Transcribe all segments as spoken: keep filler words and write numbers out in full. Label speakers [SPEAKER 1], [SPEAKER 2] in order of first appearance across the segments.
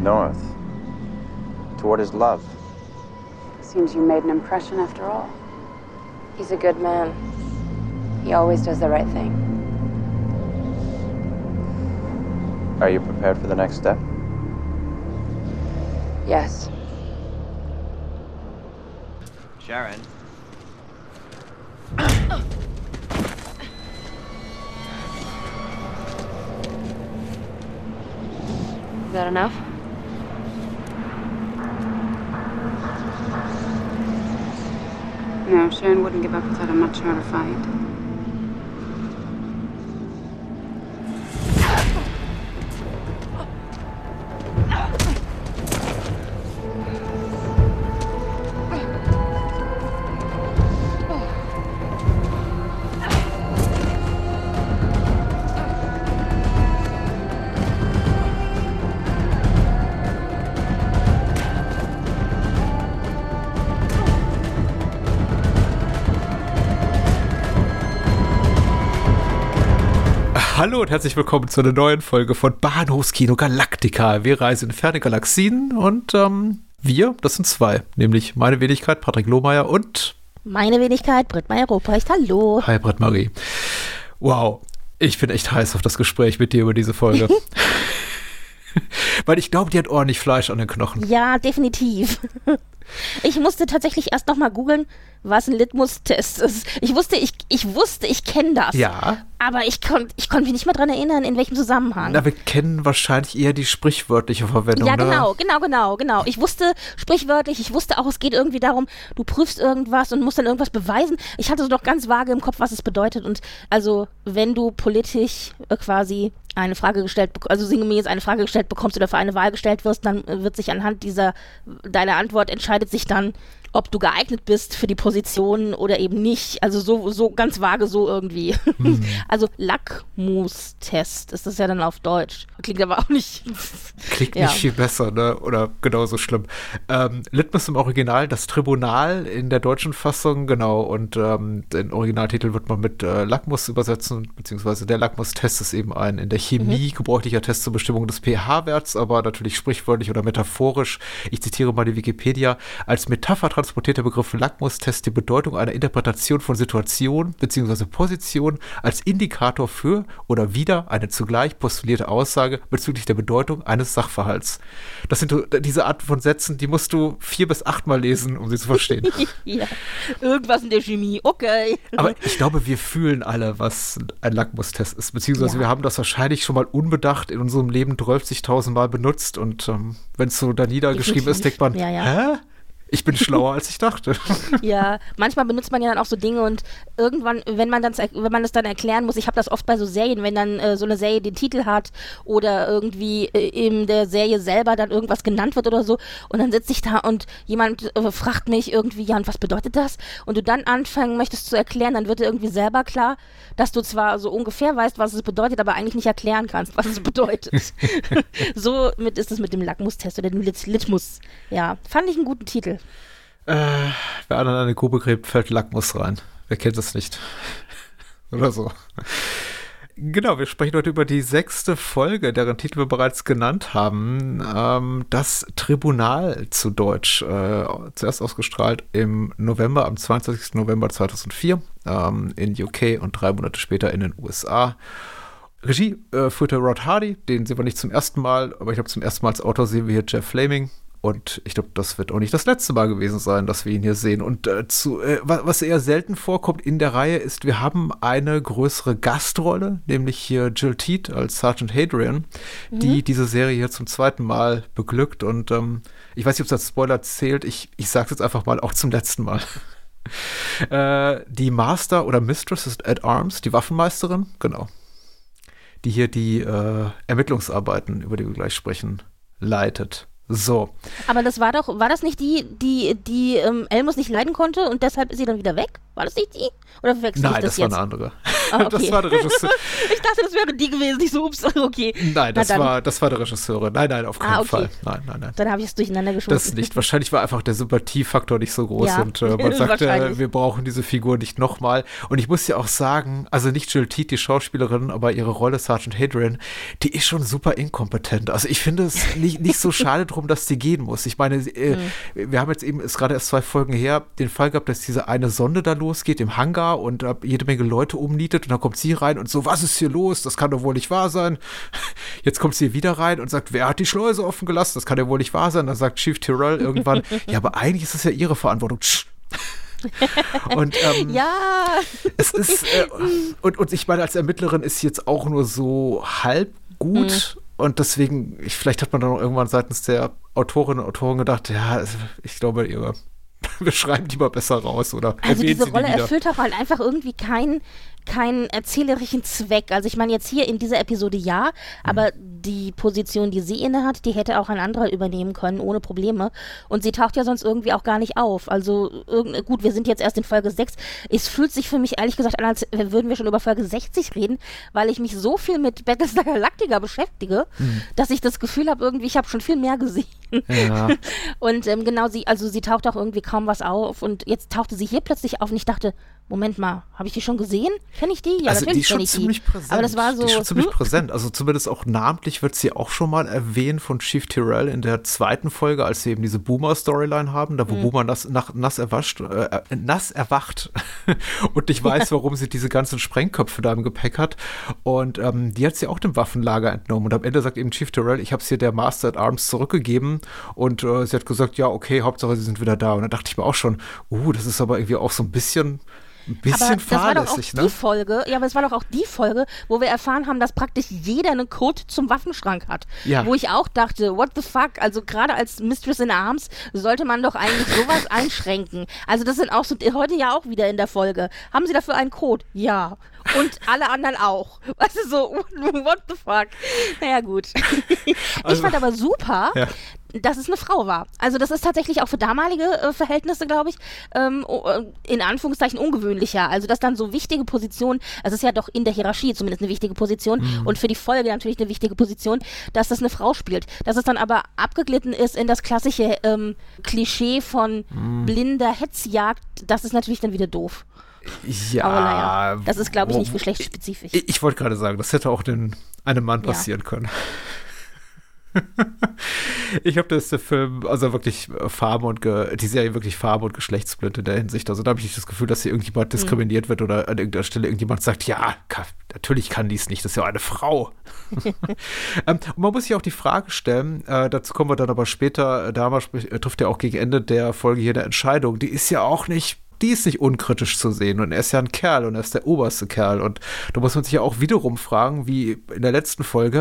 [SPEAKER 1] north. Toward his love.
[SPEAKER 2] Seems you made an impression after all.
[SPEAKER 3] He's a good man. He always does the right thing.
[SPEAKER 1] Are you prepared for the next step?
[SPEAKER 3] Yes.
[SPEAKER 1] Sharon.
[SPEAKER 3] Is that enough?
[SPEAKER 2] No, Sharon wouldn't give up without a much harder fight.
[SPEAKER 4] Hallo und herzlich willkommen zu einer neuen Folge von Bahnhofskino Galactica. Wir reisen in ferne Galaxien und ähm, wir, das sind zwei, nämlich meine Wenigkeit Patrick Lohmeier und
[SPEAKER 5] meine Wenigkeit Britt-Marie Ruprecht. Hallo.
[SPEAKER 4] Hi Britt-Marie. Wow, ich bin echt heiß auf das Gespräch mit dir über diese Folge. Weil ich glaube, die hat ordentlich Fleisch an den Knochen.
[SPEAKER 5] Ja, definitiv. Ich musste tatsächlich erst nochmal googeln, was ein Litmus-Test ist. Ich wusste, ich, ich wusste, ich kenne das.
[SPEAKER 4] Ja.
[SPEAKER 5] Aber ich konnte ich konnt mich nicht mehr dran erinnern, in welchem Zusammenhang.
[SPEAKER 4] Na, wir kennen wahrscheinlich eher die sprichwörtliche Verwendung.
[SPEAKER 5] Ja, genau,
[SPEAKER 4] ne?
[SPEAKER 5] genau, genau, genau. Ich wusste sprichwörtlich, ich wusste auch, es geht irgendwie darum, du prüfst irgendwas und musst dann irgendwas beweisen. Ich hatte so noch ganz vage im Kopf, was es bedeutet. Und also, wenn du politisch äh, quasi eine Frage gestellt, also sinngemäß eine Frage gestellt bekommst oder für eine Wahl gestellt wirst, dann äh, wird sich anhand dieser, deiner Antwort entscheidet sich dann, ob du geeignet bist für die Position oder eben nicht. Also so, so ganz vage so irgendwie. Hm. Also Lackmustest ist das ja dann auf Deutsch. Klingt aber auch nicht...
[SPEAKER 4] Klingt
[SPEAKER 5] ja.
[SPEAKER 4] nicht viel besser, ne? Oder genauso schlimm. Ähm, Litmus im Original, das Tribunal in der deutschen Fassung, genau. Und ähm, den Originaltitel wird man mit äh, Lackmus übersetzen, beziehungsweise der Lackmustest ist eben ein in der Chemie mhm. gebräuchlicher Test zur Bestimmung des pH-Werts, aber natürlich sprichwörtlich oder metaphorisch. Ich zitiere mal die Wikipedia. Als Metapher transportiert der Begriff Lackmustest die Bedeutung einer Interpretation von Situation bzw. Position als Indikator für oder wider eine zugleich postulierte Aussage bezüglich der Bedeutung eines Sachverhalts. Das sind diese Art von Sätzen, die musst du vier bis achtmal lesen, um sie zu verstehen.
[SPEAKER 5] Ja, irgendwas in der Chemie, okay.
[SPEAKER 4] Aber ich glaube, wir fühlen alle, was ein Lackmustest ist, beziehungsweise ja. wir haben das wahrscheinlich schon mal unbedacht in unserem Leben dreißigtausend Mal benutzt und ähm, wenn es so da niedergeschrieben ist, denkt man,
[SPEAKER 5] ja, ja.
[SPEAKER 4] hä? Ich bin schlauer, als ich dachte.
[SPEAKER 5] Ja, manchmal benutzt man ja dann auch so Dinge und irgendwann, wenn man dann, wenn man das dann erklären muss, ich habe das oft bei so Serien, wenn dann äh, so eine Serie den Titel hat oder irgendwie äh, in der Serie selber dann irgendwas genannt wird oder so und dann sitze ich da und jemand äh, fragt mich irgendwie, ja, und was bedeutet das? Und du dann anfangen möchtest zu erklären, dann wird dir irgendwie selber klar, dass du zwar so ungefähr weißt, was es bedeutet, aber eigentlich nicht erklären kannst, was es bedeutet. So mit ist es mit dem Lackmustest oder dem Lit- Litmus. Ja, fand ich einen guten Titel.
[SPEAKER 4] Äh, wer an eine Grube gräbt, fällt Lackmus rein. Wer kennt das nicht? Oder so. Genau, wir sprechen heute über die sechste Folge, deren Titel wir bereits genannt haben. Ähm, das Tribunal zu Deutsch. Äh, zuerst ausgestrahlt im November, am zweiundzwanzigsten November zweitausendvier ähm, in U K und drei Monate später in den U S A. Regie äh, führte Rod Hardy, den sehen wir nicht zum ersten Mal, aber ich glaube zum ersten Mal als Autor sehen wir hier Jeff Fleming. Und ich glaube, das wird auch nicht das letzte Mal gewesen sein, dass wir ihn hier sehen. Und äh, zu, äh, was eher selten vorkommt in der Reihe ist, wir haben eine größere Gastrolle, nämlich hier Jill Teed als Sergeant Hadrian, mhm. die diese Serie hier zum zweiten Mal beglückt. Und ähm, ich weiß nicht, ob es als Spoiler zählt, ich, ich sage es jetzt einfach mal, auch zum letzten Mal. äh, die Master oder Mistress at Arms, die Waffenmeisterin, genau, die hier die äh, Ermittlungsarbeiten, über die wir gleich sprechen, leitet. So.
[SPEAKER 5] Aber das war doch, war das nicht die, die, die ähm, Elmus nicht leiden konnte und deshalb ist sie dann wieder weg? War das nicht die? Oder verwechsel
[SPEAKER 4] Nein,
[SPEAKER 5] ich das,
[SPEAKER 4] das
[SPEAKER 5] jetzt?
[SPEAKER 4] war eine andere.
[SPEAKER 5] Ah, okay.
[SPEAKER 4] Das war der Regisseur.
[SPEAKER 5] Ich dachte, das wäre die gewesen. Ich so, ups, okay.
[SPEAKER 4] Nein, das
[SPEAKER 5] dann.
[SPEAKER 4] war, das war der Regisseur. Nein, nein, auf keinen
[SPEAKER 5] Ah, okay.
[SPEAKER 4] Fall. Nein, nein, nein.
[SPEAKER 5] Dann habe ich es durcheinander geschoben.
[SPEAKER 4] Das nicht. Wahrscheinlich war einfach der Sympathiefaktor nicht so groß
[SPEAKER 5] Ja,
[SPEAKER 4] und äh, man sagte,
[SPEAKER 5] wahrscheinlich.
[SPEAKER 4] wir brauchen diese Figur nicht nochmal. Und ich muss ja auch sagen, also nicht Jill Teed, die Schauspielerin, aber ihre Rolle Sergeant Hadrian, die ist schon super inkompetent. Also ich finde es nicht, nicht so schade drum, dass die gehen muss. Ich meine, äh, mhm. wir haben jetzt eben, ist gerade erst zwei Folgen her, den Fall gehabt, dass diese eine Sonde da losgeht im Hangar und äh, jede Menge Leute umnietet und dann kommt sie rein und so, was ist hier los? Das kann doch wohl nicht wahr sein. Jetzt kommt sie wieder rein und sagt, wer hat die Schleuse offen gelassen? Das kann ja wohl nicht wahr sein. Dann sagt Chief Tyrell irgendwann, ja, aber eigentlich ist es ja ihre Verantwortung. Und ähm,
[SPEAKER 5] ja.
[SPEAKER 4] es ist, äh, und, und ich meine, als Ermittlerin ist sie jetzt auch nur so halb gut. Mhm. Und deswegen, ich, vielleicht hat man dann auch irgendwann seitens der Autorinnen und Autoren gedacht, ja, ich glaube, ihre wir schreiben die mal besser raus oder
[SPEAKER 5] also diese
[SPEAKER 4] sie
[SPEAKER 5] Rolle
[SPEAKER 4] die wieder.
[SPEAKER 5] Erfüllt auch halt einfach irgendwie keinen keinen erzählerischen Zweck. Also ich meine jetzt hier in dieser Episode ja, aber mhm. die Position, die sie inne hat, die hätte auch ein anderer übernehmen können, ohne Probleme. Und sie taucht ja sonst irgendwie auch gar nicht auf. Also irgend, gut, wir sind jetzt erst in Folge sechs. Es fühlt sich für mich ehrlich gesagt an, als würden wir schon über Folge sechzig reden, weil ich mich so viel mit Battlestar Galactica beschäftige, mhm. dass ich das Gefühl habe, irgendwie, ich habe schon viel mehr gesehen.
[SPEAKER 4] Ja.
[SPEAKER 5] Und ähm, genau, sie, also sie taucht auch irgendwie kaum was auf und jetzt tauchte sie hier plötzlich auf und ich dachte, Moment mal, habe ich die schon gesehen? Kenne ich die? Ja,
[SPEAKER 4] also
[SPEAKER 5] natürlich
[SPEAKER 4] die ist schon ziemlich
[SPEAKER 5] die.
[SPEAKER 4] präsent.
[SPEAKER 5] Aber das war so,
[SPEAKER 4] die ist schon ziemlich
[SPEAKER 5] hm?
[SPEAKER 4] präsent. Also zumindest auch namentlich wird sie auch schon mal erwähnt von Chief Tyrell in der zweiten Folge, als sie eben diese Boomer-Storyline haben, da wo mhm. Boomer nass, nach, nass, erwascht, äh, nass erwacht und nicht weiß, warum sie diese ganzen Sprengköpfe da im Gepäck hat. Und ähm, die hat sie auch dem Waffenlager entnommen. Und am Ende sagt eben Chief Tyrell, ich habe es hier der Master at Arms zurückgegeben. Und äh, sie hat gesagt, ja, okay, Hauptsache sie sind wieder da. Und dann dachte ich mir auch schon, uh, das ist aber irgendwie auch so ein bisschen Ein bisschen
[SPEAKER 5] aber das war doch auch
[SPEAKER 4] ne?
[SPEAKER 5] die Folge, ja, aber es war doch auch die Folge, wo wir erfahren haben, dass praktisch jeder einen Code zum Waffenschrank hat.
[SPEAKER 4] Ja.
[SPEAKER 5] Wo ich auch dachte, what the fuck, also gerade als Mistress in Arms sollte man doch eigentlich sowas einschränken. Also das sind auch so, heute ja auch wieder in der Folge. Haben Sie dafür einen Code? Ja. Und alle anderen auch. Weißt du, so, what the fuck. Naja, gut.
[SPEAKER 4] Also,
[SPEAKER 5] ich fand aber super,
[SPEAKER 4] ja.
[SPEAKER 5] dass es eine Frau war. Also das ist tatsächlich auch für damalige äh, Verhältnisse, glaube ich, ähm, in Anführungszeichen ungewöhnlicher. Also dass dann so wichtige Positionen, also es ist ja doch in der Hierarchie zumindest eine wichtige Position mhm. und für die Folge natürlich eine wichtige Position, dass das eine Frau spielt. Dass es dann aber abgeglitten ist in das klassische ähm, Klischee von mhm. blinder Hetzjagd, das ist natürlich dann wieder doof.
[SPEAKER 4] Ja,
[SPEAKER 5] aber naja, das ist, glaube ich, nicht geschlechtsspezifisch.
[SPEAKER 4] Ich, ich wollte gerade sagen, das hätte auch den, einem Mann passieren ja. können. Ich habe das der Film, also wirklich Farbe und Ge- die Serie wirklich Farbe und geschlechtsblind in der Hinsicht. Also da habe ich nicht das Gefühl, dass hier irgendjemand diskriminiert mhm. wird oder an irgendeiner Stelle irgendjemand sagt, ja, kann, natürlich kann die es nicht, das ist ja eine Frau. ähm, und man muss sich auch die Frage stellen, äh, dazu kommen wir dann aber später, Dama trifft ja auch gegen Ende der Folge hier eine Entscheidung, die ist ja auch nicht die ist nicht unkritisch zu sehen und er ist ja ein Kerl und er ist der oberste Kerl und da muss man sich ja auch wiederum fragen, wie in der letzten Folge,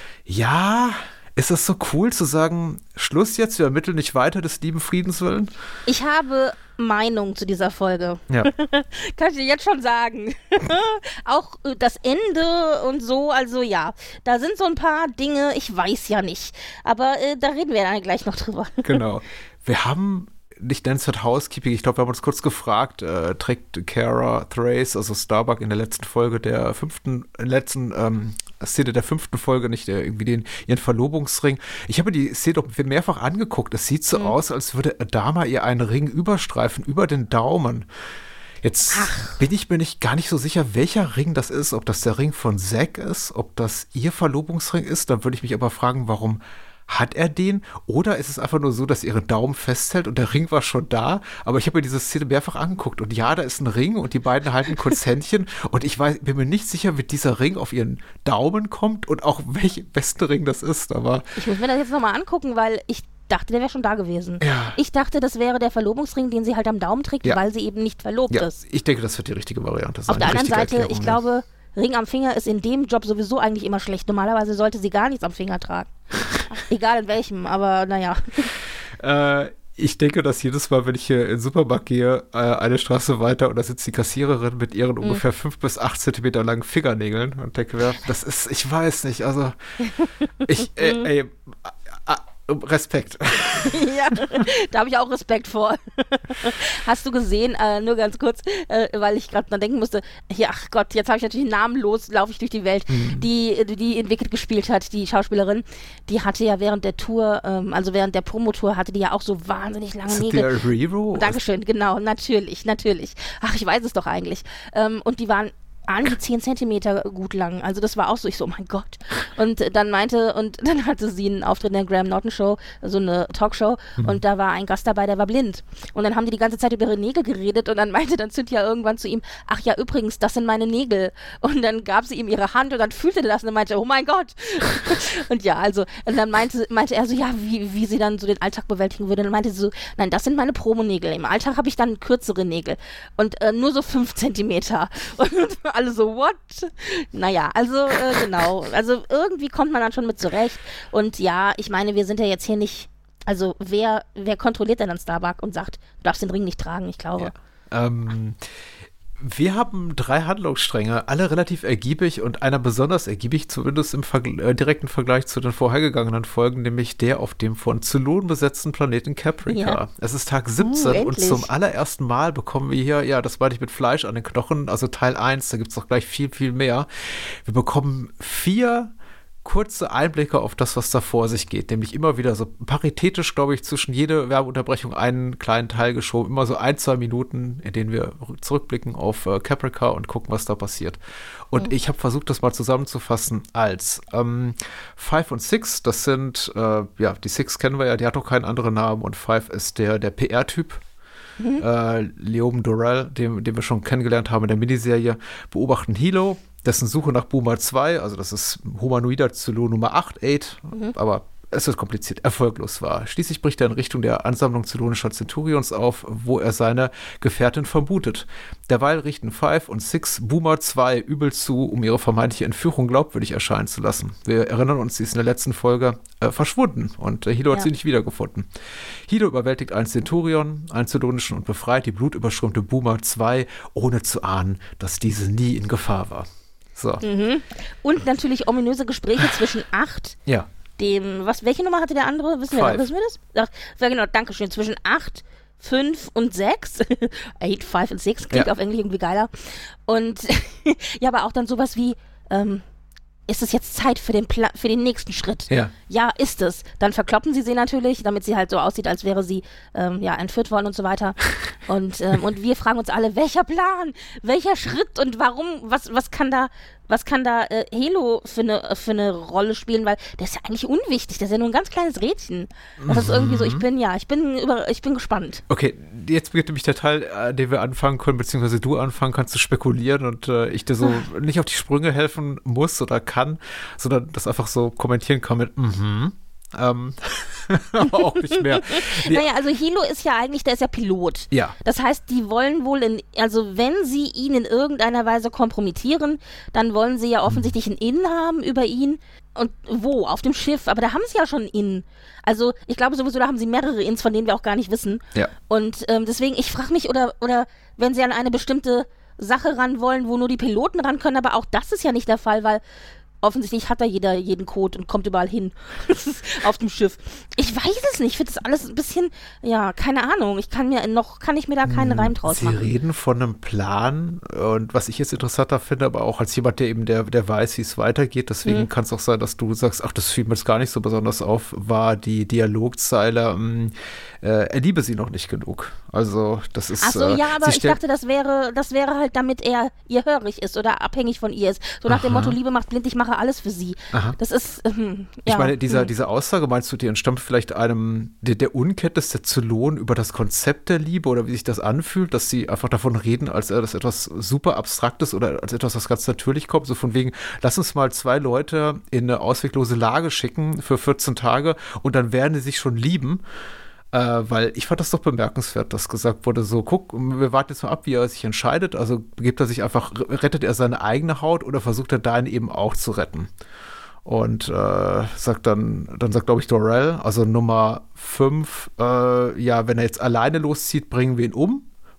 [SPEAKER 4] ja, ist das so cool zu sagen, Schluss jetzt, wir ermitteln nicht weiter des lieben Friedens willen?
[SPEAKER 5] Ich habe Meinung zu dieser Folge.
[SPEAKER 4] Ja.
[SPEAKER 5] Kann ich dir jetzt schon sagen. Auch äh, das Ende und so, also ja, da sind so ein paar Dinge, ich weiß ja nicht, aber äh, da reden wir dann gleich noch drüber.
[SPEAKER 4] Genau. Wir haben nicht nennenswert Housekeeping, ich glaube, wir haben uns kurz gefragt, äh, trägt Cara Thrace, also Starbuck in der letzten Folge der fünften, letzten ähm, Szene der fünften Folge nicht äh, irgendwie den, ihren Verlobungsring. Ich habe die Szene doch mehrfach angeguckt. Es sieht so mhm. aus, als würde Adama ihr einen Ring überstreifen, über den Daumen. Jetzt Ach. bin ich mir nicht gar nicht so sicher, welcher Ring das ist, ob das der Ring von Zack ist, ob das ihr Verlobungsring ist. Dann würde ich mich aber fragen, warum hat er den? Oder ist es einfach nur so, dass ihre Daumen festhält und der Ring war schon da? Aber ich habe mir diese Szene mehrfach angeguckt und ja, da ist ein Ring und die beiden halten kurz Händchen und ich weiß, bin mir nicht sicher, wie dieser Ring auf ihren Daumen kommt und auch welcher beste Ring das ist. Aber
[SPEAKER 5] ich muss mir das jetzt nochmal angucken, weil ich dachte, der wäre schon da gewesen.
[SPEAKER 4] Ja.
[SPEAKER 5] Ich dachte, das wäre der Verlobungsring, den sie halt am Daumen trägt, ja. weil sie eben nicht verlobt
[SPEAKER 4] ja,
[SPEAKER 5] ist.
[SPEAKER 4] Ich denke, das wird die richtige Variante sein.
[SPEAKER 5] Auf der anderen Seite,
[SPEAKER 4] Erklärung,
[SPEAKER 5] ich glaube, Ring am Finger ist in dem Job sowieso eigentlich immer schlecht. Normalerweise sollte sie gar nichts am Finger tragen. Egal in welchem, aber naja.
[SPEAKER 4] Äh, ich denke, dass jedes Mal, wenn ich hier in den Supermarkt gehe, äh, eine Straße weiter und da sitzt die Kassiererin mit ihren mhm. ungefähr fünf bis acht Zentimeter langen Fingernägeln und denke mir, das ist, ich weiß nicht, also ich, äh, ey, Respekt.
[SPEAKER 5] Ja, da habe ich auch Respekt vor. Hast du gesehen, äh, nur ganz kurz, äh, weil ich gerade dran denken musste, ja, ach Gott, jetzt habe ich natürlich namenlos, laufe ich durch die Welt, mhm. die, die in Wicked gespielt hat, die Schauspielerin, die hatte ja während der Tour, ähm, also während der Promotour, hatte die ja auch so wahnsinnig lange
[SPEAKER 4] Ist
[SPEAKER 5] Nägel.
[SPEAKER 4] Der Rero?
[SPEAKER 5] Dankeschön, genau, natürlich, natürlich. Ach, ich weiß es doch eigentlich. Ähm, und die waren an die zehn Zentimeter gut lang. Also das war auch so, ich so, oh mein Gott. Und dann meinte, und dann hatte sie einen Auftritt in der Graham Norton Show, so eine Talkshow, mhm. und da war ein Gast dabei, der war blind. Und dann haben die die ganze Zeit über ihre Nägel geredet und dann meinte dann Cynthia irgendwann zu ihm, ach ja, übrigens, das sind meine Nägel. Und dann gab sie ihm ihre Hand und dann fühlte er das und dann meinte, oh mein Gott. Und ja, also, und dann meinte, meinte er so, ja, wie, wie sie dann so den Alltag bewältigen würde. Und dann meinte sie so, nein, das sind meine Promonägel. Im Alltag habe ich dann kürzere Nägel. Und äh, nur so fünf Zentimeter. Und alle so, what? Naja, also äh, genau. Also irgendwie kommt man dann schon mit zurecht. Und ja, ich meine, wir sind ja jetzt hier nicht, also wer, wer kontrolliert denn dann Starbuck und sagt, du darfst den Ring nicht tragen, ich glaube.
[SPEAKER 4] Ja. Ähm, wir haben drei Handlungsstränge, alle relativ ergiebig und einer besonders ergiebig, zumindest im Vergl- äh, direkten Vergleich zu den vorhergegangenen Folgen, nämlich der auf dem von Zylon besetzten Planeten Caprica. Ja. Es ist Tag siebzehn uh, und zum allerersten Mal bekommen wir hier, ja, das meine ich mit Fleisch an den Knochen, also Teil eins, da gibt es noch gleich viel, viel mehr. Wir bekommen vier kurze Einblicke auf das, was da vor sich geht, nämlich immer wieder so paritätisch, glaube ich, zwischen jede Werbeunterbrechung einen kleinen Teil geschoben, immer so ein, zwei Minuten, in denen wir zurückblicken auf äh, Caprica und gucken, was da passiert. Und mhm. ich habe versucht, das mal zusammenzufassen als ähm, Five und Six, das sind, äh, ja, die Six kennen wir ja, die hat auch keinen anderen Namen und Five ist der, der P R-Typ. Mhm. Äh, Leom Dorrell, den, den wir schon kennengelernt haben in der Miniserie, beobachten Hilo, dessen Suche nach Boomer zwei, also das ist humanoider Zylon Nummer acht, acht, mhm. aber es wird kompliziert, erfolglos war. Schließlich bricht er in Richtung der Ansammlung zylonischer Centurions auf, wo er seine Gefährtin vermutet. Derweil richten Five und Six Boomer zwei übel zu, um ihre vermeintliche Entführung glaubwürdig erscheinen zu lassen. Wir erinnern uns, sie ist in der letzten Folge äh, verschwunden und äh, Hilo ja. hat sie nicht wiedergefunden. Hilo überwältigt einen Centurion, einen zylonischen, und befreit die blutüberströmte Boomer zwei, ohne zu ahnen, dass diese nie in Gefahr war. So.
[SPEAKER 5] Mhm. Und natürlich ominöse Gespräche zwischen acht,
[SPEAKER 4] ja.
[SPEAKER 5] dem, was, welche Nummer hatte der andere? Wissen wir, wissen wir das? Ach, ja, genau, danke schön. Zwischen acht, fünf und sechs. acht, fünf und sechs klingt ja. auf Englisch irgendwie geiler. Und ja, aber auch dann sowas wie, ähm, ist es jetzt Zeit für den, Pla- für den nächsten Schritt?
[SPEAKER 4] Ja.
[SPEAKER 5] Ja, ist es. Dann verkloppen sie sie natürlich, damit sie halt so aussieht, als wäre sie ähm, ja, entführt worden und so weiter. Und, ähm, und wir fragen uns alle, welcher Plan? Welcher Schritt? Und warum? Was, was kann da, was kann da äh, Helo für eine, für eine Rolle spielen? Weil der ist ja eigentlich unwichtig. Der ist ja nur ein ganz kleines Rädchen. Das ist irgendwie so, ich bin, ja, ich bin über, ich bin gespannt.
[SPEAKER 4] Okay, jetzt beginnt nämlich der Teil, an dem wir anfangen können, beziehungsweise du anfangen kannst zu spekulieren und äh, ich dir so nicht auf die Sprünge helfen muss oder kann, sondern das einfach so kommentieren kann mit mhm. Ähm, aber auch nicht mehr. Nee.
[SPEAKER 5] Naja, also Hilo ist ja eigentlich, der ist ja Pilot.
[SPEAKER 4] Ja.
[SPEAKER 5] Das heißt, die wollen wohl, in, also wenn sie ihn in irgendeiner Weise kompromittieren, dann wollen sie ja offensichtlich einen In haben über ihn. Und wo? Auf dem Schiff. Aber da haben sie ja schon einen In. Also ich glaube sowieso, da haben sie mehrere Ins, von denen wir auch gar nicht wissen.
[SPEAKER 4] Ja.
[SPEAKER 5] Und ähm, deswegen, ich frage mich, oder, oder wenn sie an eine bestimmte Sache ran wollen, wo nur die Piloten ran können, aber auch das ist ja nicht der Fall, weil offensichtlich hat da jeder jeden Code und kommt überall hin auf dem Schiff. Ich weiß es nicht. Ich finde das alles ein bisschen, ja, keine Ahnung. Ich kann mir noch, kann ich mir da keinen Reim draus machen.
[SPEAKER 4] Sie reden von einem Plan und was ich jetzt interessanter finde, aber auch als jemand, der eben, der, der weiß, wie es weitergeht, deswegen mhm. kann es auch sein, dass du sagst, ach, das fiel mir jetzt gar nicht so besonders auf, war die Dialogzeile, mh, äh, er liebe sie noch nicht genug. Also, das ist...
[SPEAKER 5] Ach so, ja, aber
[SPEAKER 4] äh,
[SPEAKER 5] ich dachte, das wäre, das wäre halt, damit er ihr hörig ist oder abhängig von ihr ist. So nach Aha. dem Motto, Liebe macht blind, ich mache alles für sie.
[SPEAKER 4] Aha.
[SPEAKER 5] Das ist, ähm, ja.
[SPEAKER 4] Ich meine, dieser,
[SPEAKER 5] hm.
[SPEAKER 4] diese Aussage, meinst du, die entstammt vielleicht einem, der, der Unkenntnis der Zylonen über das Konzept der Liebe oder wie sich das anfühlt, dass sie einfach davon reden, als wäre das etwas super Abstraktes oder als etwas, was ganz natürlich kommt, so von wegen, lass uns mal zwei Leute in eine ausweglose Lage schicken für vierzehn Tage und dann werden sie sich schon lieben. Äh, weil ich fand das doch bemerkenswert, dass gesagt wurde, so, guck, wir warten jetzt mal ab, wie er sich entscheidet, also begibt er sich einfach, rettet er seine eigene Haut oder versucht er deine eben auch zu retten? Und äh, sagt dann, dann sagt, glaube ich, Dorrell, also Nummer fünf, äh, ja, wenn er jetzt alleine loszieht, bringen wir ihn um,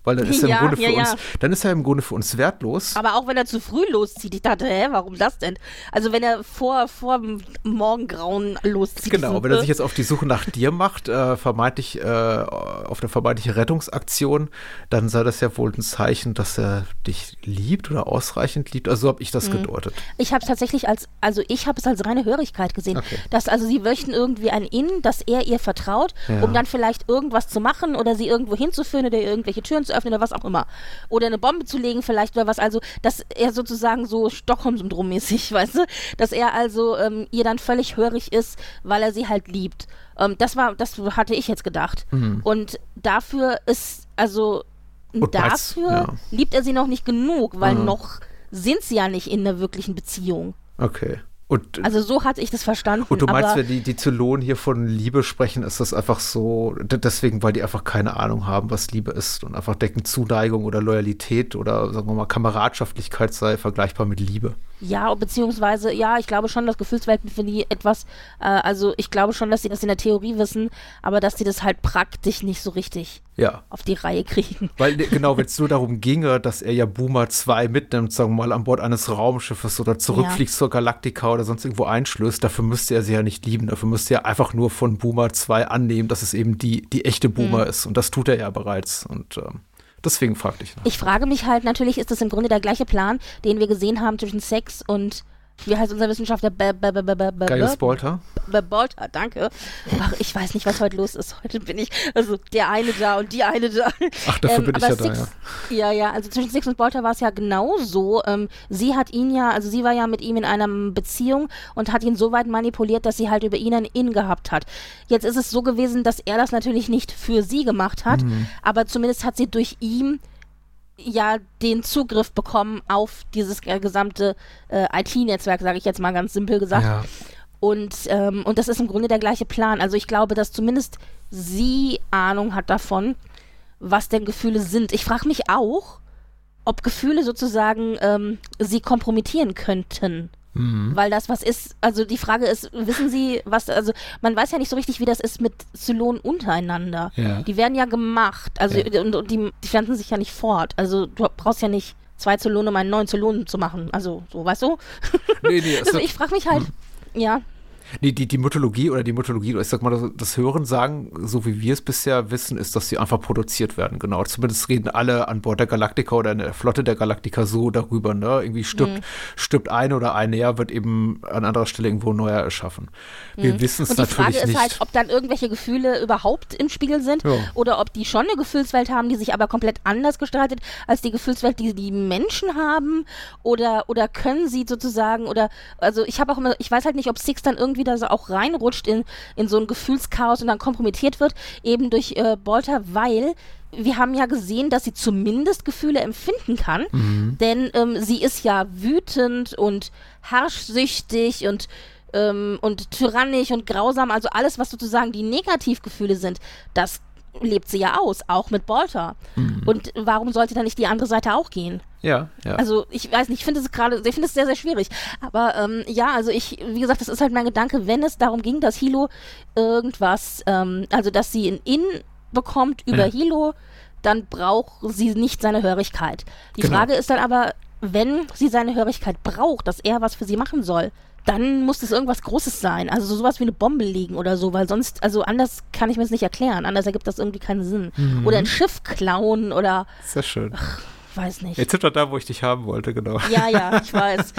[SPEAKER 4] Weil dann ist er im
[SPEAKER 5] Ja,
[SPEAKER 4] Grunde für
[SPEAKER 5] ja, ja.
[SPEAKER 4] uns, dann ist er im Grunde für uns wertlos.
[SPEAKER 5] Aber auch wenn er zu früh loszieht. Ich dachte, hä, warum das denn? Also wenn er vor, vor dem Morgengrauen loszieht.
[SPEAKER 4] Genau,
[SPEAKER 5] so,
[SPEAKER 4] wenn er
[SPEAKER 5] äh,
[SPEAKER 4] sich jetzt auf die Suche nach dir macht, äh, vermeintlich äh, auf eine vermeintliche Rettungsaktion, dann sei das ja wohl ein Zeichen, dass er dich liebt oder ausreichend liebt. Also so habe ich das
[SPEAKER 5] Mhm.
[SPEAKER 4] gedeutet.
[SPEAKER 5] Ich habe es tatsächlich als, also ich habe es als reine Hörigkeit gesehen.
[SPEAKER 4] Okay.
[SPEAKER 5] Dass also sie möchten irgendwie ein In, dass er ihr vertraut,
[SPEAKER 4] Ja.
[SPEAKER 5] um dann vielleicht irgendwas zu machen oder sie irgendwo hinzuführen oder irgendwelche Türen zu öffnen oder was auch immer. Oder eine Bombe zu legen vielleicht oder was. Also, dass er sozusagen so Stockholm-Syndrom-mäßig, weißt du? Dass er also ähm, ihr dann völlig hörig ist, weil er sie halt liebt. Ähm, das war, das hatte ich jetzt gedacht.
[SPEAKER 4] Mhm.
[SPEAKER 5] Und dafür ist, also
[SPEAKER 4] Und meinst-
[SPEAKER 5] dafür
[SPEAKER 4] ja.
[SPEAKER 5] liebt er sie noch nicht genug, weil
[SPEAKER 4] Mhm.
[SPEAKER 5] noch sind sie ja nicht in einer wirklichen Beziehung.
[SPEAKER 4] Okay. Und,
[SPEAKER 5] Also so hatte ich das verstanden.
[SPEAKER 4] und du meinst,
[SPEAKER 5] aber
[SPEAKER 4] wenn die, die Zylonen hier von Liebe sprechen, ist das einfach so, d- deswegen, weil die einfach keine Ahnung haben, was Liebe ist und einfach denken, Zuneigung oder Loyalität oder sagen wir mal Kameradschaftlichkeit sei vergleichbar mit Liebe.
[SPEAKER 5] ja, beziehungsweise, ja, ich glaube schon, dass Gefühlswelten für die etwas, äh, also ich glaube schon, dass sie das in der Theorie wissen, aber dass sie das halt praktisch nicht so richtig
[SPEAKER 4] Ja.
[SPEAKER 5] auf die Reihe kriegen.
[SPEAKER 4] Weil, ne, genau, wenn es nur darum ginge, dass er ja Boomer zwei mitnimmt, sagen wir mal, an Bord eines Raumschiffes oder zurückfliegt zur Galaktika oder sonst irgendwo einschlößt, dafür müsste er sie ja nicht lieben. Dafür müsste er einfach nur von Boomer zwei annehmen, dass es eben die, die echte Boomer
[SPEAKER 5] Mhm.
[SPEAKER 4] ist. Und das tut er ja bereits. Und ähm, deswegen fragte ich nach.
[SPEAKER 5] Ich frage mich halt, natürlich ist das im Grunde der gleiche Plan, den wir gesehen haben zwischen Sex und, wie heißt unser Wissenschaftler? B- B- B- B- B- B-
[SPEAKER 4] Gaius Bolter?
[SPEAKER 5] B- Bolter, danke. Ach, ich weiß nicht, was heute los ist. Heute bin ich, also der eine da und die eine da.
[SPEAKER 4] Ach, dafür bin ich
[SPEAKER 5] aber
[SPEAKER 4] ja da,
[SPEAKER 5] Six, ja. Ja, also zwischen Six und Bolter war es ja genau so. Ähm, sie hat ihn ja, also sie war ja mit ihm in einer Beziehung und hat ihn so weit manipuliert, dass sie halt über ihn ein In gehabt hat. Jetzt ist es so gewesen, dass er das natürlich nicht für sie gemacht hat,
[SPEAKER 4] Mhm.
[SPEAKER 5] aber zumindest hat sie durch ihn ja den Zugriff bekommen auf dieses äh, gesamte äh, I T-Netzwerk, sage ich jetzt mal ganz simpel gesagt.
[SPEAKER 4] Ja.
[SPEAKER 5] Und, ähm, und das ist im Grunde der gleiche Plan. Also ich glaube, dass zumindest sie Ahnung hat davon, was denn Gefühle sind. Ich frage mich auch, ob Gefühle sozusagen ähm, sie kompromittieren könnten.
[SPEAKER 4] Mhm.
[SPEAKER 5] Weil das was ist, also die Frage ist, wissen Sie, was, also man weiß ja nicht so richtig, wie das ist mit Zylonen untereinander.
[SPEAKER 4] Ja.
[SPEAKER 5] Die werden ja gemacht, also
[SPEAKER 4] Ja.
[SPEAKER 5] und, und die, die pflanzen sich ja nicht fort. Also du brauchst ja nicht zwei Zylonen, um einen neuen Zylonen zu machen. Also so, weißt du?
[SPEAKER 4] Nee, nee,
[SPEAKER 5] Also
[SPEAKER 4] also,
[SPEAKER 5] ich frage mich halt, ja.
[SPEAKER 4] nee die, die Mythologie oder die Mythologie, oder ich sag mal, das, das Hören sagen, so wie wir es bisher wissen, ist, dass sie einfach produziert werden. Genau. Zumindest reden alle an Bord der Galaktika oder in der Flotte der Galaktika so darüber, ne? Irgendwie stirbt,
[SPEAKER 5] Mhm.
[SPEAKER 4] stirbt ein oder eine, ja, wird eben an anderer Stelle irgendwo neuer erschaffen. Wir
[SPEAKER 5] Mhm.
[SPEAKER 4] wissen es
[SPEAKER 5] Und die
[SPEAKER 4] natürlich
[SPEAKER 5] Frage ist
[SPEAKER 4] nicht.
[SPEAKER 5] halt, ob dann irgendwelche Gefühle überhaupt im Spiegel sind
[SPEAKER 4] Ja.
[SPEAKER 5] oder ob die schon eine Gefühlswelt haben, die sich aber komplett anders gestaltet als die Gefühlswelt, die die Menschen haben, oder oder können sie sozusagen, oder also ich habe auch immer, ich weiß halt nicht, ob Six dann irgendwie da so auch reinrutscht in in so ein Gefühlschaos und dann kompromittiert wird eben durch äh, Bolter, weil wir haben ja gesehen, dass sie zumindest Gefühle empfinden kann,
[SPEAKER 4] Mhm.
[SPEAKER 5] denn ähm, sie ist ja wütend und herrschsüchtig und ähm, und tyrannisch und grausam, also alles, was sozusagen die Negativgefühle sind, das lebt sie ja aus, auch mit Bolter.
[SPEAKER 4] Mhm.
[SPEAKER 5] Und warum sollte dann nicht die andere Seite auch gehen?
[SPEAKER 4] Ja, ja.
[SPEAKER 5] Also ich weiß nicht, ich finde es gerade, ich finde es sehr, sehr schwierig. Aber ähm, ja, also ich, wie gesagt, das ist halt mein Gedanke, wenn es darum ging, dass Hilo irgendwas, ähm, also dass sie ein In bekommt über
[SPEAKER 4] Ja.
[SPEAKER 5] Hilo, dann braucht sie nicht seine Hörigkeit. Die
[SPEAKER 4] Genau.
[SPEAKER 5] Frage ist dann aber, wenn sie seine Hörigkeit braucht, dass er was für sie machen soll, dann muss es irgendwas Großes sein. Also sowas wie eine Bombe legen oder so, weil sonst, also anders kann ich mir das nicht erklären. Anders ergibt das irgendwie keinen Sinn.
[SPEAKER 4] Mhm.
[SPEAKER 5] Oder ein Schiff klauen oder,
[SPEAKER 4] Sehr schön.
[SPEAKER 5] ich weiß nicht.
[SPEAKER 4] Jetzt sind wir da, wo ich dich haben wollte, genau.
[SPEAKER 5] Ja, ja, ich weiß.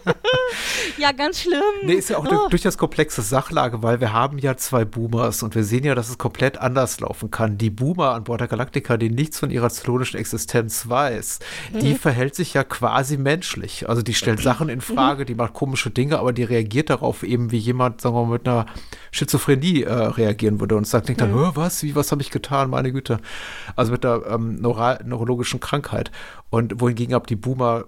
[SPEAKER 5] Ja, ganz schlimm.
[SPEAKER 4] Nee, ist ja auch
[SPEAKER 5] Oh.
[SPEAKER 4] eine durchaus komplexe Sachlage, weil wir haben ja zwei Boomers und wir sehen ja, dass es komplett anders laufen kann. Die Boomer an Bord der Galaktika, die nichts von ihrer zylonischen Existenz weiß, die verhält sich ja quasi menschlich. Also die stellt Sachen in Frage, die macht komische Dinge, aber die reagiert darauf eben, wie jemand, sagen wir mal, mit einer Schizophrenie äh, reagieren würde und sagt, denkt dann, "Hä, was, wie, was habe ich getan, meine Güte." Also mit einer ähm, neuro neurologischen Krankheit. Und wohingegen ab die Boomer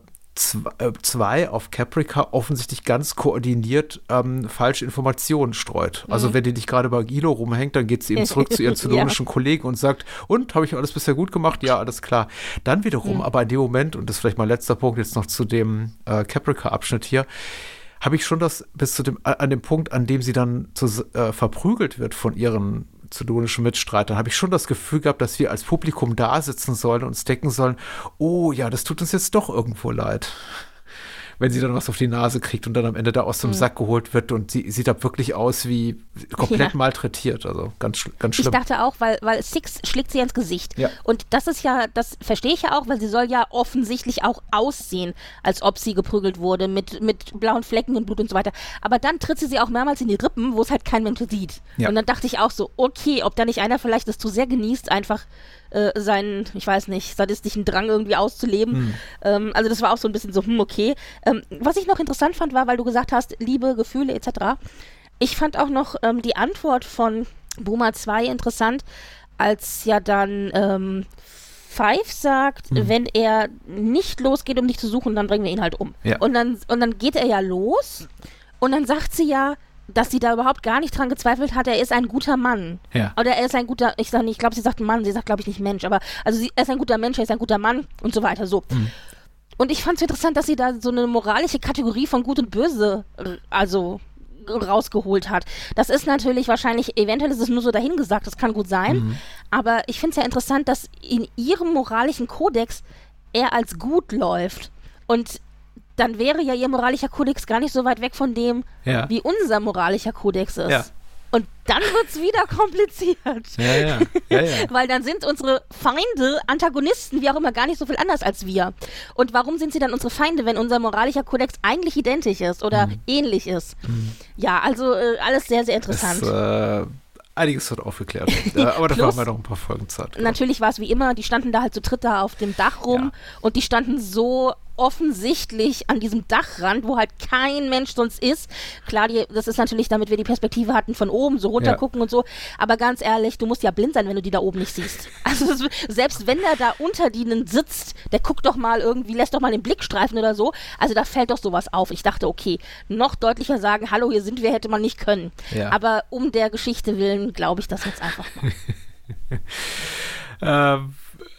[SPEAKER 4] zwei auf Caprica offensichtlich ganz koordiniert ähm, falsche Informationen streut. Also wenn die nicht gerade bei Gilo rumhängt, dann geht sie eben zurück zu ihren zylonischen Kollegen und sagt, und, habe ich alles bisher gut gemacht? Ja, alles klar. Dann wiederum,
[SPEAKER 5] Mhm.
[SPEAKER 4] aber in dem Moment, und das ist vielleicht mein letzter Punkt jetzt noch zu dem äh, Caprica-Abschnitt hier, habe ich schon das bis zu dem, an dem Punkt, an dem sie dann zu, äh, verprügelt wird von ihren zylonischen Mitstreitern, habe ich schon das Gefühl gehabt, dass wir als Publikum da sitzen sollen und uns denken sollen, oh ja, das tut uns jetzt doch irgendwo leid. Wenn sie dann was auf die Nase kriegt und dann am Ende da aus dem mhm. Sack geholt wird und sie sieht da wirklich aus wie komplett ja. malträtiert, also ganz, ganz schlimm.
[SPEAKER 5] Ich dachte auch, weil, weil Six schlägt sie ins Gesicht.
[SPEAKER 4] Ja.
[SPEAKER 5] Und das ist ja, das verstehe ich ja auch, weil sie soll ja offensichtlich auch aussehen, als ob sie geprügelt wurde mit, mit blauen Flecken und Blut und so weiter. Aber dann tritt sie sie auch mehrmals in die Rippen, wo es halt kein Mensch sieht. Ja. Und dann dachte ich auch so, okay, ob da nicht einer vielleicht das zu sehr genießt, einfach äh, seinen, ich weiß nicht, sadistischen Drang irgendwie auszuleben. Hm. Ähm, also das war auch so ein bisschen so, hm, okay. Ähm, was ich noch interessant fand, war, weil du gesagt hast, Liebe, Gefühle et cetera. Ich fand auch noch ähm, die Antwort von Boomer zwei interessant, als ja dann ähm, Five sagt, mhm. wenn er nicht losgeht, um dich zu suchen, dann bringen wir ihn halt um.
[SPEAKER 4] Ja.
[SPEAKER 5] Und dann, und dann geht er ja los und dann sagt sie ja, dass sie da überhaupt gar nicht dran gezweifelt hat, er ist ein guter Mann.
[SPEAKER 4] Ja.
[SPEAKER 5] Oder er ist ein guter, ich sage nicht, ich glaube, sie sagt Mann, sie sagt, glaube ich, nicht Mensch, aber also sie, er ist ein guter Mensch, er ist ein guter Mann und so weiter, so. Mhm. Und ich fand es interessant, dass sie da so eine moralische Kategorie von Gut und Böse, also rausgeholt hat. Das ist natürlich wahrscheinlich, eventuell ist es nur so dahingesagt, das kann gut sein, mhm. aber ich finde es ja interessant, dass in ihrem moralischen Kodex er als gut läuft. Und dann wäre ja ihr moralischer Kodex gar nicht so weit weg von dem,
[SPEAKER 4] ja.
[SPEAKER 5] wie unser moralischer Kodex ist.
[SPEAKER 4] Ja.
[SPEAKER 5] Und dann wird es wieder kompliziert.
[SPEAKER 4] Ja, ja. Ja, ja.
[SPEAKER 5] Weil dann sind unsere Feinde, Antagonisten, wie auch immer, gar nicht so viel anders als wir. Und warum sind sie dann unsere Feinde, wenn unser moralischer Kodex eigentlich identisch ist oder mhm. ähnlich ist? Mhm. Ja, also äh, alles sehr, sehr interessant.
[SPEAKER 4] Es, äh, einiges wird aufgeklärt. äh, aber dafür haben wir noch ein paar Folgen Zeit. Genau.
[SPEAKER 5] Natürlich war es wie immer, die standen da halt zu dritt da auf dem Dach rum ja. und die standen so offensichtlich an diesem Dachrand, wo halt kein Mensch sonst ist. Klar, die, das ist natürlich, damit wir die Perspektive hatten von oben, so runter
[SPEAKER 4] ja.
[SPEAKER 5] gucken und so, aber ganz ehrlich, du musst ja blind sein, wenn du die da oben nicht siehst. Also das, selbst wenn der da unter denen sitzt, der guckt doch mal irgendwie, lässt doch mal den Blick streifen oder so, also da fällt doch sowas auf. Ich dachte, okay, noch deutlicher sagen, hallo, hier sind wir, hätte man nicht können.
[SPEAKER 4] Ja.
[SPEAKER 5] Aber um der Geschichte willen glaube ich das jetzt einfach mal.
[SPEAKER 4] ähm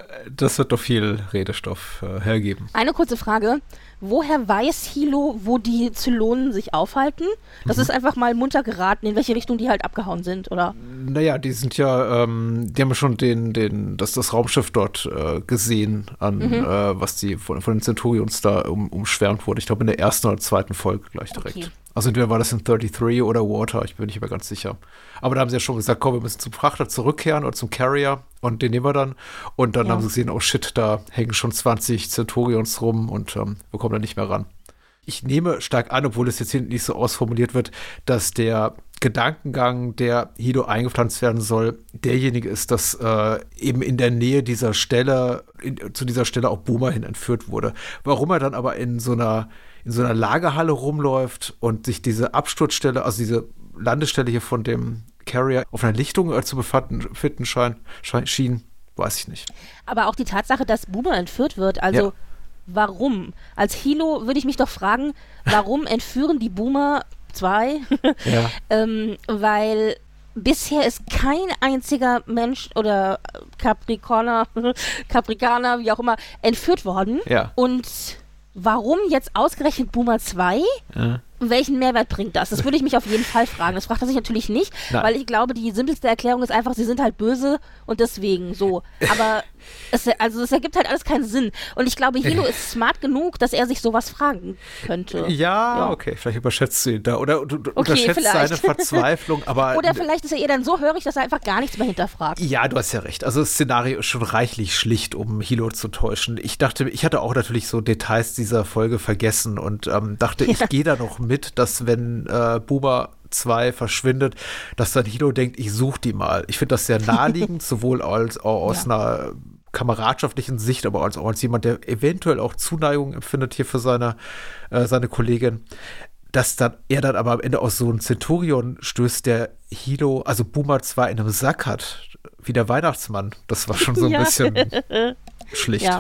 [SPEAKER 4] Das wird doch viel Redestoff äh, hergeben.
[SPEAKER 5] Eine kurze Frage. Woher weiß Hilo, wo die Zylonen sich aufhalten? Das mhm. ist einfach mal munter geraten, in welche Richtung die halt abgehauen sind, oder?
[SPEAKER 4] Naja, die sind ja, ähm, die haben ja schon den, den, das, das Raumschiff dort äh, gesehen, an mhm. äh, was die von, von den Centurions da um, umschwärmt wurde. Ich glaube in der ersten oder zweiten Folge gleich direkt. Okay. Also entweder war das in dreiunddreißig oder Water, ich bin nicht mehr ganz sicher. Aber da haben sie ja schon gesagt, komm, wir müssen zum Frachter zurückkehren oder zum Carrier und den nehmen wir dann. Und dann ja. haben sie gesehen, oh shit, da hängen schon zwanzig Centurions rum und ähm, wir kommen da nicht mehr ran. Ich nehme stark an, obwohl es jetzt hinten nicht so ausformuliert wird, dass der Gedankengang, der Hilo eingepflanzt werden soll, derjenige ist, dass äh, eben in der Nähe dieser Stelle, in, zu dieser Stelle auch Boomer hin entführt wurde. Warum er dann aber in so einer in so einer Lagerhalle rumläuft und sich diese Absturzstelle, also diese Landestelle hier von dem Carrier auf einer Lichtung äh, zu befinden schein, schein, schien, weiß ich nicht.
[SPEAKER 5] Aber auch die Tatsache, dass Boomer entführt wird, also ja. warum? Als Hilo würde ich mich doch fragen, warum entführen die Boomer zwei? ja. ähm, weil bisher ist kein einziger Mensch oder Capricorner, Capricaner, wie auch immer, entführt worden.
[SPEAKER 4] Ja.
[SPEAKER 5] Und warum jetzt ausgerechnet Boomer zwei? Ja. Welchen Mehrwert bringt das? Das würde ich mich auf jeden Fall fragen. Das fragt er sich natürlich nicht, Nein. weil ich glaube, die simpelste Erklärung ist einfach, sie sind halt böse und deswegen so. Aber es, also es ergibt halt alles keinen Sinn. Und ich glaube, Hilo ist smart genug, dass er sich sowas fragen könnte.
[SPEAKER 4] Ja, ja. okay, vielleicht überschätzt du ihn da. Oder du, du okay, unterschätzt vielleicht. seine Verzweiflung. Aber
[SPEAKER 5] Oder vielleicht ist er ihr dann so hörig, dass er einfach gar nichts mehr hinterfragt.
[SPEAKER 4] Ja, du hast ja recht. Also das Szenario ist schon reichlich schlicht, um Hilo zu täuschen. Ich dachte, ich hatte auch natürlich so Details dieser Folge vergessen und ähm, dachte, ja. ich gehe da noch mit, dass wenn äh, Boomer zwei verschwindet, dass dann Hilo denkt, ich suche die mal. Ich finde das sehr naheliegend, sowohl als auch aus ja. einer kameradschaftlichen Sicht, aber als, auch als jemand, der eventuell auch Zuneigung empfindet hier für seine, äh, seine Kollegin, dass dann er dann aber am Ende aus so einem Centurion stößt, der Hilo, also Boomer zwei in einem Sack hat, wie der Weihnachtsmann. Das war schon so ein ja. bisschen schlicht.
[SPEAKER 5] Ja.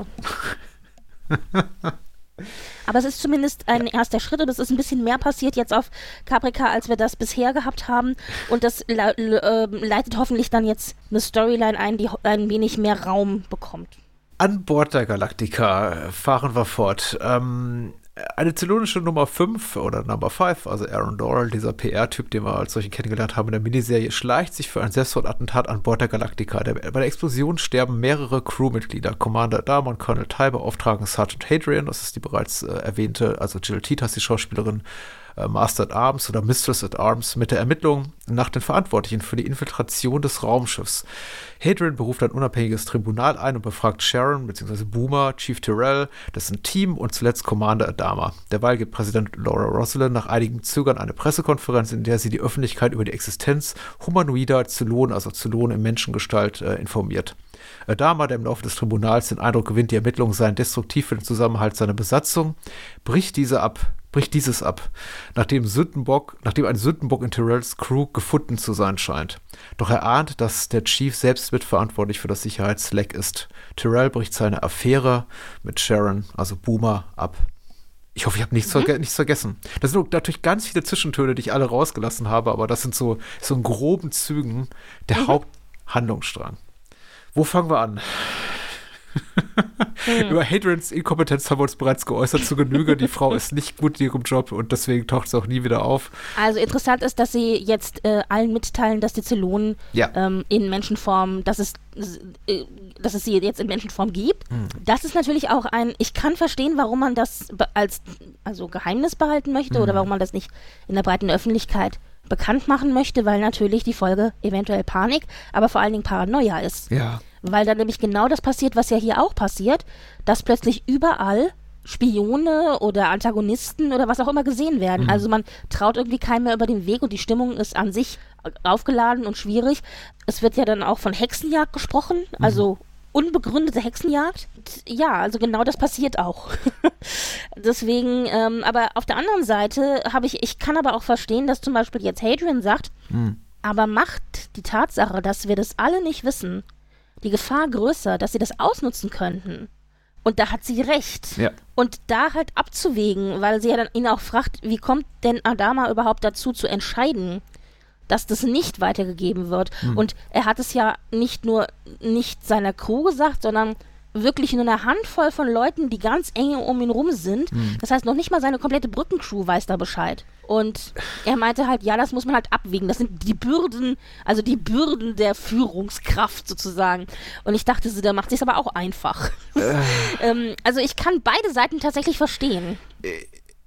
[SPEAKER 5] Aber es ist zumindest ein ja. erster Schritt und es ist ein bisschen mehr passiert jetzt auf Caprica, als wir das bisher gehabt haben. Und das le- le- äh, leitet hoffentlich dann jetzt eine Storyline ein, die ein wenig mehr Raum bekommt.
[SPEAKER 4] An Bord der Galactica fahren wir fort. Ähm, Eine zylonische Nummer fünf oder Number fünf, also Aaron Doral, dieser P R-Typ, den wir als solchen kennengelernt haben in der Miniserie, schleicht sich für ein Selbstmordattentat an Bord der Galactica. Der, bei der Explosion sterben mehrere Crewmitglieder. Commander Adama und Colonel Ty beauftragen Sergeant Hadrian, das ist die bereits äh, erwähnte, also Jill Titas, die Schauspielerin, äh, Master at Arms oder Mistress at Arms, mit der Ermittlung nach den Verantwortlichen für die Infiltration des Raumschiffs. Hadrian beruft ein unabhängiges Tribunal ein und befragt Sharon bzw. Boomer, Chief Tyrell, dessen Team und zuletzt Commander Adama. Derweil gibt Präsident Laura Roslin nach einigem Zögern eine Pressekonferenz, in der sie die Öffentlichkeit über die Existenz humanoider Zylonen, also Zylonen in Menschengestalt, äh, informiert. Adama, der im Laufe des Tribunals den Eindruck gewinnt, die Ermittlungen seien destruktiv für den Zusammenhalt seiner Besatzung, bricht diese ab, bricht dieses ab, nachdem Sündenbock, nachdem ein Sündenbock in Tyrells Crew gefunden zu sein scheint. Doch er ahnt, dass der Chief selbst mitverantwortlich für das Sicherheitsleck ist. Tyrell bricht seine Affäre mit Sharon, also Boomer, ab. Ich hoffe, ich habe nichts, mhm. verge- nichts vergessen. Das sind natürlich ganz viele Zwischentöne, die ich alle rausgelassen habe, aber das sind so, so in groben Zügen der mhm. Haupthandlungsstrang. Wo fangen wir an? Hm. Über Hadrians Inkompetenz haben wir uns bereits geäußert zu Genüge. Die Frau ist nicht gut in ihrem Job und deswegen taucht sie auch nie wieder auf.
[SPEAKER 5] Also interessant ist, dass sie jetzt äh, allen mitteilen, dass die Zylonen
[SPEAKER 4] ja.
[SPEAKER 5] ähm, in Menschenform, dass es, äh, dass es sie jetzt in Menschenform gibt. Hm. Das ist natürlich auch ein, ich kann verstehen, warum man das be- als also Geheimnis behalten möchte hm. oder warum man das nicht in der breiten Öffentlichkeit bekannt machen möchte, weil natürlich die Folge eventuell Panik, aber vor allen Dingen Paranoia ist.
[SPEAKER 4] Ja.
[SPEAKER 5] Weil dann nämlich genau das passiert, was ja hier auch passiert, dass plötzlich überall Spione oder Antagonisten oder was auch immer gesehen werden. Mhm. Also man traut irgendwie keinem mehr über den Weg und die Stimmung ist an sich aufgeladen und schwierig. Es wird ja dann auch von Hexenjagd gesprochen, mhm. also unbegründete Hexenjagd. Ja, also genau das passiert auch. Deswegen, ähm, aber auf der anderen Seite habe ich, ich kann aber auch verstehen, dass zum Beispiel jetzt Hadrian sagt, mhm. aber macht die Tatsache, dass wir das alle nicht wissen, die Gefahr größer, dass sie das ausnutzen könnten. Und da hat sie recht.
[SPEAKER 4] Ja.
[SPEAKER 5] Und da halt abzuwägen, weil sie ja dann ihn auch fragt, wie kommt denn Adama überhaupt dazu zu entscheiden, dass das nicht weitergegeben wird. Hm. Und er hat es ja nicht nur nicht seiner Crew gesagt, sondern wirklich nur eine Handvoll von Leuten, die ganz eng um ihn rum sind. Hm. Das heißt, noch nicht mal seine komplette Brückencrew weiß da Bescheid. Und er meinte halt, ja, das muss man halt abwägen. Das sind die Bürden, also die Bürden der Führungskraft sozusagen. Und ich dachte, so, da macht sich aber auch einfach. Äh. ähm, also ich kann beide Seiten tatsächlich verstehen.
[SPEAKER 4] Äh,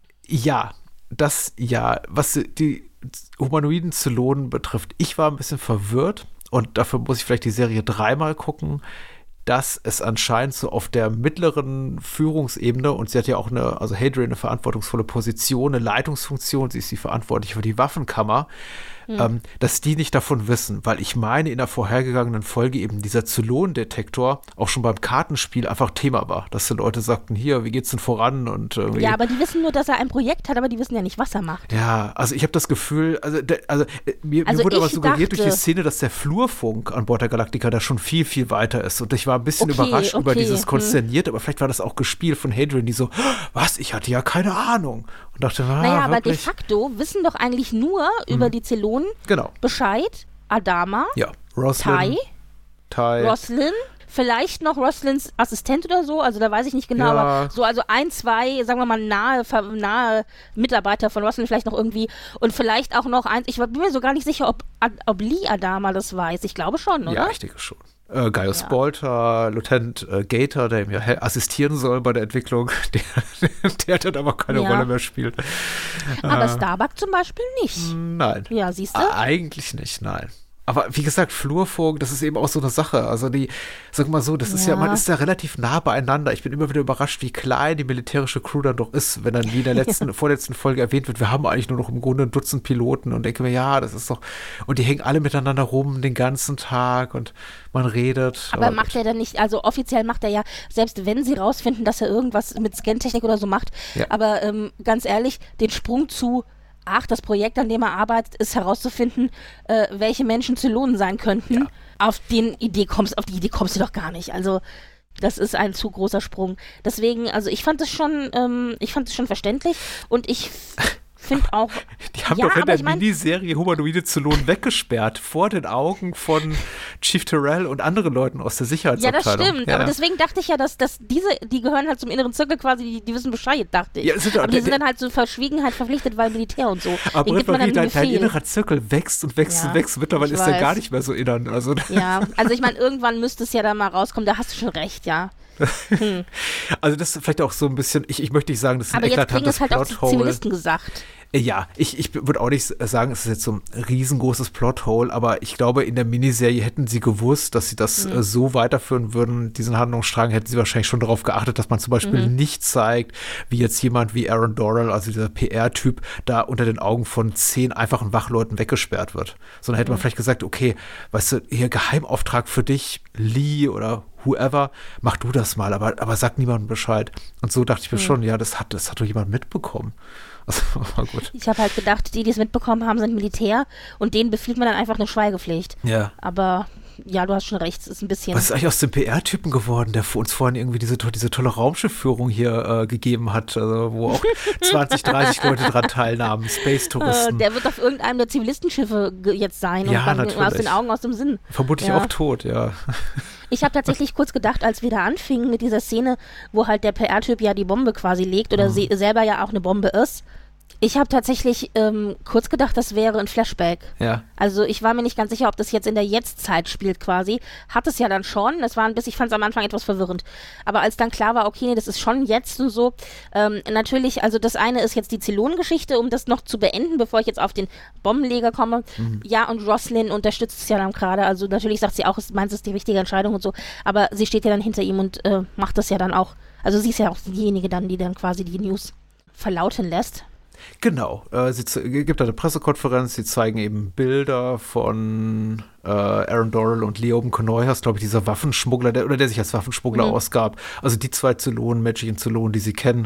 [SPEAKER 4] ja, das ja. Was die humanoiden Zylonen betrifft, ich war ein bisschen verwirrt und dafür muss ich vielleicht die Serie dreimal gucken, dass es anscheinend so auf der mittleren Führungsebene, und sie hat ja auch eine, also Hadrian eine verantwortungsvolle Position, eine Leitungsfunktion, sie ist die verantwortliche für die Waffenkammer, hm. ähm, dass die nicht davon wissen, weil ich meine, in der vorhergegangenen Folge eben dieser Zylonendetektor auch schon beim Kartenspiel einfach Thema war, dass die Leute sagten, hier, wie geht's denn voran? Und irgendwie,
[SPEAKER 5] ja, aber die wissen nur, dass er ein Projekt hat, aber die wissen ja nicht, was er macht.
[SPEAKER 4] Ja, also ich habe das Gefühl, also, de, also mir, also mir wurde aber suggeriert dachte, durch die Szene, dass der Flurfunk an Bord der Galactica da schon viel, viel weiter ist und ich war ein bisschen okay, überrascht okay. über dieses konsterniert, hm. aber vielleicht war das auch gespielt von Hadrian, die so, was, ich hatte ja keine Ahnung. Und dachte, ah,
[SPEAKER 5] naja, aber
[SPEAKER 4] wirklich?
[SPEAKER 5] de facto wissen doch eigentlich nur hm. über die Zylonen
[SPEAKER 4] genau.
[SPEAKER 5] Bescheid, Adama,
[SPEAKER 4] ja. Roslin,
[SPEAKER 5] Ty,
[SPEAKER 4] Ty,
[SPEAKER 5] Roslin, vielleicht noch Roslins Assistent oder so, also da weiß ich nicht genau, ja. aber so, also ein, zwei, sagen wir mal, nahe, nahe Mitarbeiter von Roslin vielleicht noch irgendwie und vielleicht auch noch eins, ich bin mir so gar nicht sicher, ob, ob Lee Adama das weiß, ich glaube schon, oder?
[SPEAKER 4] Ja, ich denke schon. Äh, Gaius ja. Bolter, Lieutenant äh, Gator, der mir assistieren soll bei der Entwicklung, der, der dann aber keine ja. Rolle mehr spielt.
[SPEAKER 5] Aber
[SPEAKER 4] äh,
[SPEAKER 5] Starbuck zum Beispiel nicht.
[SPEAKER 4] Nein.
[SPEAKER 5] Ja, siehst du?
[SPEAKER 4] Äh, eigentlich nicht, nein. Aber wie gesagt, Flurfunk, das ist eben auch so eine Sache. Also die, sag mal so, das ist ja, ja man ist ja relativ nah beieinander. Ich bin immer wieder überrascht, wie klein die militärische Crew dann doch ist, wenn dann wie in der letzten, ja. vorletzten Folge erwähnt wird, wir haben eigentlich nur noch im Grunde ein Dutzend Piloten und denke mir, ja, das ist doch, und die hängen alle miteinander rum den ganzen Tag und man redet.
[SPEAKER 5] Aber macht er dann nicht, also offiziell macht er ja, selbst wenn sie rausfinden, dass er irgendwas mit Scantechnik oder so macht, ja. aber ähm, ganz ehrlich, den Sprung zu Ach, das Projekt, an dem er arbeitet, ist herauszufinden, äh, welche Menschen Zylonen sein könnten. Ja. Auf, den Idee kommst, auf die Idee kommst du doch gar nicht. Also das ist ein zu großer Sprung. Deswegen, also ich fand es schon, ähm, ich fand es schon verständlich und ich f- finde auch...
[SPEAKER 4] Die haben
[SPEAKER 5] ja,
[SPEAKER 4] doch in der
[SPEAKER 5] ich mein,
[SPEAKER 4] Miniserie humanoide Zylonen weggesperrt, vor den Augen von Chief Tyrell und anderen Leuten aus der Sicherheitsabteilung.
[SPEAKER 5] Ja, das stimmt,
[SPEAKER 4] ja,
[SPEAKER 5] aber
[SPEAKER 4] ja.
[SPEAKER 5] deswegen dachte ich ja, dass, dass diese, die gehören halt zum inneren Zirkel quasi, die, die wissen Bescheid, dachte ich.
[SPEAKER 4] Ja, sind,
[SPEAKER 5] aber die
[SPEAKER 4] der,
[SPEAKER 5] sind dann halt zur Verschwiegenheit verpflichtet, weil Militär und so.
[SPEAKER 4] Aber
[SPEAKER 5] Den gibt man dann
[SPEAKER 4] dein,
[SPEAKER 5] einen
[SPEAKER 4] dein
[SPEAKER 5] Befehl.
[SPEAKER 4] innerer Zirkel wächst und wächst
[SPEAKER 5] Ja,
[SPEAKER 4] und wächst. Mittlerweile ist er
[SPEAKER 5] weiß.
[SPEAKER 4] gar nicht mehr so innern. Also,
[SPEAKER 5] Ja, also ich meine, irgendwann müsste es ja dann mal rauskommen, da hast du schon recht, ja. Hm.
[SPEAKER 4] Also das ist vielleicht auch so ein bisschen, ich, ich möchte nicht sagen, das ist ein
[SPEAKER 5] Aber jetzt kriegen
[SPEAKER 4] eklatantes
[SPEAKER 5] es halt auch die
[SPEAKER 4] Plothole.
[SPEAKER 5] Zivilisten gesagt.
[SPEAKER 4] Ja, ich, ich würde auch nicht sagen, es ist jetzt so ein riesengroßes Plothole, aber ich glaube, in der Miniserie hätten sie gewusst, dass sie das
[SPEAKER 5] Mhm.
[SPEAKER 4] äh, so weiterführen würden, diesen Handlungsstrang, hätten sie wahrscheinlich schon darauf geachtet, dass man zum Beispiel
[SPEAKER 5] Mhm.
[SPEAKER 4] nicht zeigt, wie jetzt jemand wie Aaron Dorrell, also dieser P R-Typ, da unter den Augen von zehn einfachen Wachleuten weggesperrt wird. Sondern hätte man
[SPEAKER 5] Mhm.
[SPEAKER 4] vielleicht gesagt, okay, weißt du, hier Geheimauftrag für dich, Lee oder whoever, mach du das mal, aber, aber sag niemandem Bescheid. Und so dachte ich mir
[SPEAKER 5] Mhm.
[SPEAKER 4] schon, ja, das hat, das hat doch jemand mitbekommen. Also, war gut.
[SPEAKER 5] Ich habe halt gedacht, die, die es mitbekommen haben, sind Militär und denen befiehlt man dann einfach eine Schweigepflicht.
[SPEAKER 4] Ja.
[SPEAKER 5] Aber ja, du hast schon recht, es ist ein bisschen...
[SPEAKER 4] Was ist eigentlich aus dem P R-Typen geworden, der für uns vorhin irgendwie diese, to- diese tolle Raumschiffführung hier äh, gegeben hat, also wo auch zwanzig, dreißig Leute dran teilnahmen,
[SPEAKER 5] Äh,
[SPEAKER 4] Space-Touristen.
[SPEAKER 5] der wird auf irgendeinem der Zivilistenschiffe ge- jetzt sein und
[SPEAKER 4] Ja,
[SPEAKER 5] dann
[SPEAKER 4] natürlich.
[SPEAKER 5] aus den Augen, aus dem Sinn.
[SPEAKER 4] Vermutlich
[SPEAKER 5] Ja.
[SPEAKER 4] auch tot, ja.
[SPEAKER 5] Ich habe tatsächlich kurz gedacht, als wir da anfingen mit dieser Szene, wo halt der P R-Typ ja die Bombe quasi legt oder
[SPEAKER 4] Mhm.
[SPEAKER 5] sie selber ja auch eine Bombe ist. Ich habe tatsächlich ähm, kurz gedacht, das wäre ein Flashback.
[SPEAKER 4] Ja.
[SPEAKER 5] Also ich war mir nicht ganz sicher, ob das jetzt in der Jetztzeit spielt quasi. Hat es ja dann schon. Das war ein bisschen, ich fand es am Anfang etwas verwirrend. Aber als dann klar war, okay, nee, das ist schon jetzt und so. Ähm, natürlich, also das eine ist jetzt die Zylon-Geschichte, um das noch zu beenden, bevor ich jetzt auf den Bombenleger komme.
[SPEAKER 4] Mhm.
[SPEAKER 5] Ja, und Roslyn unterstützt es ja dann gerade. Also natürlich sagt sie auch, es meint es ist die richtige Entscheidung und so. Aber sie steht ja dann hinter ihm und äh, macht das ja dann auch. Also sie ist ja auch diejenige dann, die dann quasi die News verlauten lässt.
[SPEAKER 4] Genau, äh, sie z- gibt eine Pressekonferenz, sie zeigen eben Bilder von äh, Aaron Dorrell und Leoben Konoyas, glaube ich, dieser Waffenschmuggler, der, oder der sich als Waffenschmuggler
[SPEAKER 5] Mhm.
[SPEAKER 4] ausgab. Also die zwei Zylonen, menschlichen Zylonen, die sie kennen.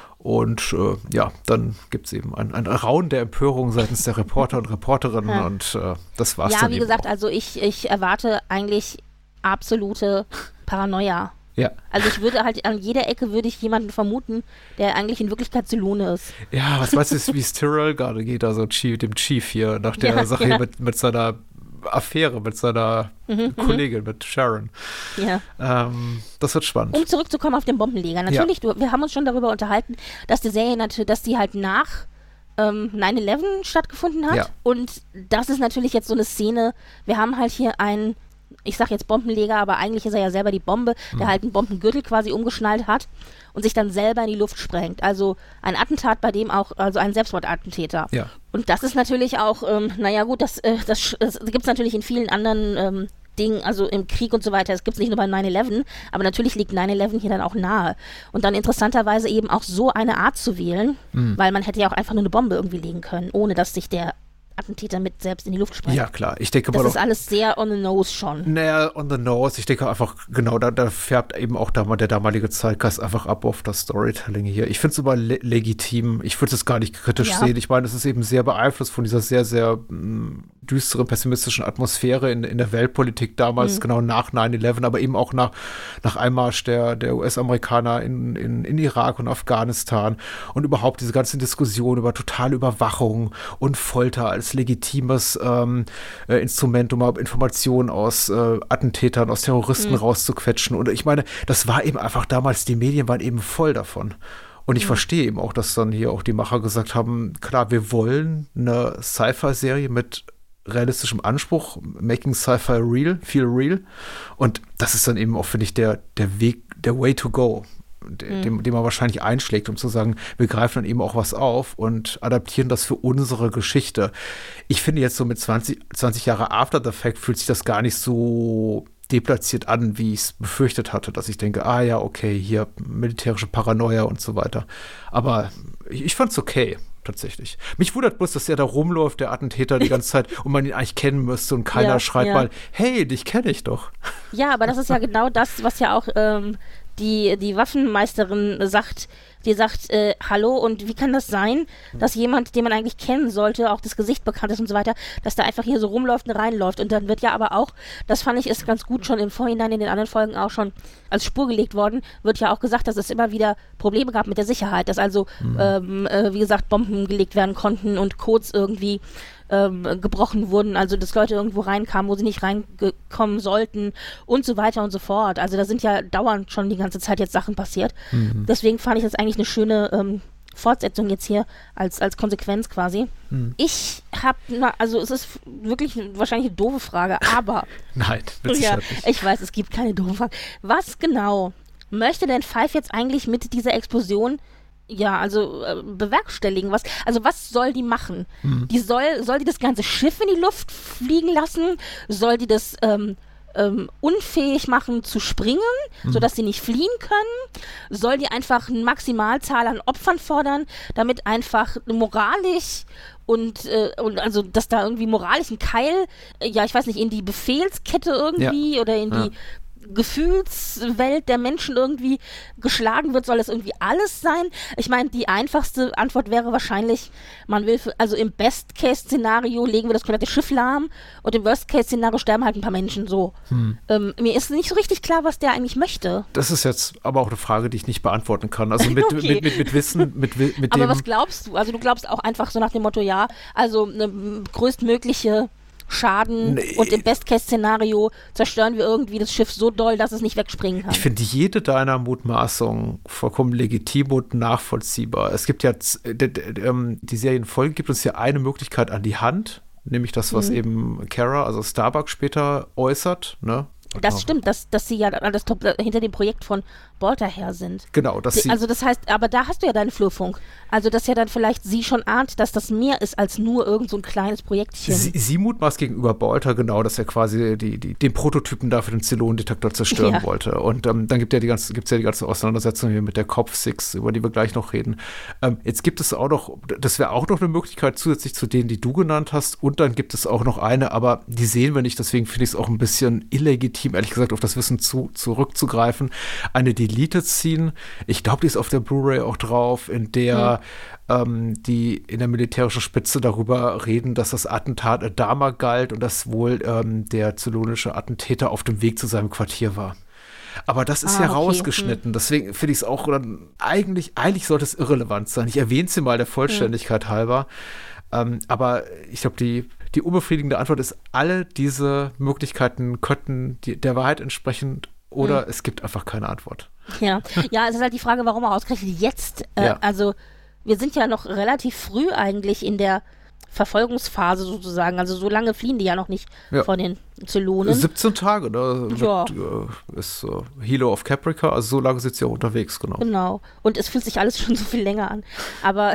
[SPEAKER 4] Und äh, ja, dann gibt es eben ein, ein Raunen der Empörung seitens der Reporter und Reporterinnen
[SPEAKER 5] Ja.
[SPEAKER 4] und äh, das war's
[SPEAKER 5] Ja,
[SPEAKER 4] dann
[SPEAKER 5] wie
[SPEAKER 4] eben
[SPEAKER 5] gesagt,
[SPEAKER 4] auch.
[SPEAKER 5] also ich, ich erwarte eigentlich absolute Paranoia.
[SPEAKER 4] Ja.
[SPEAKER 5] Also ich würde halt, an jeder Ecke würde ich jemanden vermuten, der eigentlich in Wirklichkeit Zylone ist.
[SPEAKER 4] Ja, was weißt du, wie es Tyrell gerade geht, also Chief, dem Chief hier, nach der
[SPEAKER 5] Ja,
[SPEAKER 4] Sache
[SPEAKER 5] ja.
[SPEAKER 4] hier mit, mit seiner Affäre, mit seiner
[SPEAKER 5] Mhm,
[SPEAKER 4] Kollegin, mit Sharon.
[SPEAKER 5] Ja.
[SPEAKER 4] Ähm, das wird spannend.
[SPEAKER 5] Um zurückzukommen auf den Bombenleger. Natürlich, du, wir haben uns schon darüber unterhalten, dass die Serie natürlich, dass die halt nach ähm, nine eleven stattgefunden hat.
[SPEAKER 4] Ja.
[SPEAKER 5] Und das ist natürlich jetzt so eine Szene, wir haben halt hier einen, ich sag jetzt Bombenleger, aber eigentlich ist er ja selber die Bombe, der
[SPEAKER 4] Mhm.
[SPEAKER 5] halt einen Bombengürtel quasi umgeschnallt hat und sich dann selber in die Luft sprengt. Also ein Attentat, bei dem auch, also ein Selbstmordattentäter.
[SPEAKER 4] Ja.
[SPEAKER 5] Und das ist natürlich auch, ähm, naja gut, das, äh, das, das gibt es natürlich in vielen anderen ähm, Dingen, also im Krieg und so weiter. Das gibt es nicht nur bei nine eleven, aber natürlich liegt nine eleven hier dann auch nahe. Und dann interessanterweise eben auch so eine Art zu wählen,
[SPEAKER 4] Mhm.
[SPEAKER 5] weil man hätte ja auch einfach nur eine Bombe irgendwie legen können, ohne dass sich der Attentäter mit selbst in die Luft sprengt.
[SPEAKER 4] Ja, klar. Ich denke
[SPEAKER 5] Das
[SPEAKER 4] mal
[SPEAKER 5] ist
[SPEAKER 4] doch,
[SPEAKER 5] alles sehr on the nose schon.
[SPEAKER 4] naja, on the nose. Ich denke einfach, genau, da, da färbt eben auch da mal der damalige Zeitgeist einfach ab auf das Storytelling hier. Ich finde es aber le legitim. Ich würde es gar nicht kritisch
[SPEAKER 5] Ja.
[SPEAKER 4] sehen. Ich meine, es ist eben sehr beeinflusst von dieser sehr, sehr mh, düsteren, pessimistischen Atmosphäre in, in der Weltpolitik damals,
[SPEAKER 5] Mhm.
[SPEAKER 4] genau nach nine eleven, aber eben auch nach, nach Einmarsch der, der U S-Amerikaner in, in, in Irak und Afghanistan und überhaupt diese ganze Diskussion über totale Überwachung und Folter als legitimes ähm, äh, Instrument, um mal Informationen aus äh, Attentätern, aus Terroristen
[SPEAKER 5] Mhm.
[SPEAKER 4] rauszuquetschen. Und ich meine, das war eben einfach damals, die Medien waren eben voll davon. Und ich
[SPEAKER 5] Mhm.
[SPEAKER 4] verstehe eben auch, dass dann hier auch die Macher gesagt haben, klar, wir wollen eine Sci-Fi-Serie mit realistischem Anspruch, making Sci-Fi real, feel real. Und das ist dann eben auch, finde ich, der, der Weg, der way to go, de,
[SPEAKER 5] Mhm.
[SPEAKER 4] dem, dem man wahrscheinlich einschlägt, um zu sagen, wir greifen dann eben auch was auf und adaptieren das für unsere Geschichte. Ich finde jetzt so mit zwanzig, zwanzig Jahre After the Fact fühlt sich das gar nicht so deplatziert an, wie ich es befürchtet hatte, dass ich denke, ah ja, okay, hier militärische Paranoia und so weiter. Aber ich, ich fand es okay, tatsächlich. Mich wundert bloß, dass er da rumläuft, der Attentäter, die ganze Zeit und man ihn eigentlich kennen müsste und keiner
[SPEAKER 5] Ja,
[SPEAKER 4] schreit
[SPEAKER 5] ja.
[SPEAKER 4] mal, hey, dich kenne ich doch.
[SPEAKER 5] Ja, aber das ist ja genau das, was ja auch ähm, die, die Waffenmeisterin sagt, die sagt, äh, hallo, und wie kann das sein, dass jemand, den man eigentlich kennen sollte, auch das Gesicht bekannt ist und so weiter, dass da einfach hier so rumläuft und reinläuft. Und dann wird ja aber auch, das fand ich ist ganz gut schon im Vorhinein in den anderen Folgen auch schon als Spur gelegt worden, wird ja auch gesagt, dass es immer wieder Probleme gab mit der Sicherheit, dass also, mhm. ähm, äh, wie gesagt, Bomben gelegt werden konnten und Codes irgendwie ähm, gebrochen wurden, also dass Leute irgendwo reinkamen, wo sie nicht reinkommen sollten und so weiter und so fort. Also da sind ja dauernd schon die ganze Zeit jetzt Sachen passiert. Mhm. Deswegen fand ich das eigentlich eine schöne ähm, Fortsetzung jetzt hier als, als Konsequenz quasi. Hm. Ich habe, also es ist wirklich wahrscheinlich eine doofe Frage, aber
[SPEAKER 4] nein, mit Sicherheit nicht.
[SPEAKER 5] Ich weiß, es gibt keine doofe Frage. Was genau möchte denn Five jetzt eigentlich mit dieser Explosion ja, also äh, bewerkstelligen? Was, also was soll die machen? Hm. Die soll, soll die das ganze Schiff in die Luft fliegen lassen? Soll die das ähm, Ähm, unfähig machen zu springen, mhm. sodass sie nicht fliehen können? Soll die einfach eine Maximalzahl an Opfern fordern, damit einfach moralisch und, äh, und also, dass da irgendwie moralisch ein Keil, äh, ja, ich weiß nicht, in die Befehlskette irgendwie ja. oder in ja. die Gefühlswelt der Menschen irgendwie geschlagen wird, soll das irgendwie alles sein? Ich meine, die einfachste Antwort wäre wahrscheinlich, man will, für, also im Best-Case-Szenario legen wir das komplette Schiff lahm und im Worst-Case-Szenario sterben halt ein paar Menschen so. Hm. Ähm, mir ist nicht so richtig klar, was der eigentlich möchte.
[SPEAKER 4] Das ist jetzt aber auch eine Frage, die ich nicht beantworten kann. Also mit, okay. mit, mit, mit Wissen, mit, mit
[SPEAKER 5] aber
[SPEAKER 4] dem...
[SPEAKER 5] was glaubst du? Also du glaubst auch einfach so nach dem Motto, ja, also eine größtmögliche Schaden nee. und im Best-Case-Szenario zerstören wir irgendwie das Schiff so doll, dass es nicht wegspringen kann.
[SPEAKER 4] Ich finde jede deiner Mutmaßungen vollkommen legitim und nachvollziehbar. Es gibt ja, die Serienfolge gibt uns ja eine Möglichkeit an die Hand, nämlich das, was mhm. eben Kara, also Starbuck später äußert, ne?
[SPEAKER 5] Das stimmt, dass, dass sie ja alles top, hinter dem Projekt von Bolter her sind.
[SPEAKER 4] Genau, dass sie...
[SPEAKER 5] Also das heißt, aber da hast du ja deinen Flurfunk. Also dass ja dann vielleicht sie schon ahnt, dass das mehr ist als nur irgend so ein kleines Projektchen.
[SPEAKER 4] Sie, sie mutmaßt gegenüber Bolter genau, dass er quasi die, die, den Prototypen da für den Zylonendetektor zerstören ja. wollte. Und ähm, dann gibt ja die ganze, gibt's ja die ganze Auseinandersetzung hier mit der Cop Six, über die wir gleich noch reden. Ähm, jetzt gibt es auch noch, das wäre auch noch eine Möglichkeit zusätzlich zu denen, die du genannt hast. Und dann gibt es auch noch eine, aber die sehen wir nicht, deswegen finde ich es auch ein bisschen illegitim, ehrlich gesagt, auf das Wissen zu, zurückzugreifen. Eine Deleted Scene, ich glaube, die ist auf der Blu-ray auch drauf, in der mhm. ähm, die in der militärischen Spitze darüber reden, dass das Attentat Adama galt und dass wohl ähm, der zylonische Attentäter auf dem Weg zu seinem Quartier war. Aber das ist ah, ja okay. rausgeschnitten, hm. deswegen finde ich es auch, dann, eigentlich, eigentlich sollte es irrelevant sein. Ich erwähne es hier mal der Vollständigkeit hm. halber. Ähm, aber ich glaube, die, die unbefriedigende Antwort ist, alle diese Möglichkeiten könnten die, der Wahrheit entsprechen oder hm. es gibt einfach keine Antwort.
[SPEAKER 5] Ja, ja, es ist halt die Frage, warum auch ausgerechnet jetzt? Äh, ja. Also wir sind ja noch relativ früh eigentlich in der Verfolgungsphase sozusagen. Also so lange fliehen die ja noch nicht ja. von den Zylonen.
[SPEAKER 4] siebzehn Tage, ne?
[SPEAKER 5] Ja.
[SPEAKER 4] Mit, äh, ist uh, Hilo of Caprica, also so lange sind sie ja unterwegs, genau.
[SPEAKER 5] Genau. Und es fühlt sich alles schon so viel länger an. Aber,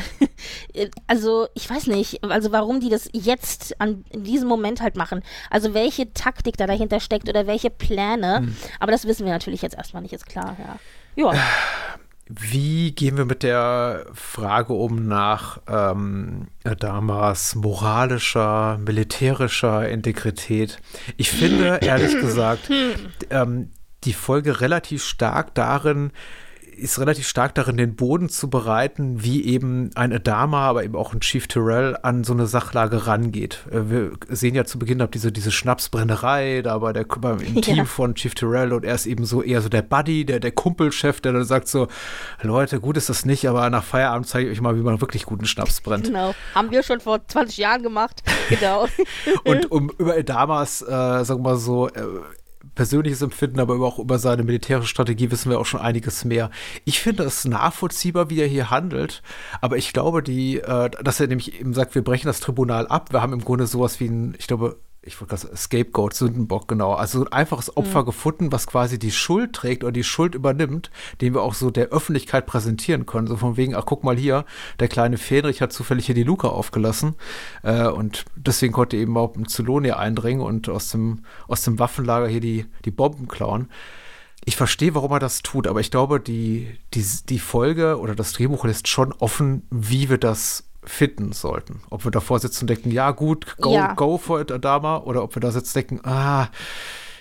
[SPEAKER 5] also, ich weiß nicht, also warum die das jetzt an, in diesem Moment halt machen. Also welche Taktik da dahinter steckt oder welche Pläne. Hm. Aber das wissen wir natürlich jetzt erstmal nicht, ist klar, ja. Ja.
[SPEAKER 4] Wie gehen wir mit der Frage um nach ähm, Adamas moralischer, militärischer Integrität? Ich finde, ehrlich gesagt, ähm, die Folge relativ stark darin, ist relativ stark darin, den Boden zu bereiten, wie eben ein Adama, aber eben auch ein Chief Tyrell an so eine Sachlage rangeht. Wir sehen ja zu Beginn ab diese, diese Schnapsbrennerei da bei der, beim im Team ja. von Chief Tyrell und er ist eben so eher so der Buddy, der, der Kumpelchef, der dann sagt so, Leute, gut ist das nicht, aber nach Feierabend zeige ich euch mal, wie man wirklich guten Schnaps brennt.
[SPEAKER 5] Genau, haben wir schon vor zwanzig Jahren gemacht, genau.
[SPEAKER 4] Und um über Adamas, äh, sagen wir mal so, äh, persönliches Empfinden, aber auch über seine militärische Strategie wissen wir auch schon einiges mehr. Ich finde es nachvollziehbar, wie er hier handelt, aber ich glaube, die, äh, dass er nämlich eben sagt, wir brechen das Tribunal ab, wir haben im Grunde sowas wie ein, ich glaube, ich wollte gerade Scapegoat, Sündenbock, genau. Also ein einfaches Opfer mhm. gefunden, was quasi die Schuld trägt oder die Schuld übernimmt, den wir auch so der Öffentlichkeit präsentieren können. So von wegen, ach guck mal hier, der kleine Fähnrich hat zufällig hier die Luke aufgelassen äh, und deswegen konnte eben auch ein Zylonia eindringen und aus dem, aus dem Waffenlager hier die, die Bomben klauen. Ich verstehe, warum er das tut, aber ich glaube, die, die, die Folge oder das Drehbuch lässt schon offen, wie wir das finden sollten. Ob wir davor sitzen und denken, ja gut, go, ja. go for it, Adama, oder ob wir da sitzen und denken, ah,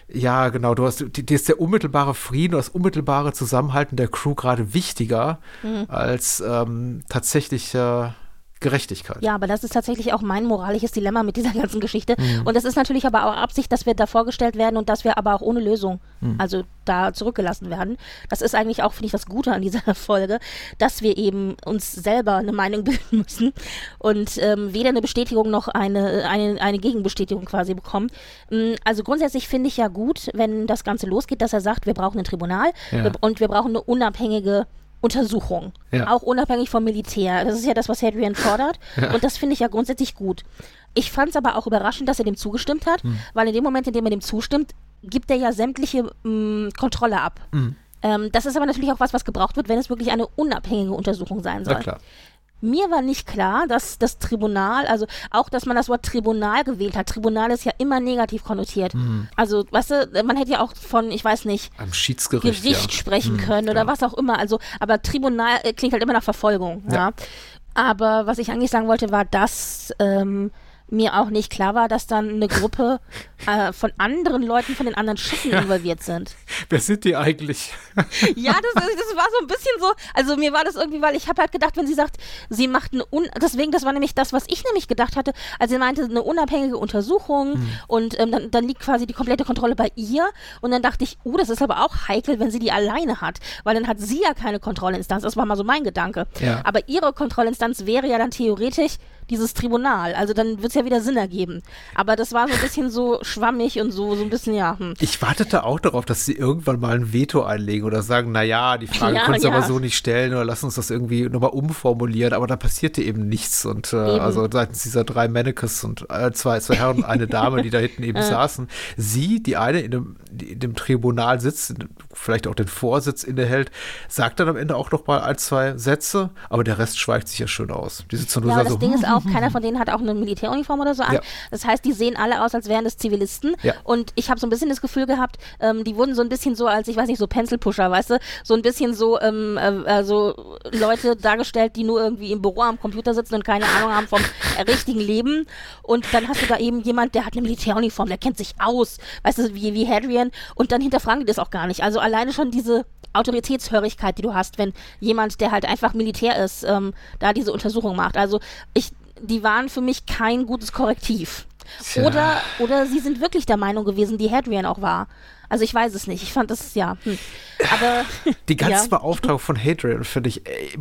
[SPEAKER 4] Ja, genau. Du hast, dir ist der unmittelbare Frieden, das unmittelbare Zusammenhalten der Crew gerade wichtiger mhm. als ähm, tatsächliche Gerechtigkeit.
[SPEAKER 5] Ja, aber das ist tatsächlich auch mein moralisches Dilemma mit dieser ganzen Geschichte. Mhm. Und das ist natürlich aber auch Absicht, dass wir da vorgestellt werden und dass wir aber auch ohne Lösung, mhm. also da zurückgelassen werden. Das ist eigentlich auch, finde ich, das Gute an dieser Folge, dass wir eben uns selber eine Meinung bilden müssen und ähm, weder eine Bestätigung noch eine, eine, eine Gegenbestätigung quasi bekommen. Also grundsätzlich finde ich ja gut, wenn das Ganze losgeht, dass er sagt, wir brauchen ein Tribunal ja. und wir brauchen eine unabhängige Untersuchung, ja. auch unabhängig vom Militär. Das ist ja das, was Hadrian fordert ja. und das finde ich ja grundsätzlich gut. Ich fand es aber auch überraschend, dass er dem zugestimmt hat, hm. weil in dem Moment, in dem er dem zustimmt, gibt er ja sämtliche mh, Kontrolle ab. Hm. Ähm, das ist aber natürlich auch was, was gebraucht wird, wenn es wirklich eine unabhängige Untersuchung sein soll.
[SPEAKER 4] Na klar.
[SPEAKER 5] Mir war nicht klar, dass das Tribunal, also auch, dass man das Wort Tribunal gewählt hat. Tribunal ist ja immer negativ konnotiert. Mhm. Also, weißt du, man hätte ja auch von, ich weiß nicht,
[SPEAKER 4] am Schiedsgericht
[SPEAKER 5] Gericht
[SPEAKER 4] ja.
[SPEAKER 5] sprechen mhm, können oder ja. was auch immer. Also, aber Tribunal äh, klingt halt immer nach Verfolgung. Ja. ja. Aber was ich eigentlich sagen wollte, war, dass ähm, mir auch nicht klar war, dass dann eine Gruppe äh, von anderen Leuten von den anderen Schiffen ja. involviert sind.
[SPEAKER 4] Wer sind die eigentlich?
[SPEAKER 5] Ja, das, das war so ein bisschen so, also mir war das irgendwie, weil ich habe halt gedacht, wenn sie sagt, sie macht eine, un deswegen, das war nämlich das, was ich nämlich gedacht hatte, als sie meinte, eine unabhängige Untersuchung hm. und ähm, dann, dann liegt quasi die komplette Kontrolle bei ihr und dann dachte ich, oh, das ist aber auch heikel, wenn sie die alleine hat, weil dann hat sie ja keine Kontrollinstanz, das war mal so mein Gedanke. Ja. Aber ihre Kontrollinstanz wäre ja dann theoretisch dieses Tribunal, also dann wird es ja wieder Sinn ergeben. Aber das war so ein bisschen so schwammig und so, so ein bisschen, ja. Hm.
[SPEAKER 4] Ich wartete auch darauf, dass sie irgendwann mal ein Veto einlegen oder sagen, naja, die Frage
[SPEAKER 5] ja,
[SPEAKER 4] können sie
[SPEAKER 5] ja.
[SPEAKER 4] aber so nicht stellen oder lass uns das irgendwie nochmal umformulieren, aber da passierte eben nichts und äh, also seitens dieser drei Mannequins und äh, zwei, zwei Herren und eine Dame, die da hinten eben saßen, sie, die eine in dem, die in dem Tribunal sitzt, vielleicht auch den Vorsitz innehält, sagt dann am Ende auch noch mal ein, zwei Sätze, aber der Rest schweigt sich ja schön aus. Die sitzen nur
[SPEAKER 5] ja,
[SPEAKER 4] da
[SPEAKER 5] das
[SPEAKER 4] so,
[SPEAKER 5] Ding ist auch, keiner von denen hat auch eine Militäruniform oder so an. Ja. Das heißt, die sehen alle aus, als wären das Zivilisten. Ja. Und ich habe so ein bisschen das Gefühl gehabt, ähm, die wurden so ein bisschen so als, ich weiß nicht, so Pencilpusher, weißt du? So ein bisschen so, ähm, äh, so Leute dargestellt, die nur irgendwie im Büro am Computer sitzen und keine Ahnung haben vom äh, richtigen Leben. Und dann hast du da eben jemand, der hat eine Militäruniform, der kennt sich aus, weißt du, wie, wie Hadrian. Und dann hinterfragen die das auch gar nicht. Also alleine schon diese Autoritätshörigkeit, die du hast, wenn jemand, der halt einfach Militär ist, ähm, da diese Untersuchung macht. Also ich die waren für mich kein gutes Korrektiv. Tja. Oder, oder sie sind wirklich der Meinung gewesen, die Hadrian auch war. Also ich weiß es nicht. Ich fand das, ja. Hm. Aber
[SPEAKER 4] die ganze
[SPEAKER 5] ja.
[SPEAKER 4] Beauftragung von Hadrian finde ich, äh,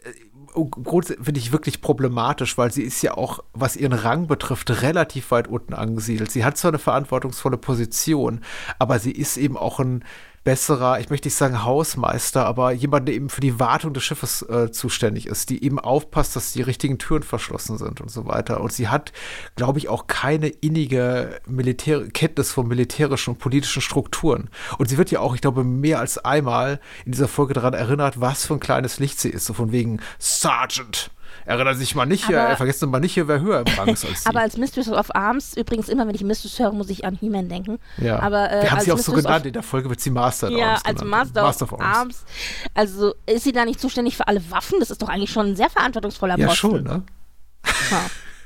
[SPEAKER 4] finde ich wirklich problematisch, weil sie ist ja auch, was ihren Rang betrifft, relativ weit unten angesiedelt. Sie hat zwar eine verantwortungsvolle Position, aber sie ist eben auch ein besserer, ich möchte nicht sagen Hausmeister, aber jemand, der eben für die Wartung des Schiffes äh, zuständig ist, die eben aufpasst, dass die richtigen Türen verschlossen sind und so weiter. Und sie hat, glaube ich, auch keine innige Militär- Kenntnis von militärischen und politischen Strukturen. Und sie wird ja auch, ich glaube, mehr als einmal in dieser Folge daran erinnert, was für ein kleines Licht sie ist. So von wegen Sergeant. Erinnern sich mal nicht, aber, hier, vergessen mal nicht, hier, wer höher im Rang ist als sie.
[SPEAKER 5] Aber als Mistress of Arms, übrigens immer, wenn ich Mistress höre, muss ich an He-Man denken.
[SPEAKER 4] Ja,
[SPEAKER 5] aber, äh,
[SPEAKER 4] wir haben sie auch
[SPEAKER 5] Mistress
[SPEAKER 4] so genannt, in der Folge wird sie Master of
[SPEAKER 5] ja,
[SPEAKER 4] Arms
[SPEAKER 5] als
[SPEAKER 4] genannt.
[SPEAKER 5] Master, Master of, of Arms. Arms. Also ist sie da nicht zuständig für alle Waffen? Das ist doch eigentlich schon ein sehr verantwortungsvoller Posten.
[SPEAKER 4] Ja, schon, ne?
[SPEAKER 5] Ja.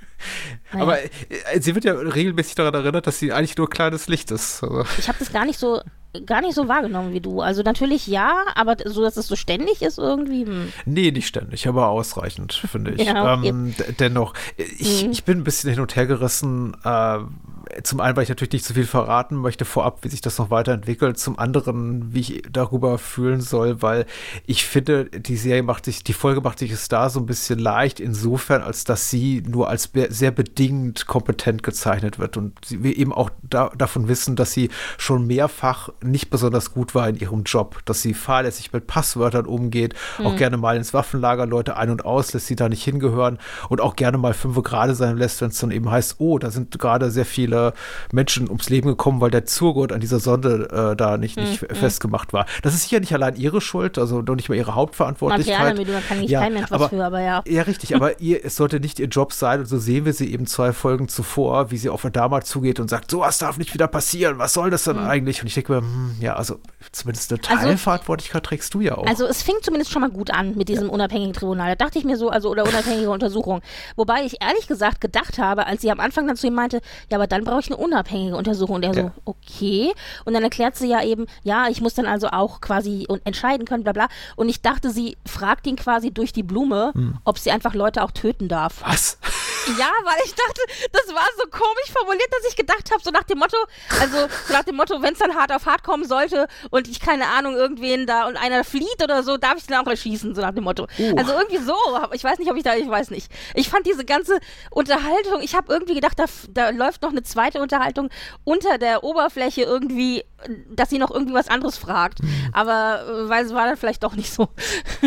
[SPEAKER 5] Naja.
[SPEAKER 4] Aber äh, sie wird ja regelmäßig daran erinnert, dass sie eigentlich nur kleines Licht ist. Also.
[SPEAKER 5] Ich habe das gar nicht so gar nicht so wahrgenommen wie du. Also natürlich ja, aber so, dass es so ständig ist irgendwie. Hm.
[SPEAKER 4] Nee, nicht ständig, aber ausreichend, finde ich.
[SPEAKER 5] Ja, okay.
[SPEAKER 4] ähm, dennoch, ich, mhm. ich bin ein bisschen hin und her gerissen. Äh, zum einen, weil ich natürlich nicht so viel verraten möchte vorab, wie sich das noch weiterentwickelt. Zum anderen, wie ich darüber fühlen soll, weil ich finde, die Serie macht sich, die Folge macht sich es da so ein bisschen leicht, insofern, als dass sie nur als be- sehr bedingt kompetent gezeichnet wird und sie, wir eben auch da, davon wissen, dass sie schon mehrfach nicht besonders gut war in ihrem Job, dass sie fahrlässig mit Passwörtern umgeht, mhm. auch gerne mal ins Waffenlager Leute ein- und auslässt, die da nicht hingehören und auch gerne mal fünfe gerade sein lässt, wenn es dann eben heißt, oh, da sind gerade sehr viele Menschen ums Leben gekommen, weil der Zurgurt an dieser Sonde äh, da nicht, nicht mhm. festgemacht war. Das ist sicher nicht allein ihre Schuld, also noch nicht mal ihre Hauptverantwortlichkeit.
[SPEAKER 5] Materialermüdung, da kann nicht
[SPEAKER 4] ja,
[SPEAKER 5] kein Mensch was
[SPEAKER 4] aber,
[SPEAKER 5] für, aber ja.
[SPEAKER 4] Ja, richtig, aber ihr, es sollte nicht ihr Job sein und so sehen wir sie eben zwei Folgen zuvor, wie sie auf Adama zugeht und sagt, sowas darf nicht wieder passieren, was soll das denn mhm. eigentlich? Und ich denke mir, hm, ja, also zumindest eine Teilverantwortlichkeit also, trägst du ja auch.
[SPEAKER 5] Also es fing zumindest schon mal gut an mit diesem ja. unabhängigen Tribunal. Da dachte ich mir so, also oder unabhängige Untersuchung. Wobei ich ehrlich gesagt gedacht habe, als sie am Anfang dann zu ihm meinte, ja, aber dann brauche brauche ich eine unabhängige Untersuchung. Und der
[SPEAKER 4] Ja.
[SPEAKER 5] so, okay. Und dann erklärt sie ja eben, ja, ich muss dann also auch quasi un- entscheiden können, bla bla. Und ich dachte, sie fragt ihn quasi durch die Blume,
[SPEAKER 4] Hm.
[SPEAKER 5] ob sie einfach Leute auch töten darf.
[SPEAKER 4] Was?
[SPEAKER 5] Ja, weil ich dachte, das war so komisch formuliert, dass ich gedacht habe, so nach dem Motto, also so nach dem Motto, wenn es dann hart auf hart kommen sollte und ich, keine Ahnung, irgendwen da und einer flieht oder so, darf ich den auch erschießen, so nach dem Motto.
[SPEAKER 4] Uh.
[SPEAKER 5] Also irgendwie so, ich weiß nicht, ob ich da, ich weiß nicht. Ich fand diese ganze Unterhaltung, ich habe irgendwie gedacht, da, da läuft noch eine zweite Unterhaltung unter der Oberfläche irgendwie, dass sie noch irgendwie was anderes fragt.
[SPEAKER 4] Mhm.
[SPEAKER 5] Aber äh, weil es war dann vielleicht doch nicht so.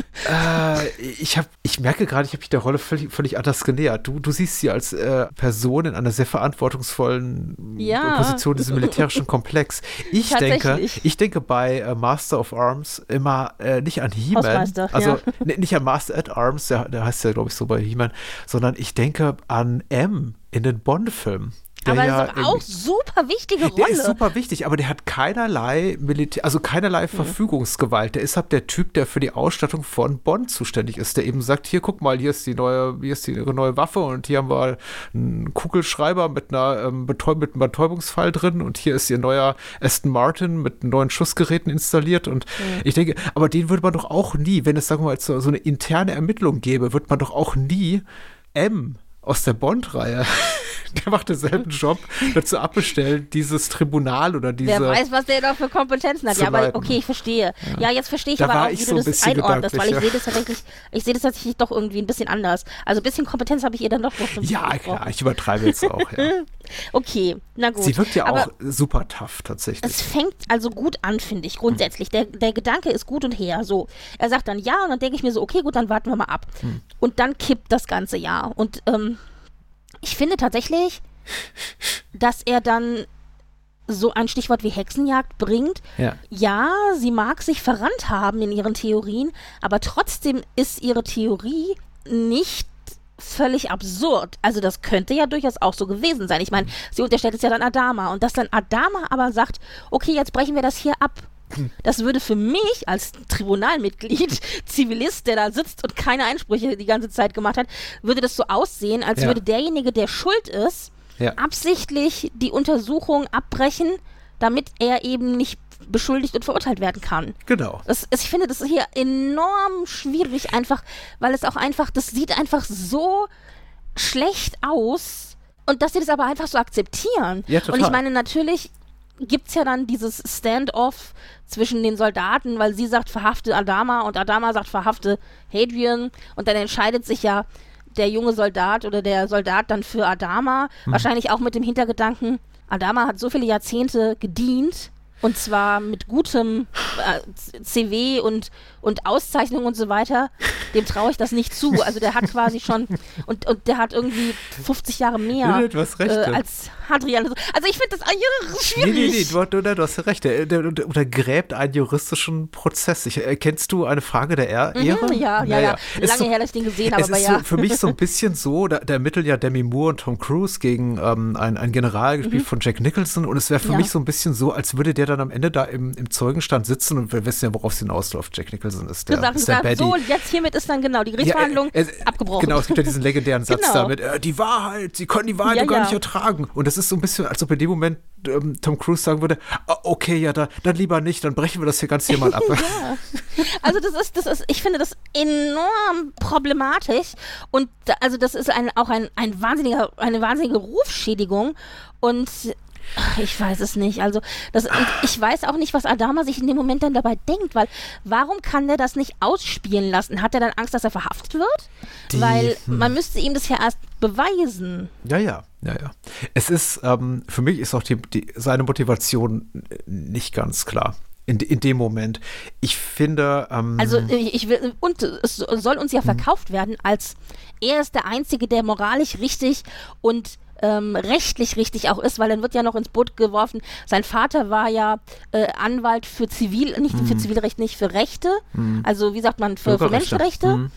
[SPEAKER 4] Äh, ich, hab, ich merke gerade, ich habe mich der Rolle völlig, völlig anders genähert. Du, du siehst sie als äh, Person in einer sehr verantwortungsvollen
[SPEAKER 5] Ja.
[SPEAKER 4] Position, diesem militärischen Komplex. Ich denke,
[SPEAKER 5] Tatsächlich.
[SPEAKER 4] ich denke bei äh, Master of Arms immer äh, nicht an He-Man,
[SPEAKER 5] Hausmeister,
[SPEAKER 4] also
[SPEAKER 5] ja.
[SPEAKER 4] n- nicht an Master at Arms, der, der heißt ja, glaube ich, so bei He-Man, sondern ich denke an M in den Bond-Filmen. Der
[SPEAKER 5] Aber
[SPEAKER 4] ja
[SPEAKER 5] das ist auch
[SPEAKER 4] irgendwie-
[SPEAKER 5] super wichtige Rolle.
[SPEAKER 4] Der ist super wichtig, aber der hat keinerlei Militär, also keinerlei Verfügungsgewalt. Der ist halt der Typ, der für die Ausstattung von Bond zuständig ist, der eben sagt, hier guck mal, hier ist die neue, hier ist die ihre neue Waffe und hier haben wir einen Kugelschreiber mit einer ähm, Betäub mit einem Betäubungsfall drin und hier ist ihr neuer Aston Martin mit neuen Schussgeräten installiert und ich denke, aber den würde man doch auch nie, wenn es sagen wir mal so, so eine interne Ermittlung gäbe, würde man doch auch nie M aus der Bond-Reihe, der macht denselben Job, dazu abbestellen, dieses Tribunal oder diese...
[SPEAKER 5] Wer weiß, was der da für Kompetenzen hat.
[SPEAKER 4] zu
[SPEAKER 5] Ja, aber
[SPEAKER 4] leiten.
[SPEAKER 5] okay, ich verstehe. Ja, jetzt verstehe ich
[SPEAKER 4] Da
[SPEAKER 5] aber
[SPEAKER 4] war
[SPEAKER 5] auch,
[SPEAKER 4] ich
[SPEAKER 5] wie
[SPEAKER 4] so
[SPEAKER 5] du
[SPEAKER 4] ein
[SPEAKER 5] das
[SPEAKER 4] bisschen
[SPEAKER 5] einordnest, weil ich
[SPEAKER 4] gedanklich,
[SPEAKER 5] sehe das tatsächlich, ich sehe das tatsächlich doch irgendwie ein bisschen anders. Also ein bisschen Kompetenz habe ich ihr dann doch noch.
[SPEAKER 4] Ja, klar, ich übertreibe jetzt auch, ja.
[SPEAKER 5] Okay, na gut.
[SPEAKER 4] Sie wirkt ja
[SPEAKER 5] aber
[SPEAKER 4] auch super tough, tatsächlich.
[SPEAKER 5] es fängt also gut an, finde ich, grundsätzlich. Der, der Gedanke ist gut und her. So, er sagt dann ja und dann denke ich mir so, okay, gut, dann warten wir mal ab.
[SPEAKER 4] Hm.
[SPEAKER 5] Und dann kippt das ganze Jahr. Und ähm, ich finde tatsächlich, dass er dann so ein Stichwort wie Hexenjagd bringt.
[SPEAKER 4] Ja.
[SPEAKER 5] Ja, sie mag sich verrannt haben in ihren Theorien, aber trotzdem ist ihre Theorie nicht völlig absurd. Also das könnte ja durchaus auch so gewesen sein. Ich meine, sie unterstellt es ja dann Adama und dass dann Adama aber sagt, okay, jetzt brechen wir das hier ab. Das würde für mich als Tribunalmitglied, Zivilist, der da sitzt und keine Einsprüche die ganze Zeit gemacht hat, würde das so aussehen, als
[SPEAKER 4] Ja.
[SPEAKER 5] würde derjenige, der schuld ist,
[SPEAKER 4] Ja.
[SPEAKER 5] absichtlich die Untersuchung abbrechen, damit er eben nicht beschuldigt und verurteilt werden kann.
[SPEAKER 4] Genau.
[SPEAKER 5] Das, ich finde das hier enorm schwierig einfach, weil es auch einfach, das sieht einfach so schlecht aus und dass sie das aber einfach so akzeptieren.
[SPEAKER 4] Ja, total.
[SPEAKER 5] Und ich meine, natürlich gibt es ja dann dieses Stand-off zwischen den Soldaten, weil sie sagt, verhafte Adama und Adama sagt, verhafte Hadrian und dann entscheidet sich ja der junge Soldat oder der Soldat dann für Adama,
[SPEAKER 4] Mhm.
[SPEAKER 5] wahrscheinlich auch mit dem Hintergedanken, Adama hat so viele Jahrzehnte gedient und zwar mit gutem äh, C V und, und Auszeichnung und so weiter, dem traue ich das nicht zu. Also der hat quasi schon, und, und der hat irgendwie fünfzig Jahre mehr
[SPEAKER 4] Nee, du hast recht,
[SPEAKER 5] äh,
[SPEAKER 4] ja.
[SPEAKER 5] als Hadrian. Also ich finde das äh,
[SPEAKER 4] Nee,
[SPEAKER 5] schwierig.
[SPEAKER 4] nee, nee, du, du, du hast ja recht. Der, der, der untergräbt einen juristischen Prozess. Ich, äh, kennst du eine Frage der Er- Ehre?
[SPEAKER 5] Mhm, ja, ja, ja.
[SPEAKER 4] Ist
[SPEAKER 5] Lange
[SPEAKER 4] so,
[SPEAKER 5] her, dass ich den gesehen habe,
[SPEAKER 4] es
[SPEAKER 5] aber
[SPEAKER 4] ist
[SPEAKER 5] ja.
[SPEAKER 4] so für mich so ein bisschen so, da, da ermitteln ja Demi Moore und Tom Cruise gegen ähm, einen, einen General, gespielt von Jack Nicholson. Und es wäre für
[SPEAKER 5] Mhm. Ja.
[SPEAKER 4] mich so ein bisschen so, als würde der dann am Ende da im, im Zeugenstand sitzen und wir wissen ja, worauf es hinausläuft. Jack Nicholson ist der,
[SPEAKER 5] gesagt,
[SPEAKER 4] ist der
[SPEAKER 5] gesagt,
[SPEAKER 4] Baddie.
[SPEAKER 5] so, jetzt hiermit ist dann genau die Gerichtsverhandlung
[SPEAKER 4] Ja, äh, äh,
[SPEAKER 5] abgebrochen.
[SPEAKER 4] Genau, es gibt ja diesen legendären Satz
[SPEAKER 5] Genau.
[SPEAKER 4] damit, äh, die Wahrheit, sie können die Wahrheit
[SPEAKER 5] Ja,
[SPEAKER 4] doch gar
[SPEAKER 5] ja.
[SPEAKER 4] nicht ertragen. Und das ist so ein bisschen, als ob in dem Moment ähm, Tom Cruise sagen würde, ah, okay, ja, da, dann lieber nicht, dann brechen wir das hier ganz hier mal ab.
[SPEAKER 5] Ja. Also das ist, das ist, ich finde das enorm problematisch und da, also das ist ein, auch ein, ein wahnsinniger, eine wahnsinnige Rufschädigung und ach, ich weiß es nicht. Also das, und ich weiß auch nicht, was Adama sich in dem Moment dann dabei denkt, weil warum kann der das nicht ausspielen lassen? Hat er dann Angst, dass er verhaftet wird?
[SPEAKER 4] Die-
[SPEAKER 5] weil
[SPEAKER 4] hm.
[SPEAKER 5] man müsste ihm das ja erst beweisen.
[SPEAKER 4] Ja, ja, ja, ja. Es ist, ähm, für mich ist auch die, die, seine Motivation nicht ganz klar. In, in dem Moment. Ich finde, ähm,
[SPEAKER 5] Also ich, ich will, und es soll uns ja verkauft werden als er ist der Einzige, der moralisch richtig und ähm, rechtlich richtig auch ist, weil dann wird ja noch ins Boot geworfen, sein Vater war ja äh, Anwalt für Zivil, nicht für Zivilrecht, nicht für Rechte, also wie sagt man, für, für
[SPEAKER 4] Bürgerrechte.
[SPEAKER 5] Menschenrechte.
[SPEAKER 4] Mhm.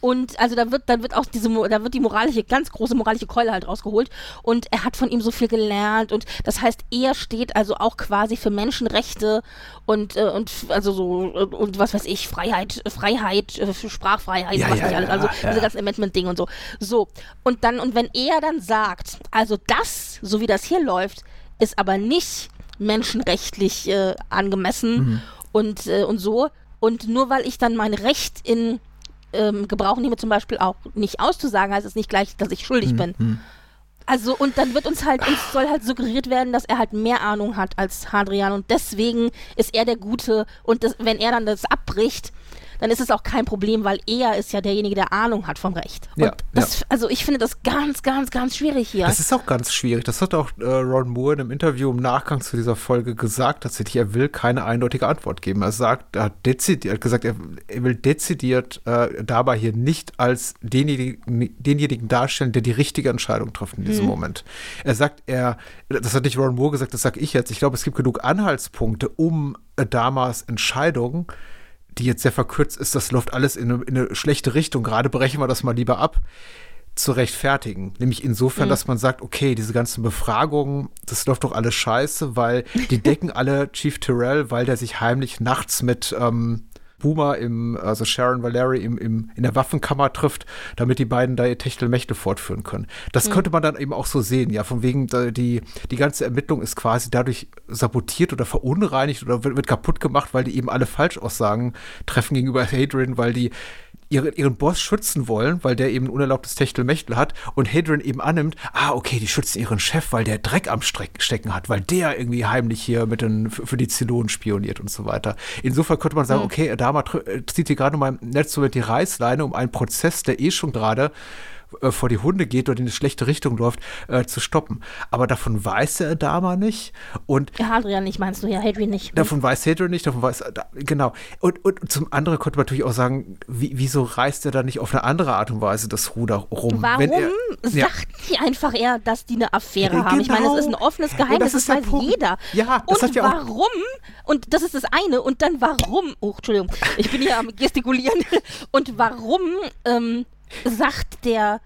[SPEAKER 5] Und also da wird, dann wird auch diese, da wird die moralische, ganz große moralische Keule halt rausgeholt. Und er hat von ihm so viel gelernt. Und das heißt, er steht also auch quasi für Menschenrechte und, äh, und also so, und was weiß ich, Freiheit, Freiheit, äh, für Sprachfreiheit,
[SPEAKER 4] ja,
[SPEAKER 5] was
[SPEAKER 4] ja,
[SPEAKER 5] nicht alles.
[SPEAKER 4] ja,
[SPEAKER 5] Also
[SPEAKER 4] ja.
[SPEAKER 5] diese ganzen Amendment-Dinge und so. So. Und dann, und wenn er dann sagt, also das, so wie das hier läuft, ist aber nicht menschenrechtlich äh, angemessen
[SPEAKER 4] Mhm.
[SPEAKER 5] und, äh, und so. Und nur weil ich dann mein Recht in ähm, Gebrauch nehme, zum Beispiel auch nicht auszusagen, heißt es nicht gleich, dass ich schuldig
[SPEAKER 4] Mhm.
[SPEAKER 5] bin.
[SPEAKER 4] Mhm.
[SPEAKER 5] Also, und dann wird uns halt, uns soll halt suggeriert werden, dass er halt mehr Ahnung hat als Hadrian und deswegen ist er der Gute und das, wenn er dann das abbricht, dann ist es auch kein Problem, weil er ist ja derjenige, der Ahnung hat vom Recht. Und
[SPEAKER 4] Ja,
[SPEAKER 5] das,
[SPEAKER 4] ja.
[SPEAKER 5] also ich finde das ganz, ganz, ganz schwierig hier.
[SPEAKER 4] Das ist auch ganz schwierig. Das hat auch äh, Ron Moore in einem Interview im Nachgang zu dieser Folge gesagt, tatsächlich, er will keine eindeutige Antwort geben. Er sagt, er hat dezidiert, er hat gesagt, er, er will dezidiert äh, dabei hier nicht als denjenigen, denjenigen darstellen, der die richtige Entscheidung trifft in diesem
[SPEAKER 5] Mhm.
[SPEAKER 4] Moment. Er sagt, er, das hat nicht Ron Moore gesagt, das sage ich jetzt. Ich glaube, es gibt genug Anhaltspunkte, um Adamas Entscheidung, die jetzt sehr verkürzt ist, das läuft alles in eine, in eine schlechte Richtung, gerade brechen wir das mal lieber ab, zu rechtfertigen. Nämlich insofern,
[SPEAKER 5] Mhm.
[SPEAKER 4] dass man sagt, okay, diese ganzen Befragungen, das läuft doch alles scheiße, weil die decken alle Chief Tyrell, weil der sich heimlich nachts mit ähm, Boomer, im, also Sharon Valerie im, im, in der Waffenkammer trifft, damit die beiden da ihr Techtelmechtel fortführen können. Das
[SPEAKER 5] Mhm.
[SPEAKER 4] könnte man dann eben auch so sehen, ja, von wegen, da die, die ganze Ermittlung ist quasi dadurch sabotiert oder verunreinigt oder wird, wird kaputt gemacht, weil die eben alle Falschaussagen treffen gegenüber Hadrian, weil die ihre, ihren Boss schützen wollen, weil der eben ein unerlaubtes Techtelmechtel hat und Hadrian eben annimmt, ah, okay, die schützen ihren Chef, weil der Dreck am Streck, Stecken hat, weil der irgendwie heimlich hier mit den, für, für die Zylonen spioniert und so weiter. Insofern könnte man sagen,
[SPEAKER 5] Mhm.
[SPEAKER 4] okay, Adama tr- zieht hier gerade mal nett so mit die Reißleine, um einen Prozess, der eh schon gerade äh, vor die Hunde geht oder in eine schlechte Richtung läuft, äh, zu stoppen. Aber davon weiß der Adama nicht und
[SPEAKER 5] Ja, Hadrian nicht, meinst du, ja, Hadrian nicht.
[SPEAKER 4] davon weiß Hadrian nicht, davon weiß, da, genau. Und, und zum anderen könnte man natürlich auch sagen, wie, wieso reißt er da nicht auf eine andere Art und Weise das Ruder rum?
[SPEAKER 5] Warum
[SPEAKER 4] Wenn er, ja.
[SPEAKER 5] sagt die einfach eher, dass die eine Affäre
[SPEAKER 4] Ja,
[SPEAKER 5] haben? Ich meine,
[SPEAKER 4] genau.
[SPEAKER 5] es ist ein offenes
[SPEAKER 4] Und
[SPEAKER 5] Geheimnis,
[SPEAKER 4] das
[SPEAKER 5] das,
[SPEAKER 4] ist der
[SPEAKER 5] weiß
[SPEAKER 4] Punkt.
[SPEAKER 5] jeder.
[SPEAKER 4] Ja, das
[SPEAKER 5] und
[SPEAKER 4] hat ja auch-
[SPEAKER 5] warum, und das ist das eine, und dann warum, oh, Entschuldigung, ich bin hier am gestikulieren, und warum ähm, sagt der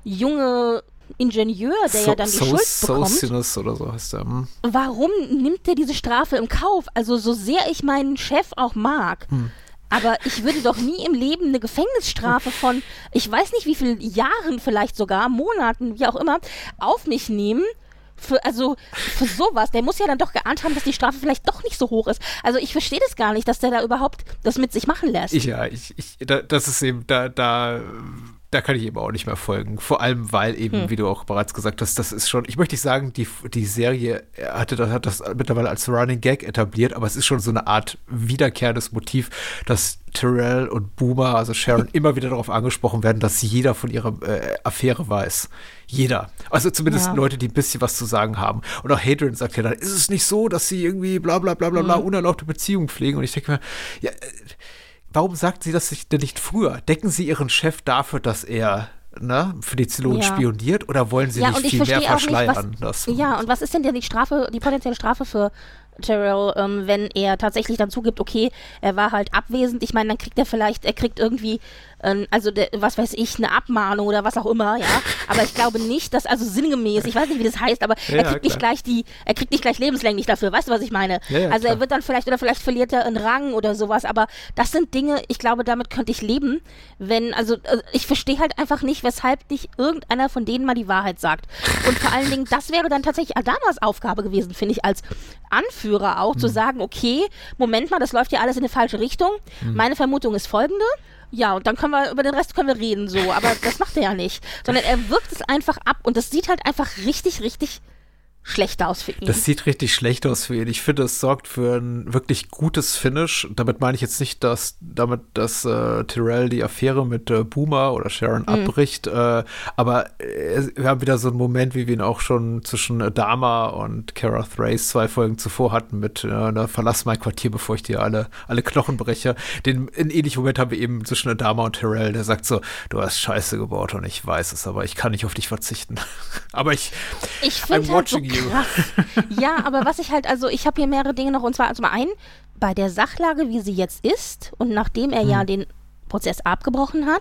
[SPEAKER 5] junge Ingenieur, der ja dann die
[SPEAKER 4] so,
[SPEAKER 5] Schuld
[SPEAKER 4] so,
[SPEAKER 5] bekommt,
[SPEAKER 4] Socinus oder so heißt er. Hm.
[SPEAKER 5] warum nimmt der diese Strafe im Kauf? Also so sehr ich meinen Chef auch mag,
[SPEAKER 4] Hm.
[SPEAKER 5] aber ich würde doch nie im Leben eine Gefängnisstrafe von, ich weiß nicht wie vielen Jahren vielleicht sogar, Monaten, wie auch immer, auf mich nehmen. Für, also für sowas, der muss ja dann doch geahnt haben, dass die Strafe vielleicht doch nicht so hoch ist. Also ich verstehe das gar nicht, dass der da überhaupt das mit sich machen lässt.
[SPEAKER 4] Ich, ja, ich, ich, da, das ist eben, da, da, da kann ich eben auch nicht mehr folgen. Vor allem, weil eben,
[SPEAKER 5] Hm.
[SPEAKER 4] wie du auch bereits gesagt hast, das ist schon, ich möchte nicht sagen, die, die Serie hatte das, hat das mittlerweile als Running Gag etabliert, aber es ist schon so eine Art wiederkehrendes Motiv, dass Tyrell und Boomer, also Sharon, immer wieder darauf angesprochen werden, dass jeder von ihrer äh, Affäre weiß. Jeder. Also zumindest
[SPEAKER 5] Ja.
[SPEAKER 4] Leute, die ein bisschen was zu sagen haben. Und auch Hadrian sagt ja dann, ist es nicht so, dass sie irgendwie bla bla bla bla bla
[SPEAKER 5] Mhm.
[SPEAKER 4] unerlaubte Beziehungen pflegen? Und ich denke mir, ja, äh, warum sagt sie das denn nicht früher? Decken sie ihren Chef dafür, dass er ne, für die Zylonen
[SPEAKER 5] Ja.
[SPEAKER 4] spioniert oder wollen sie
[SPEAKER 5] Ja,
[SPEAKER 4] nicht
[SPEAKER 5] und ich
[SPEAKER 4] viel mehr
[SPEAKER 5] verstehe auch nicht,
[SPEAKER 4] verschleiern?
[SPEAKER 5] was,
[SPEAKER 4] das,
[SPEAKER 5] ja, und was ist denn denn die Strafe, die potenzielle Strafe für Tyrell, ähm, wenn er tatsächlich dann zugibt, okay, er war halt abwesend. Ich meine, dann kriegt er vielleicht, er kriegt irgendwie, ähm, also der, was weiß ich, eine Abmahnung oder was auch immer, ja. Aber ich glaube nicht, dass, also sinngemäß, ich weiß nicht, wie das heißt, aber
[SPEAKER 4] Ja,
[SPEAKER 5] er kriegt nicht
[SPEAKER 4] klar.
[SPEAKER 5] gleich die, er kriegt nicht gleich lebenslänglich dafür, weißt du, was ich meine?
[SPEAKER 4] Ja, ja,
[SPEAKER 5] also
[SPEAKER 4] klar.
[SPEAKER 5] er wird dann vielleicht, oder vielleicht verliert er einen Rang oder sowas, aber das sind Dinge, ich glaube, damit könnte ich leben, wenn, also, also ich verstehe halt einfach nicht, weshalb nicht irgendeiner von denen mal die Wahrheit sagt. Und vor allen Dingen, das wäre dann tatsächlich Adamas Aufgabe gewesen, finde ich, als Anführer auch, zu sagen, okay, Moment mal, das läuft ja alles in eine falsche Richtung. Meine Vermutung ist folgende. Ja, und dann können wir, über den Rest können wir reden, so. Aber das macht er ja nicht. Sondern er wirkt es einfach ab und das sieht halt einfach richtig, richtig schlecht aus für ihn.
[SPEAKER 4] Das sieht richtig schlecht aus für ihn. Ich finde, es sorgt für ein wirklich gutes Finish. Damit meine ich jetzt nicht, dass damit, dass äh, Tyrell die Affäre mit äh, Boomer oder Sharon abbricht. Äh, aber äh, wir haben wieder so einen Moment, wie wir ihn auch schon zwischen Adama und Cara Thrace zwei Folgen zuvor hatten mit äh, na, verlass mein Quartier, bevor ich dir alle, alle Knochen breche. Den einen ähnlichen Moment haben wir eben zwischen Adama und Tyrell, der sagt so, du hast Scheiße gebaut und ich weiß es, aber ich kann nicht auf dich verzichten. aber ich,
[SPEAKER 5] Ich
[SPEAKER 4] I'm
[SPEAKER 5] finde halt so
[SPEAKER 4] watching you.
[SPEAKER 5] krass. Ja, aber was ich halt, also ich habe hier mehrere Dinge noch, und zwar zum einen, bei der Sachlage, wie sie jetzt ist, und nachdem er ja den Prozess abgebrochen hat,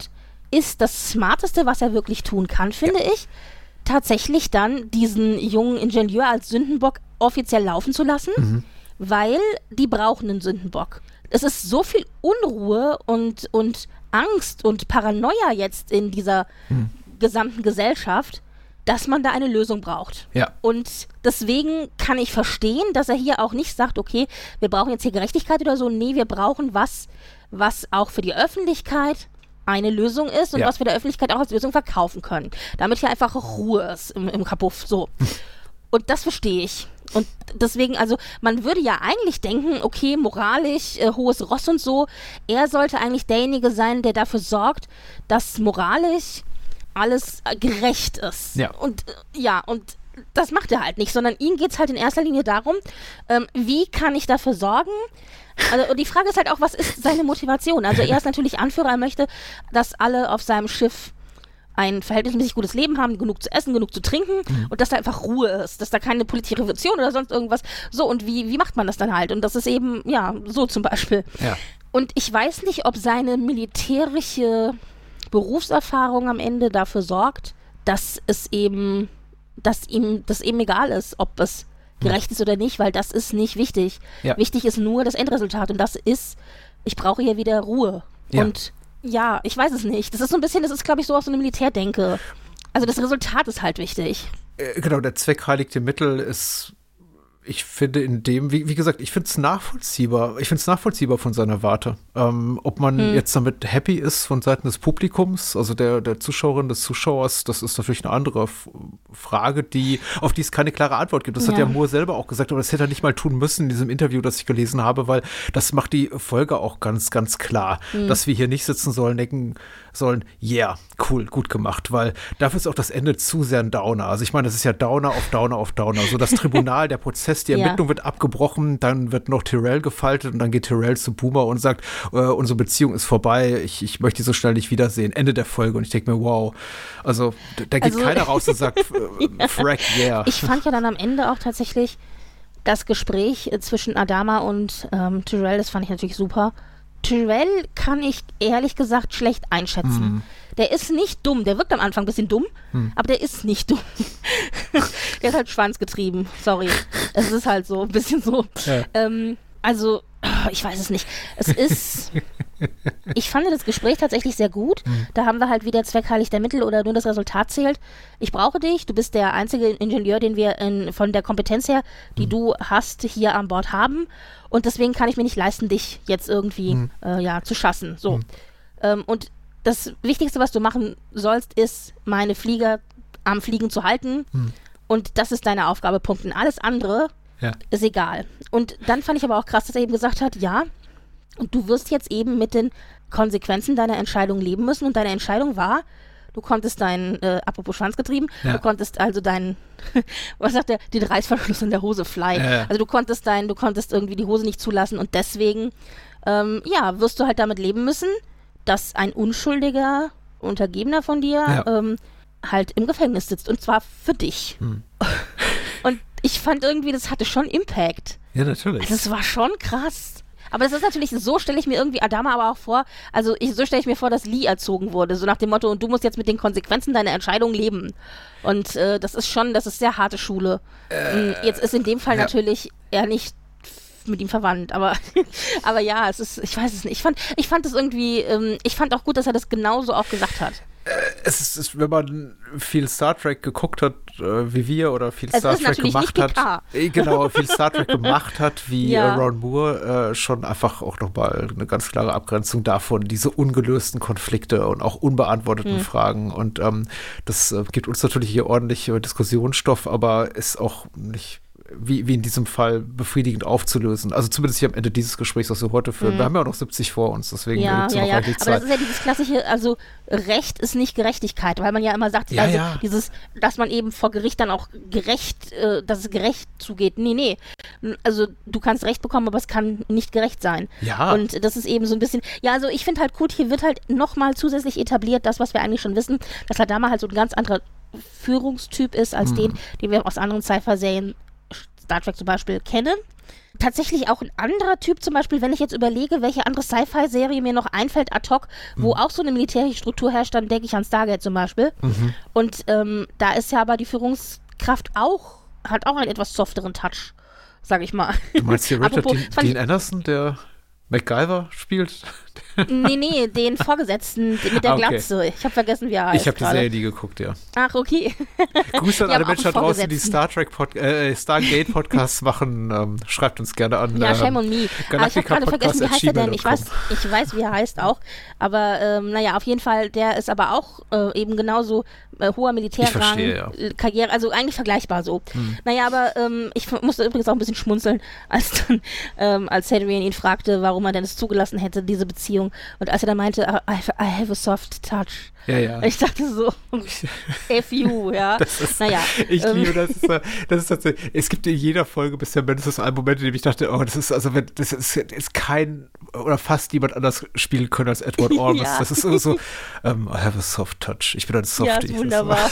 [SPEAKER 5] ist das Smarteste, was er wirklich tun kann, finde ja. ich, tatsächlich dann diesen jungen Ingenieur als Sündenbock offiziell laufen zu lassen, mhm. weil die brauchen einen Sündenbock. Es ist so viel Unruhe und, und Angst und Paranoia jetzt in dieser mhm. gesamten Gesellschaft, dass man da eine Lösung braucht.
[SPEAKER 4] Ja.
[SPEAKER 5] Und deswegen kann ich verstehen, dass er hier auch nicht sagt, okay, wir brauchen jetzt hier Gerechtigkeit oder so. Nee, wir brauchen was, was auch für die Öffentlichkeit eine Lösung ist und ja. was wir der Öffentlichkeit auch als Lösung verkaufen können. Damit hier einfach Ruhe ist im, im Kabuff. So. Und das verstehe ich. Und deswegen, also man würde ja eigentlich denken, okay, moralisch, äh, hohes Ross und so, er sollte eigentlich derjenige sein, der dafür sorgt, dass moralisch alles äh, gerecht ist.
[SPEAKER 4] Ja.
[SPEAKER 5] Und äh, ja, und das macht er halt nicht, sondern ihm geht es halt in erster Linie darum, ähm, wie kann ich dafür sorgen. Also die Frage ist halt auch, was ist seine Motivation? Also er ist natürlich Anführer, er möchte, dass alle auf seinem Schiff ein verhältnismäßig gutes Leben haben, genug zu essen, genug zu trinken mhm. und dass da einfach Ruhe ist, dass da keine politische Revolution oder sonst irgendwas. So, und wie, wie macht man das dann halt? Und das ist eben, ja, so zum Beispiel.
[SPEAKER 4] Ja.
[SPEAKER 5] Und ich weiß nicht, ob seine militärische Berufserfahrung am Ende dafür sorgt, dass es eben, dass ihm das eben egal ist, ob es gerecht ist oder nicht, weil das ist nicht wichtig.
[SPEAKER 4] Ja.
[SPEAKER 5] Wichtig ist nur das Endresultat und das ist, ich brauche hier wieder Ruhe.
[SPEAKER 4] Ja.
[SPEAKER 5] Und ja, ich weiß es nicht. Das ist so ein bisschen, das ist, glaube ich, so auch so eine Militärdenke. Also das Resultat ist halt wichtig.
[SPEAKER 4] Äh, genau, der Zweck heiligt die Mittel ist, ich finde in dem, wie, wie gesagt, ich finde es nachvollziehbar. Ich finde es nachvollziehbar von seiner Warte. Ähm, ob man hm. jetzt damit happy ist von Seiten des Publikums, also der, der Zuschauerin, des Zuschauers, das ist natürlich eine andere F- Frage, die, auf die es keine klare Antwort gibt. Das ja. hat ja Moore selber auch gesagt, aber das hätte er nicht mal tun müssen in diesem Interview, das ich gelesen habe, weil das macht die Folge auch ganz, ganz klar, hm. dass wir hier nicht sitzen sollen, denken sollen, yeah, cool, gut gemacht, weil dafür ist auch das Ende zu sehr ein Downer. Also ich meine, das ist ja Downer auf Downer auf Downer. So das Tribunal, der Prozess, die Ermittlung ja. wird abgebrochen, dann wird noch Tyrell gefaltet und dann geht Tyrell zu Boomer und sagt, äh, unsere Beziehung ist vorbei, ich, ich möchte die so schnell nicht wiedersehen. Ende der Folge. Und ich denke mir, wow, also da, da geht also, keiner raus und sagt, äh, ja. frack, yeah.
[SPEAKER 5] Ich fand ja dann am Ende auch tatsächlich das Gespräch äh, zwischen Adama und ähm, Tyrell, das fand ich natürlich super. Tyrell kann ich ehrlich gesagt schlecht einschätzen. Mm. Der ist nicht dumm. Der wirkt am Anfang ein bisschen dumm, mm. aber der ist nicht dumm. Der ist halt schwanzgetrieben. Sorry. Es ist halt so ein bisschen so. Ja. Ähm, also, ich weiß es nicht. Es ist. Ich fand das Gespräch tatsächlich sehr gut. Mm. Da haben wir halt wieder Zweck heiligt der Mittel oder nur das Resultat zählt. Ich brauche dich. Du bist der einzige Ingenieur, den wir in, von der Kompetenz her, die mm. du hast, hier an Bord haben. Und deswegen kann ich mir nicht leisten, dich jetzt irgendwie mm. äh, ja, zu schassen. So. Mm. Ähm, und das Wichtigste, was du machen sollst, ist, meine Flieger am Fliegen zu halten. Mm. Und das ist deine Aufgabe, Punkt. Und alles andere ja. ist egal. Und dann fand ich aber auch krass, dass er eben gesagt hat, ja, und du wirst jetzt eben mit den Konsequenzen deiner Entscheidung leben müssen. Und deine Entscheidung war, du konntest deinen, äh, apropos Schwanzgetrieben, ja. du konntest also deinen, was sagt der, den Reißverschluss in der Hose fly. Ja, ja. Also du konntest dein, du konntest irgendwie die Hose nicht zulassen und deswegen, ähm, ja, wirst du halt damit leben müssen, dass ein unschuldiger Untergebener von dir ja. ähm, halt im Gefängnis sitzt und zwar für dich. Hm. Und ich fand irgendwie, das hatte schon Impact.
[SPEAKER 4] Ja, natürlich.
[SPEAKER 5] Also das war schon krass. Aber das ist natürlich, so stelle ich mir irgendwie Adama aber auch vor, also ich, so stelle ich mir vor, dass Lee erzogen wurde, so nach dem Motto, und du musst jetzt mit den Konsequenzen deiner Entscheidung leben. Und äh, das ist schon, das ist sehr harte Schule. Äh, jetzt ist in dem Fall ja. natürlich er nicht mit ihm verwandt, aber aber ja, es ist, ich weiß es nicht. Ich fand, ich fand das irgendwie, ähm, ich fand auch gut, dass er das genauso auch gesagt hat.
[SPEAKER 4] Es ist, ist, wenn man viel Star Trek geguckt hat, äh, wie wir, oder viel es Star Trek gemacht hat, äh, genau, viel Star Trek gemacht hat, wie ja. äh, Ron Moore, äh, schon einfach auch nochmal eine ganz klare Abgrenzung davon, diese ungelösten Konflikte und auch unbeantworteten hm. Fragen. Und ähm, das äh, gibt uns natürlich hier ordentlich äh, Diskussionsstoff, aber ist auch nicht Wie, wie in diesem Fall befriedigend aufzulösen. Also zumindest hier am Ende dieses Gesprächs, was wir heute führen. Mhm. Wir haben ja auch noch siebzig vor uns, deswegen
[SPEAKER 5] ja,
[SPEAKER 4] gibt es
[SPEAKER 5] ja,
[SPEAKER 4] noch
[SPEAKER 5] ja.
[SPEAKER 4] reichlich
[SPEAKER 5] Zeit.
[SPEAKER 4] Zeit.
[SPEAKER 5] Aber das ist ja dieses klassische, also Recht ist nicht Gerechtigkeit, weil man ja immer sagt,
[SPEAKER 4] ja,
[SPEAKER 5] also
[SPEAKER 4] ja.
[SPEAKER 5] dieses, dass man eben vor Gericht dann auch gerecht, äh, dass es gerecht zugeht. Nee, nee. Also du kannst Recht bekommen, aber es kann nicht gerecht sein.
[SPEAKER 4] Ja.
[SPEAKER 5] Und das ist eben so ein bisschen, ja, also ich finde halt gut, hier wird halt nochmal zusätzlich etabliert, das, was wir eigentlich schon wissen, dass Adama halt so ein ganz anderer Führungstyp ist, als mhm. den, den wir aus anderen Sci-Fi-Serien Star Trek zum Beispiel kennen. tatsächlich auch ein anderer Typ, zum Beispiel, wenn ich jetzt überlege, welche andere Sci-Fi-Serie mir noch einfällt ad hoc, wo mhm. auch so eine militärische Struktur herrscht, dann denke ich an Stargate zum Beispiel. Mhm. Und ähm, da ist ja aber die Führungskraft auch, hat auch einen etwas softeren Touch, sag ich mal.
[SPEAKER 4] Du meinst hier Richard Dean, Dean Anderson, der MacGyver spielt?
[SPEAKER 5] Nee, nee, den Vorgesetzten mit der
[SPEAKER 4] okay.
[SPEAKER 5] Glatze. Ich habe vergessen, wie er heißt.
[SPEAKER 4] Ich habe die Serie nie geguckt, ja.
[SPEAKER 5] Ach, okay.
[SPEAKER 4] Grüße an alle Menschen da draußen, die Star Trek Pod äh, Stargate Podcasts machen. Ähm, schreibt uns gerne an.
[SPEAKER 5] Ja,
[SPEAKER 4] ähm,
[SPEAKER 5] shame on me. Aber ich habe gerade vergessen, wie heißt er denn? Ich weiß, ich weiß, wie er heißt auch. Aber ähm, naja, auf jeden Fall, der ist aber auch äh, eben genauso äh, hoher Militärrang.
[SPEAKER 4] Ich verstehe, ja.
[SPEAKER 5] Karriere, also eigentlich vergleichbar so. Hm. Naja, aber ähm, ich musste übrigens auch ein bisschen schmunzeln, als dann, ähm, als Hadrian ihn fragte, warum er denn es zugelassen hätte, diese Beziehung. Und als er dann meinte, I, I have a soft touch.
[SPEAKER 4] Ja, ja.
[SPEAKER 5] Ich dachte so, F you, ja.
[SPEAKER 4] Das ist,
[SPEAKER 5] naja.
[SPEAKER 4] Ich
[SPEAKER 5] ähm,
[SPEAKER 4] liebe, das ist, das ist tatsächlich, es gibt in jeder Folge bisher mindestens einen Moment, in dem ich dachte, oh, das ist, also, wenn, das ist, ist kein, oder fast niemand anders spielen können als Edward Ormes. Ja. Das ist so, so um, I have a soft touch. Ich bin ein Softie.
[SPEAKER 5] Ja, wunderbar.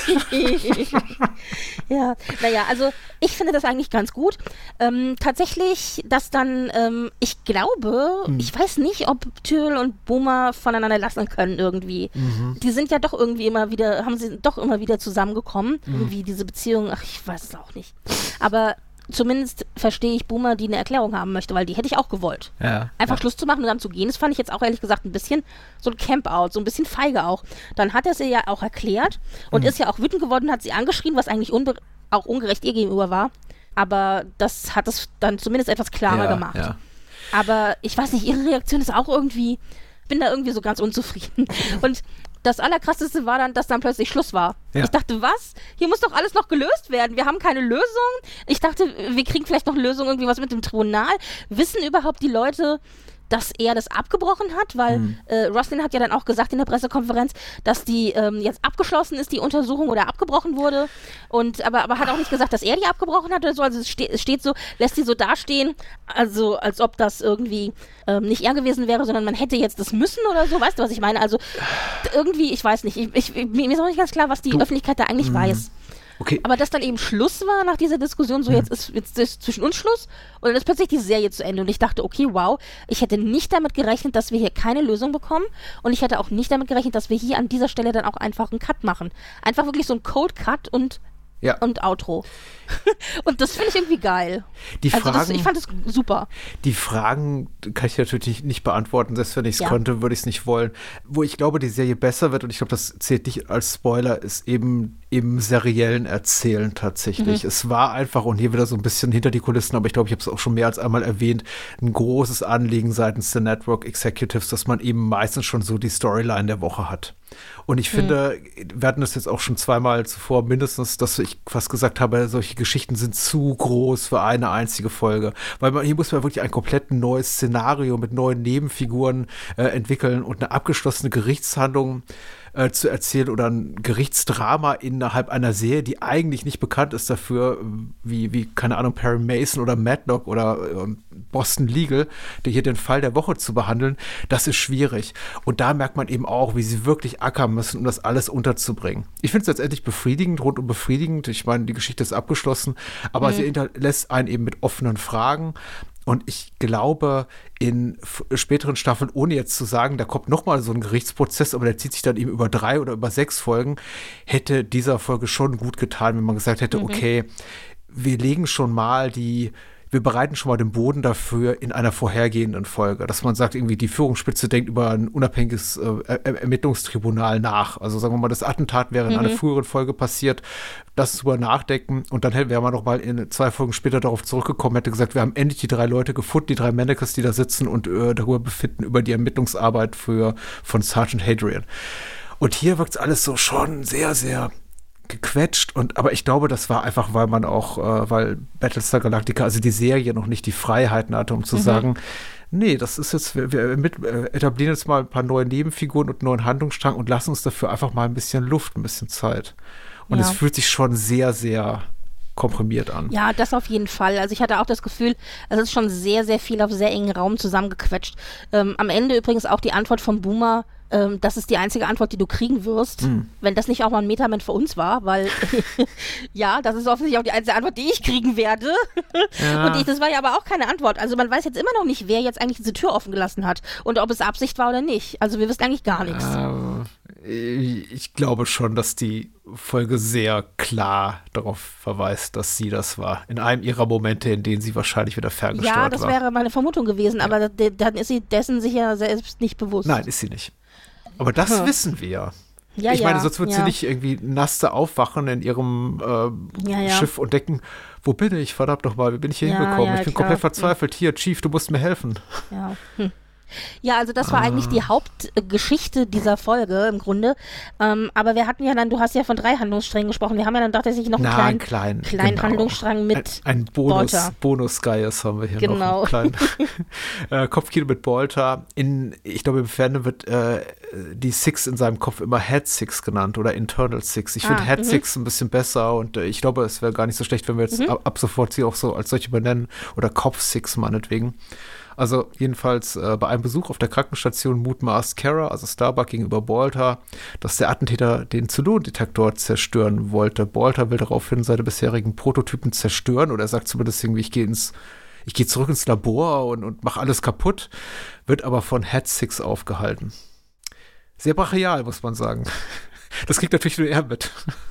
[SPEAKER 5] Ja, naja, also, ich finde das eigentlich ganz gut. Ähm, tatsächlich, dass dann, ähm, ich glaube, hm. ich weiß nicht, ob Tyrell und Boomer voneinander lassen können irgendwie. Mhm. Die sind ja doch irgendwie immer wieder, haben sie doch immer wieder zusammengekommen. Mhm. Irgendwie diese Beziehung, ach, ich weiß es auch nicht. Aber zumindest verstehe ich Boomer, die eine Erklärung haben möchte, weil die hätte ich auch gewollt.
[SPEAKER 4] Ja,
[SPEAKER 5] Einfach
[SPEAKER 4] ja.
[SPEAKER 5] Schluss zu machen und dann zu gehen, das fand ich jetzt auch ehrlich gesagt ein bisschen so ein Camp-out, so ein bisschen feige auch. Dann hat er sie ja auch erklärt und mhm. ist ja auch wütend geworden, hat sie angeschrien, was eigentlich unbe- auch ungerecht ihr gegenüber war. Aber das hat es dann zumindest etwas klarer
[SPEAKER 4] ja,
[SPEAKER 5] gemacht.
[SPEAKER 4] Ja.
[SPEAKER 5] Aber ich weiß nicht, ihre Reaktion ist auch irgendwie, bin da irgendwie so ganz unzufrieden. Und das Allerkrasseste war dann, dass dann plötzlich Schluss war. Ja. Ich dachte, was? Hier muss doch alles noch gelöst werden. Wir haben keine Lösung. Ich dachte, wir kriegen vielleicht noch Lösung, irgendwie was mit dem Tribunal. Wissen überhaupt die Leute, dass er das abgebrochen hat? Weil mhm. äh, Roslin hat ja dann auch gesagt in der Pressekonferenz, dass die ähm, jetzt abgeschlossen ist, die Untersuchung, oder abgebrochen wurde. Und aber, aber hat auch nicht gesagt, dass er die abgebrochen hat oder so. Also es, ste- es steht so, lässt sie so dastehen, also als ob das irgendwie ähm, nicht er gewesen wäre, sondern man hätte jetzt das müssen oder so. Weißt du, was ich meine? Also irgendwie, ich weiß nicht. Ich, ich, mir ist auch nicht ganz klar, was die du, Öffentlichkeit da eigentlich mh. weiß.
[SPEAKER 4] Okay.
[SPEAKER 5] Aber dass dann eben Schluss war nach dieser Diskussion, so mhm. jetzt, ist, jetzt ist zwischen uns Schluss und dann ist plötzlich die Serie zu Ende und ich dachte, okay, wow, ich hätte nicht damit gerechnet, dass wir hier keine Lösung bekommen und ich hätte auch nicht damit gerechnet, dass wir hier an dieser Stelle dann auch einfach einen Cut machen. Einfach wirklich so ein Cold-Cut und Ja. und Outro. Und das finde ich irgendwie geil.
[SPEAKER 4] Die
[SPEAKER 5] also
[SPEAKER 4] Fragen,
[SPEAKER 5] das, ich fand das super.
[SPEAKER 4] Die Fragen kann ich natürlich nicht beantworten, selbst wenn ich es
[SPEAKER 5] ja.
[SPEAKER 4] konnte, würde ich es nicht wollen. Wo ich glaube, die Serie besser wird, und ich glaube, das zählt nicht als Spoiler, ist eben im seriellen Erzählen tatsächlich. Mhm. Es war einfach, und hier wieder so ein bisschen hinter die Kulissen, aber ich glaube, ich habe es auch schon mehr als einmal erwähnt, ein großes Anliegen seitens der Network Executives, dass man eben meistens schon so die Storyline der Woche hat. Und ich finde, mhm. wir hatten das jetzt auch schon zweimal zuvor mindestens, dass ich fast gesagt habe, solche Geschichten sind zu groß für eine einzige Folge. Weil man, hier muss man wirklich ein komplett neues Szenario mit neuen Nebenfiguren äh, entwickeln und eine abgeschlossene Gerichtshandlung äh, zu erzählen oder ein Gerichtsdrama innerhalb einer Serie, die eigentlich nicht bekannt ist dafür, wie, wie keine Ahnung, Perry Mason oder Matlock oder äh, Boston Legal, der hier den Fall der Woche zu behandeln, das ist schwierig. Und da merkt man eben auch, wie sie wirklich ackern müssen, um das alles unterzubringen. Ich finde es letztendlich befriedigend, rundum befriedigend. Ich meine, die Geschichte ist abgeschlossen, aber mhm. sie hinterlässt einen eben mit offenen Fragen. Und ich glaube, in f- späteren Staffeln, ohne jetzt zu sagen, da kommt noch mal so ein Gerichtsprozess, aber der zieht sich dann eben über drei oder über sechs Folgen, hätte dieser Folge schon gut getan, wenn man gesagt hätte, mhm. okay, wir legen schon mal die wir bereiten schon mal den Boden dafür in einer vorhergehenden Folge, dass man sagt, irgendwie die Führungsspitze denkt über ein unabhängiges äh, er- Ermittlungstribunal nach. Also sagen wir mal, das Attentat wäre in mhm. einer früheren Folge passiert, das drüber nachdenken und dann wäre man noch mal in zwei Folgen später darauf zurückgekommen, hätte gesagt, wir haben endlich die drei Leute gefunden, die drei Mannequins, die da sitzen und äh, darüber befinden, über die Ermittlungsarbeit für, von Sergeant Hadrian. Und hier wirkt es alles so schon sehr, sehr gequetscht, und aber ich glaube, das war einfach, weil man auch, äh, weil Battlestar Galactica, also die Serie, noch nicht die Freiheiten hatte, um zu mhm. sagen, nee, das ist jetzt, wir, wir mit, äh, etablieren jetzt mal ein paar neue Nebenfiguren und einen neuen Handlungsstrang und lassen uns dafür einfach mal ein bisschen Luft, ein bisschen Zeit. Und ja. es fühlt sich schon sehr, sehr komprimiert an.
[SPEAKER 5] Ja, das auf jeden Fall. Also ich hatte auch das Gefühl, es ist schon sehr, sehr viel auf sehr engen Raum zusammengequetscht. Ähm, am Ende übrigens auch die Antwort von Boomer ähm, das ist die einzige Antwort, die du kriegen wirst. Hm. Wenn das nicht auch mal ein Metaman für uns war, weil ja, das ist offensichtlich auch die einzige Antwort, die ich kriegen werde. Ja. Und ich, das war ja aber auch keine Antwort. Also man weiß jetzt immer noch nicht, wer jetzt eigentlich diese Tür offen gelassen hat und ob es Absicht war oder nicht. Also wir wissen eigentlich gar nichts.
[SPEAKER 4] Ähm, ich glaube schon, dass die Folge sehr klar darauf verweist, dass sie das war. In einem ihrer Momente, in denen sie wahrscheinlich wieder ferngesteuert war.
[SPEAKER 5] Ja, das war. wäre meine Vermutung gewesen, ja. aber da, dann ist sie dessen sich ja selbst nicht bewusst.
[SPEAKER 4] Nein, ist sie nicht. Aber das hm. wissen wir ja.
[SPEAKER 5] Ja,
[SPEAKER 4] ich meine,
[SPEAKER 5] ja,
[SPEAKER 4] sonst wird
[SPEAKER 5] ja.
[SPEAKER 4] sie nicht irgendwie nass aufwachen in ihrem äh,
[SPEAKER 5] ja, ja.
[SPEAKER 4] Schiff und denken, wo bin ich? Verdammt nochmal, wie bin ich hier
[SPEAKER 5] ja,
[SPEAKER 4] hingekommen?
[SPEAKER 5] Ja,
[SPEAKER 4] ich bin
[SPEAKER 5] klar.
[SPEAKER 4] komplett verzweifelt. Hier, Chief, du musst mir helfen.
[SPEAKER 5] Ja, hm. Ja, also das war ah. eigentlich die Hauptgeschichte dieser Folge im Grunde. Ähm, aber wir hatten ja dann, du hast ja von drei Handlungssträngen gesprochen. Wir haben ja dann tatsächlich noch einen
[SPEAKER 4] Na,
[SPEAKER 5] kleinen,
[SPEAKER 4] klein,
[SPEAKER 5] kleinen
[SPEAKER 4] genau.
[SPEAKER 5] Handlungsstrang mit
[SPEAKER 4] Ein, ein Bonus,
[SPEAKER 5] Bolter.
[SPEAKER 4] Bonus-Gaius haben wir hier
[SPEAKER 5] genau.
[SPEAKER 4] noch. Einen kleinen äh, Kopfkino mit Bolter. In, ich glaube, im Fernsehen wird äh, die Six in seinem Kopf immer Head Six genannt oder Internal Six. Ich finde
[SPEAKER 5] ah,
[SPEAKER 4] Head
[SPEAKER 5] m-hmm.
[SPEAKER 4] Six ein bisschen besser und äh, ich glaube, es wäre gar nicht so schlecht, wenn wir jetzt
[SPEAKER 5] mhm.
[SPEAKER 4] ab, ab sofort sie auch so als solche benennen oder Kopf Six meinetwegen. Also jedenfalls äh, bei einem Besuch auf der Krankenstation mutmaßt Kara, also Starbuck gegenüber Bolter, dass der Attentäter den Zylondetektor zerstören wollte. Bolter will daraufhin seine bisherigen Prototypen zerstören oder er sagt zumindest irgendwie, ich gehe ins, ich gehe zurück ins Labor und, und mache alles kaputt, wird aber von Head Six aufgehalten. Sehr brachial, muss man sagen. Das kriegt natürlich nur er mit.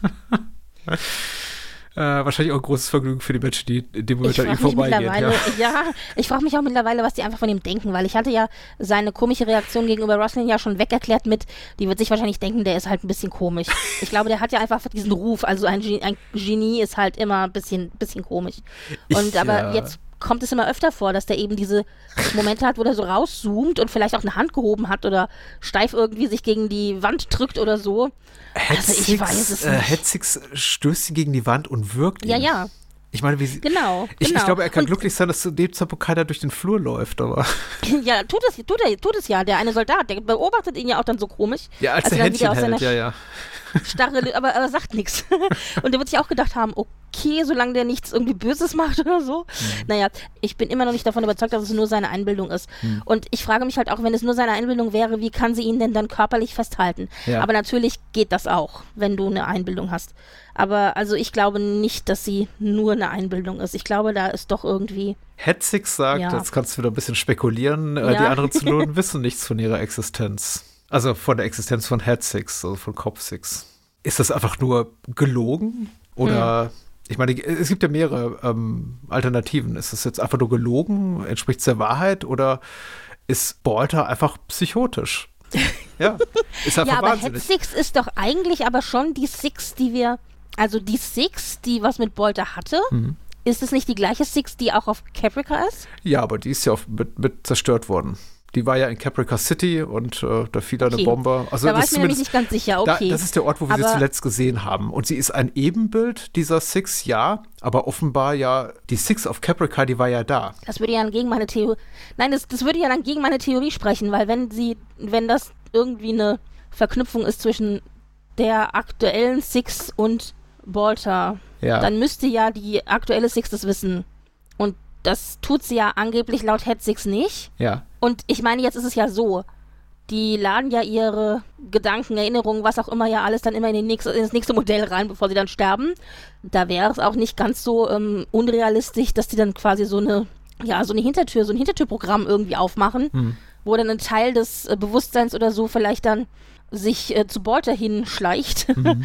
[SPEAKER 4] Äh, wahrscheinlich auch ein großes Vergnügen für die Menschen, die in dem Moment an ihm vorbeigehen.
[SPEAKER 5] Ja. ja, ich frage mich auch mittlerweile, was die einfach von ihm denken, weil ich hatte ja seine komische Reaktion gegenüber Roslin ja schon weg erklärt mit, die wird sich wahrscheinlich denken, der ist halt ein bisschen komisch. Ich glaube, der hat ja einfach diesen Ruf, also ein, Genie, ein Genie ist halt immer ein bisschen, bisschen komisch. Und ich, aber ja. jetzt kommt es immer öfter vor, dass der eben diese Momente hat, wo der so rauszoomt und vielleicht auch eine Hand gehoben hat oder steif irgendwie sich gegen die Wand drückt oder so. Also ich
[SPEAKER 4] Six,
[SPEAKER 5] weiß es
[SPEAKER 4] äh,
[SPEAKER 5] nicht.
[SPEAKER 4] Head Six stößt sie gegen die Wand und wirkt ihn.
[SPEAKER 5] Ja, ja.
[SPEAKER 4] Ich meine, wie sie,
[SPEAKER 5] genau,
[SPEAKER 4] ich,
[SPEAKER 5] genau.
[SPEAKER 4] ich glaube, er kann
[SPEAKER 5] und
[SPEAKER 4] glücklich sein, dass zu dem Zeitpunkt keiner durch den Flur läuft, aber.
[SPEAKER 5] Ja, tut es, tut, er, tut es ja. Der eine Soldat, der beobachtet ihn ja auch dann so komisch.
[SPEAKER 4] Ja, als, als der Händchen hält, ja, ja.
[SPEAKER 5] Starre, aber er sagt nichts. Und der wird sich auch gedacht haben, okay, solange der nichts irgendwie Böses macht oder so. Mhm. Naja, ich bin immer noch nicht davon überzeugt, dass es nur seine Einbildung ist. Mhm. Und ich frage mich halt auch, wenn es nur seine Einbildung wäre, wie kann sie ihn denn dann körperlich festhalten? Ja. Aber natürlich geht das auch, wenn du eine Einbildung hast. Aber also ich glaube nicht, dass sie nur eine Einbildung ist. Ich glaube, da ist doch irgendwie...
[SPEAKER 4] Head Six sagt, ja. Jetzt kannst du wieder ein bisschen spekulieren, ja. Die anderen Zylonen wissen nichts von ihrer Existenz. Also von der Existenz von Head Six, also von Kopf Six. Ist das einfach nur gelogen? Oder, hm. ich meine, es gibt ja mehrere ähm, Alternativen. Ist das jetzt einfach nur gelogen? Entspricht es der Wahrheit? Oder ist Bolter einfach psychotisch? Ja, ist einfach
[SPEAKER 5] ja, aber
[SPEAKER 4] wahnsinnig.
[SPEAKER 5] Head Six ist doch eigentlich aber schon die Six, die wir, also die Six, die was mit Bolter hatte. Mhm. Ist es nicht die gleiche Six, die auch auf Caprica ist?
[SPEAKER 4] Ja, aber die ist ja auf, mit, mit zerstört worden. Die war ja in Caprica City und äh, da fiel okay. eine Bombe. Also
[SPEAKER 5] da war ich mir nämlich nicht ganz sicher, okay.
[SPEAKER 4] Da, das ist der Ort, wo wir aber sie zuletzt gesehen haben. Und sie ist ein Ebenbild dieser Six, ja, aber offenbar ja, die Six auf Caprica, die war ja da.
[SPEAKER 5] Das würde ja dann gegen meine Theorie, nein, das, das würde ja dann gegen meine Theorie sprechen, weil wenn sie, wenn das irgendwie eine Verknüpfung ist zwischen der aktuellen Six und Bolter, ja. dann müsste ja die aktuelle Six das wissen. Und das tut sie ja angeblich laut Head Six nicht.
[SPEAKER 4] Ja.
[SPEAKER 5] Und ich meine, jetzt ist es ja so, die laden ja ihre Gedanken, Erinnerungen, was auch immer ja alles dann immer in, die nächste, in das nächste Modell rein, bevor sie dann sterben. Da wäre es auch nicht ganz so ähm, unrealistisch, dass die dann quasi so eine, ja, so eine Hintertür, so ein Hintertürprogramm irgendwie aufmachen, hm. wo dann ein Teil des äh, Bewusstseins oder so vielleicht dann sich äh, zu Bolter hinschleicht. Mhm.